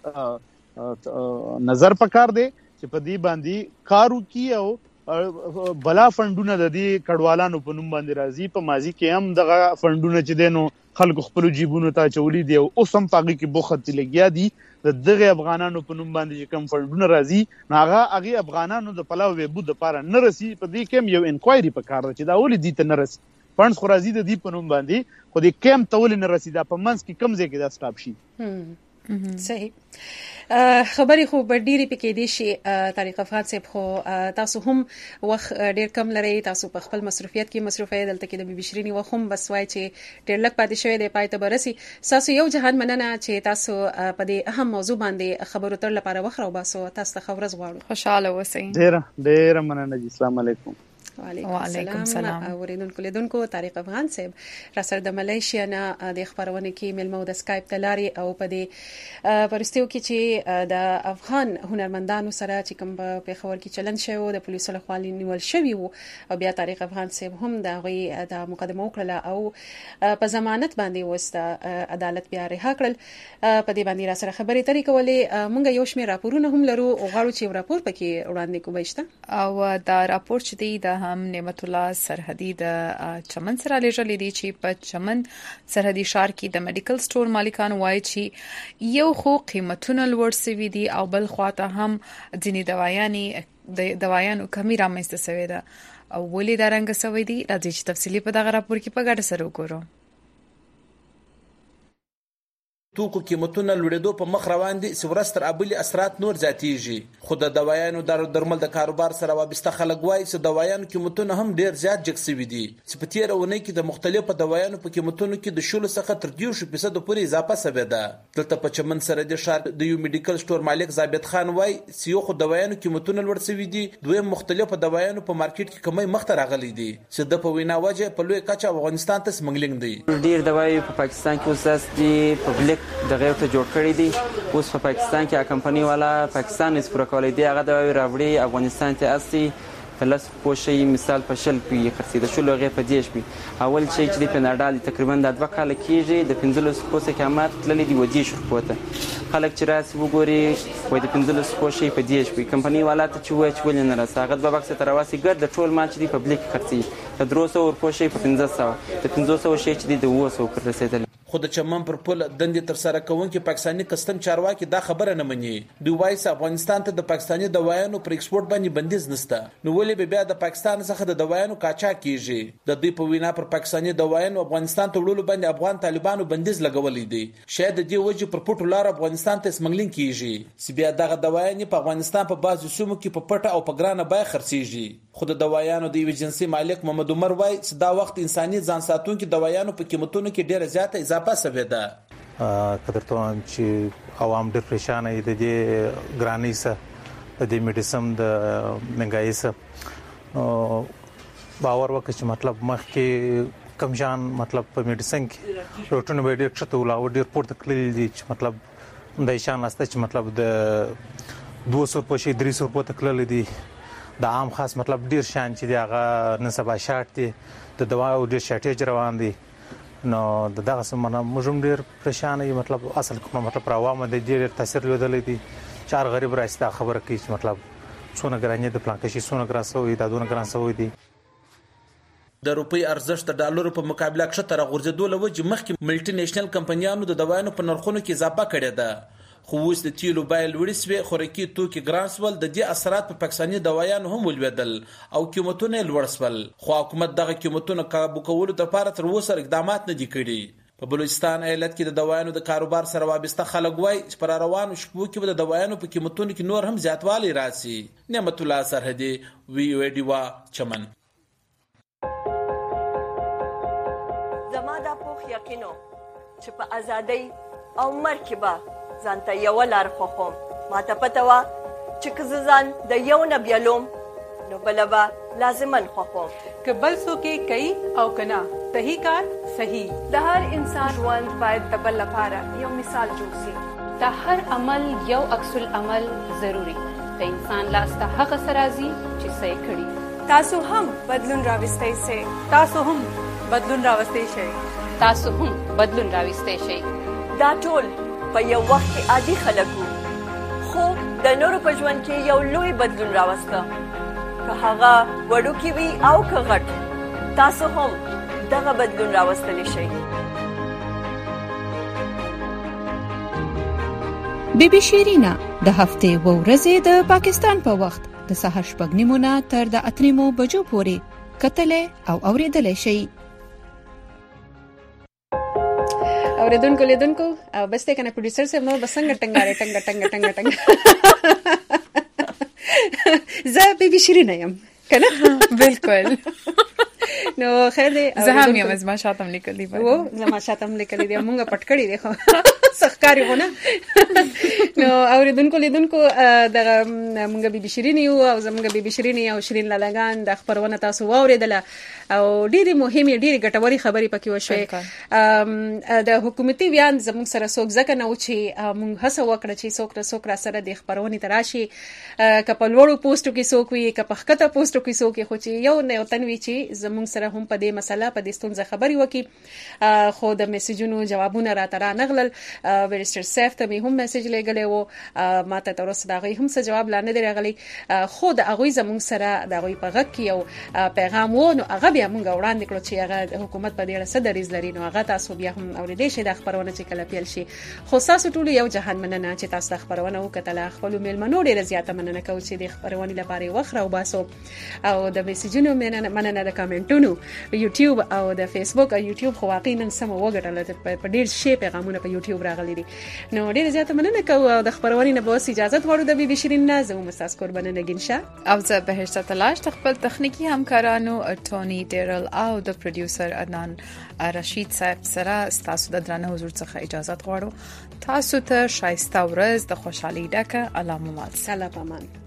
نظر پکار دی چې په دې باندې کارو کی او بلا فندونه د دې کډوالانو په نوم باندې راځي په ماضي کې هم دغه فندونه چې دینو خلکو خپل جیبونو ته چولی دی او اوس هم پاګه کې بوخت لګیا دي د دغه افغانانو په نوم باندې کوم فندونه راځي ناغه هغه افغانانو د پلاو به بود لپاره نه رسی په دې کې یو انکوایري پکار چې دا ولې دي ته نه رسی فندز خو راځي د دې په نوم باندې خو د کیم تول نه رسی دا په منځ کې کم ځای کې دا سټاپ شي. صحیح. خبرې خو به ډېری پکې دي شي طارق افغان صاحب خو تاسو هم وخت ډېر کم لري تاسو په خپل مصروفیت کې مصروفه یې دلته کې د بي بي شيرینی وخت هم بس وای چې ډېر لږ پاتې شوی دی پای ته برسي تاسو یو جهان مننه چې تاسو په دې اهم موضوع باندې خبرو تر لپاره وخت راو باسو تاسو ته خبرز غواړو. خوشاله اوسئ. ډېر ډېر مننه. السلام علیکم. وعلیکم السلام. اوریدونکو لیدونکو طارق افغان صاحب را سره د ملیشیا نه د خبرونه کې ملمو د اسکایپ تلاري او په دې پرستیو کې چې د افغان هنرمندانو سره چې کوم په خبر کې چلن شوی د پولیسو لخوا نیول شوی وو او بیا طارق افغان صاحب هم د غوي د مقدمه وکړه او په ضمانت باندې وسته عدالت بیا رها کړل. په دې باندې را سره خبرې ترې کولې. مونږ یو شمېر راپورونه هم لرو او غواړو چې راپور پکې وړاندې کوو. او دا راپور چې دی د هم نعمت الله سرحدي د چمن سره لېږلې دي چې په چمن سرحدي ښار کې د میډیکل سٹور مالکان وایي چې یو خو قیمتونه لوړ شوي دي او بل خواته هم ځینې دوايانې د دوايانو کمی رامنځته شوې ده او ولې دا رنګ شوی دي راځي چې تفصیلی په دغه راپور کې په ګډه سره وګورو. توکو قیمتونه لوړېدو په مخ روان دي چې ورځ تر بلې اثرات نور زیاتېږي. خو د دوايانو د درمل د کاروبار سره وابسته خلک وایي چې دوايانو قیمتونه هم ډېر زیات جګ شوي دي چې په تېره اونۍ کې د مختلفو دوايانو په قیمتونو کې د شلو څخه تر دیرشو فیصدو پورې اضافه شوې ده. دلته په چمن سرحدي ښار د یو میډیکل سٹور مالک ثابت خان وایي چې یو خو دوايانو قیمتونه لوړ شوي دي، دویم مختلفو دوايانو په مارکیټ کې کمی مخته راغلي دي چې د په وینا وجه په لوی کچه افغانستان ته سمګلینګ دی. ډېر دوايي په پاکستان کې اوس د پبلک د غیر ته جوړ کړی دي. اوس په پاکستان کې کمپنی والا پاکستان اس پورا کولای دی هغه د راوړي افغانستان ته اسی فلس پوشي مثال په شل پی خرڅې د شلو غیر په دیش پی اول شي چې د پناډال تقریبا د دوه کال کېږي د پنځلس پوسه قیمت تللی دی ودی شو پوته خلک چې راس وګوري وای د پنځلس پوشي په دیش پی کمپنی والا ته چې وای چې ولې نه راځي هغه دوه بکس تر واسي ګر د ټول مال چې د پبلک خرڅې د دروسو ور پوشي په پنځه سوه د پنځه سوه شي چې د دوه سوه پر رسیدل. خو د چمن پر پل دندې تر سره کوونکي پاکستاني کستم چارواکي دا خبره نه مني. دوی وایي چې افغانستان ته د پاکستاني دوايانو پر ایکسپورت باندې بندیز نشته، نو ولې بیا د پاکستان څخه د دوايانو قاچاق کیږي. د دوی په وینا پر پاکستاني دوايانو افغانستان ته وړلو باندې افغان طالبانو بندیز لګولې دي. شاید د دې وجه پر پټو لار افغانستان ته سمګلینګ کیږي چې بیا دغه دوايانې په افغانستان په بعضو سیمو کې په پټه او په ګرانه بیه خرڅېږي. خو د دوايانو د ایجنسی مالک محمد عمر وایي چې دا وخت انساني ځان ساتونکو دوايانو په قیمتونو کې ډیره زیاته اضافه شوې ده. قدرته چې عوام ډېر پریشان دي د دې ګرانۍ سره د دې میډیسم د مهنګایي سره باور وکړي چې مطلب مخکې کم شان مطلب په میډیسن کې روټونه به ډېر ښه ولاو ډېر پورته کړی دي چې مطلب د شان لاسته چې مطلب د دوه سوه په شي درې سوه پورته کړل دي. د عام خاص مطلب ډیر شان چې دی هغه نسبه شارت دي د دواو ډیر شارټیج روان دي. نو دغه سمونه موږ ډیر پریشان یو مطلب اصل کوم مطلب راوامه د ډیر تاثیر لیدلې دي. چار غریب راسته خبره کوي چې مطلب څونه ګرانې د پلان کې شي څونه ګراسوي دا دونه ګراسوي دي. د روپی ارزښت د ډالرو په مقابله کې تر غورځېدو لوجه مخکې ملټي نېشنل کمپنیانو د دوايانو په نرخونو کې اضافه کړې ده. خو اوس د تیلو بیه لوړې شوې، خوراکي توکي ګران شول، د دې اثرات په پاکستاني دوايانو هم ولوېدل او قیمتونه لوړ شول. خو حکومت دغه قیمتونه کابو کولو لپاره تر اوسه اقدامات نه دي کړي. په بلوچستان ایالت کې د دوايانو د کاروبار سره وابسته خلک وایي چې پر روانو شپو کې د دوايانو په قیمتونو کې نور هم زیاتوالی راسي. نعمت الله سرحدي وی او ډیوا چمن. زما دا پوخ یقینو چې په ازادۍ او مرکبه ځانته یو لار خوخم ما ته پته وه چې که ځان د یو نه بیلوم نو بله به لازمن خوخم که بل څوک یې کوي او که نه صحیح کار صحیح. د هر انسان ژوند باید د بل لپاره یو مثال جوړ شي. د هر عمل یو عکس العمل ضروري د انسان لاس ته هغه څه راځي چې څه یې کړي. تاسو هم بدلون راوستی سئ. تاسو هم بدلون راوستی شئ. تاسو هم بدلون راوستی شئ. دا ټول په یو وخت کې عادي خلک وو، خو د نورو په ژوند کې یو لوی بدلون راوسته. که هغه وړوکی وي او که غټ، تاسو هم دغه بدلون راوستلی شئ. بی بی شیرینا د هفتې و ورځې د پاکستان په وخت د سهار شپږ نیمو نه تر د اته نیمو بجو پورې کتلې او اورېدلې شئ. اوریدونکو لیدونکو او بس ته کنه پروډوسر صاحب نو بسنګ ټنګاره ټنګ ټنګ ټنګ ټنګ زه بي بي شیرینه یم کنه بالکل. نو خیر دې زه هم یم زما شاتم لیکلې و زما شاتم لیکلې دي مونږه پټ کړی دی خو سخکاری ونه نو اوریدونکو لیدونکو دغه مونږه بیبي شیرین یو او زمونږه بیبي شیرین او شیرین لالاګان د خبرونه تاسو واوریدله او ډېری مهمه ډېری ګټوري خبرې پکې وشوي د حکومتي بیان زموږ سره څوک ځکه نه و چې مونږ هڅه وکړه چې څوک څوک را سره د خبرونې تراشي کپلوړو پوسټو کې څوک وي کپخکته پوسټو کې څوک خو چې یو نه تنوي چې زموږ سره هم په دې مسله په دې ستونزه خبري وکي خو د میسجونو جوابونه را تر نغلل ویرستر سیف ته هم میسج لګلې وو ماته تر اوسه دا غي هم څه جواب لا نه دی راغلی خو د هغه زموږ سره دا غي په غږ کې یو پیغام و نو هغه بیا موږ وړاندې کړو چې هغه حکومت په دې اړه څه دریځ لري نو هغه تاسو بیا هم اورېدئ شئ د خبرونه چې کله پیل شي خو تاسو ټول یو جهان مننه چې تاسو د خبرونه وکړه خپل میلمنو ډیره زیاته مننه کوم چې د خبرونه لپاره وخت راو باسو او د میسجونو مننه مننه د کمنټونو یوټیوب او د فیسبوک او یوټیوب خو واقعا نن سم وګټل په ډیر شی پیغامونه په یوټیوب راغلي دي نو ډیره زیاته مننه کوم او د خبرونه نه به اجازه غواړو د بیبي شیرین نه زموږ مساس قربانه نگینشه او زه بهشته تلاش خپل تخنیکی همکارانو ټونی ډیرل او د پروډوسر عدنان رشید صاحب سره تاسو د درنه حضور څخه اجازه غواړو تاسو ته شایسته ورځ د خوشحالي ډکه علامات سلام امان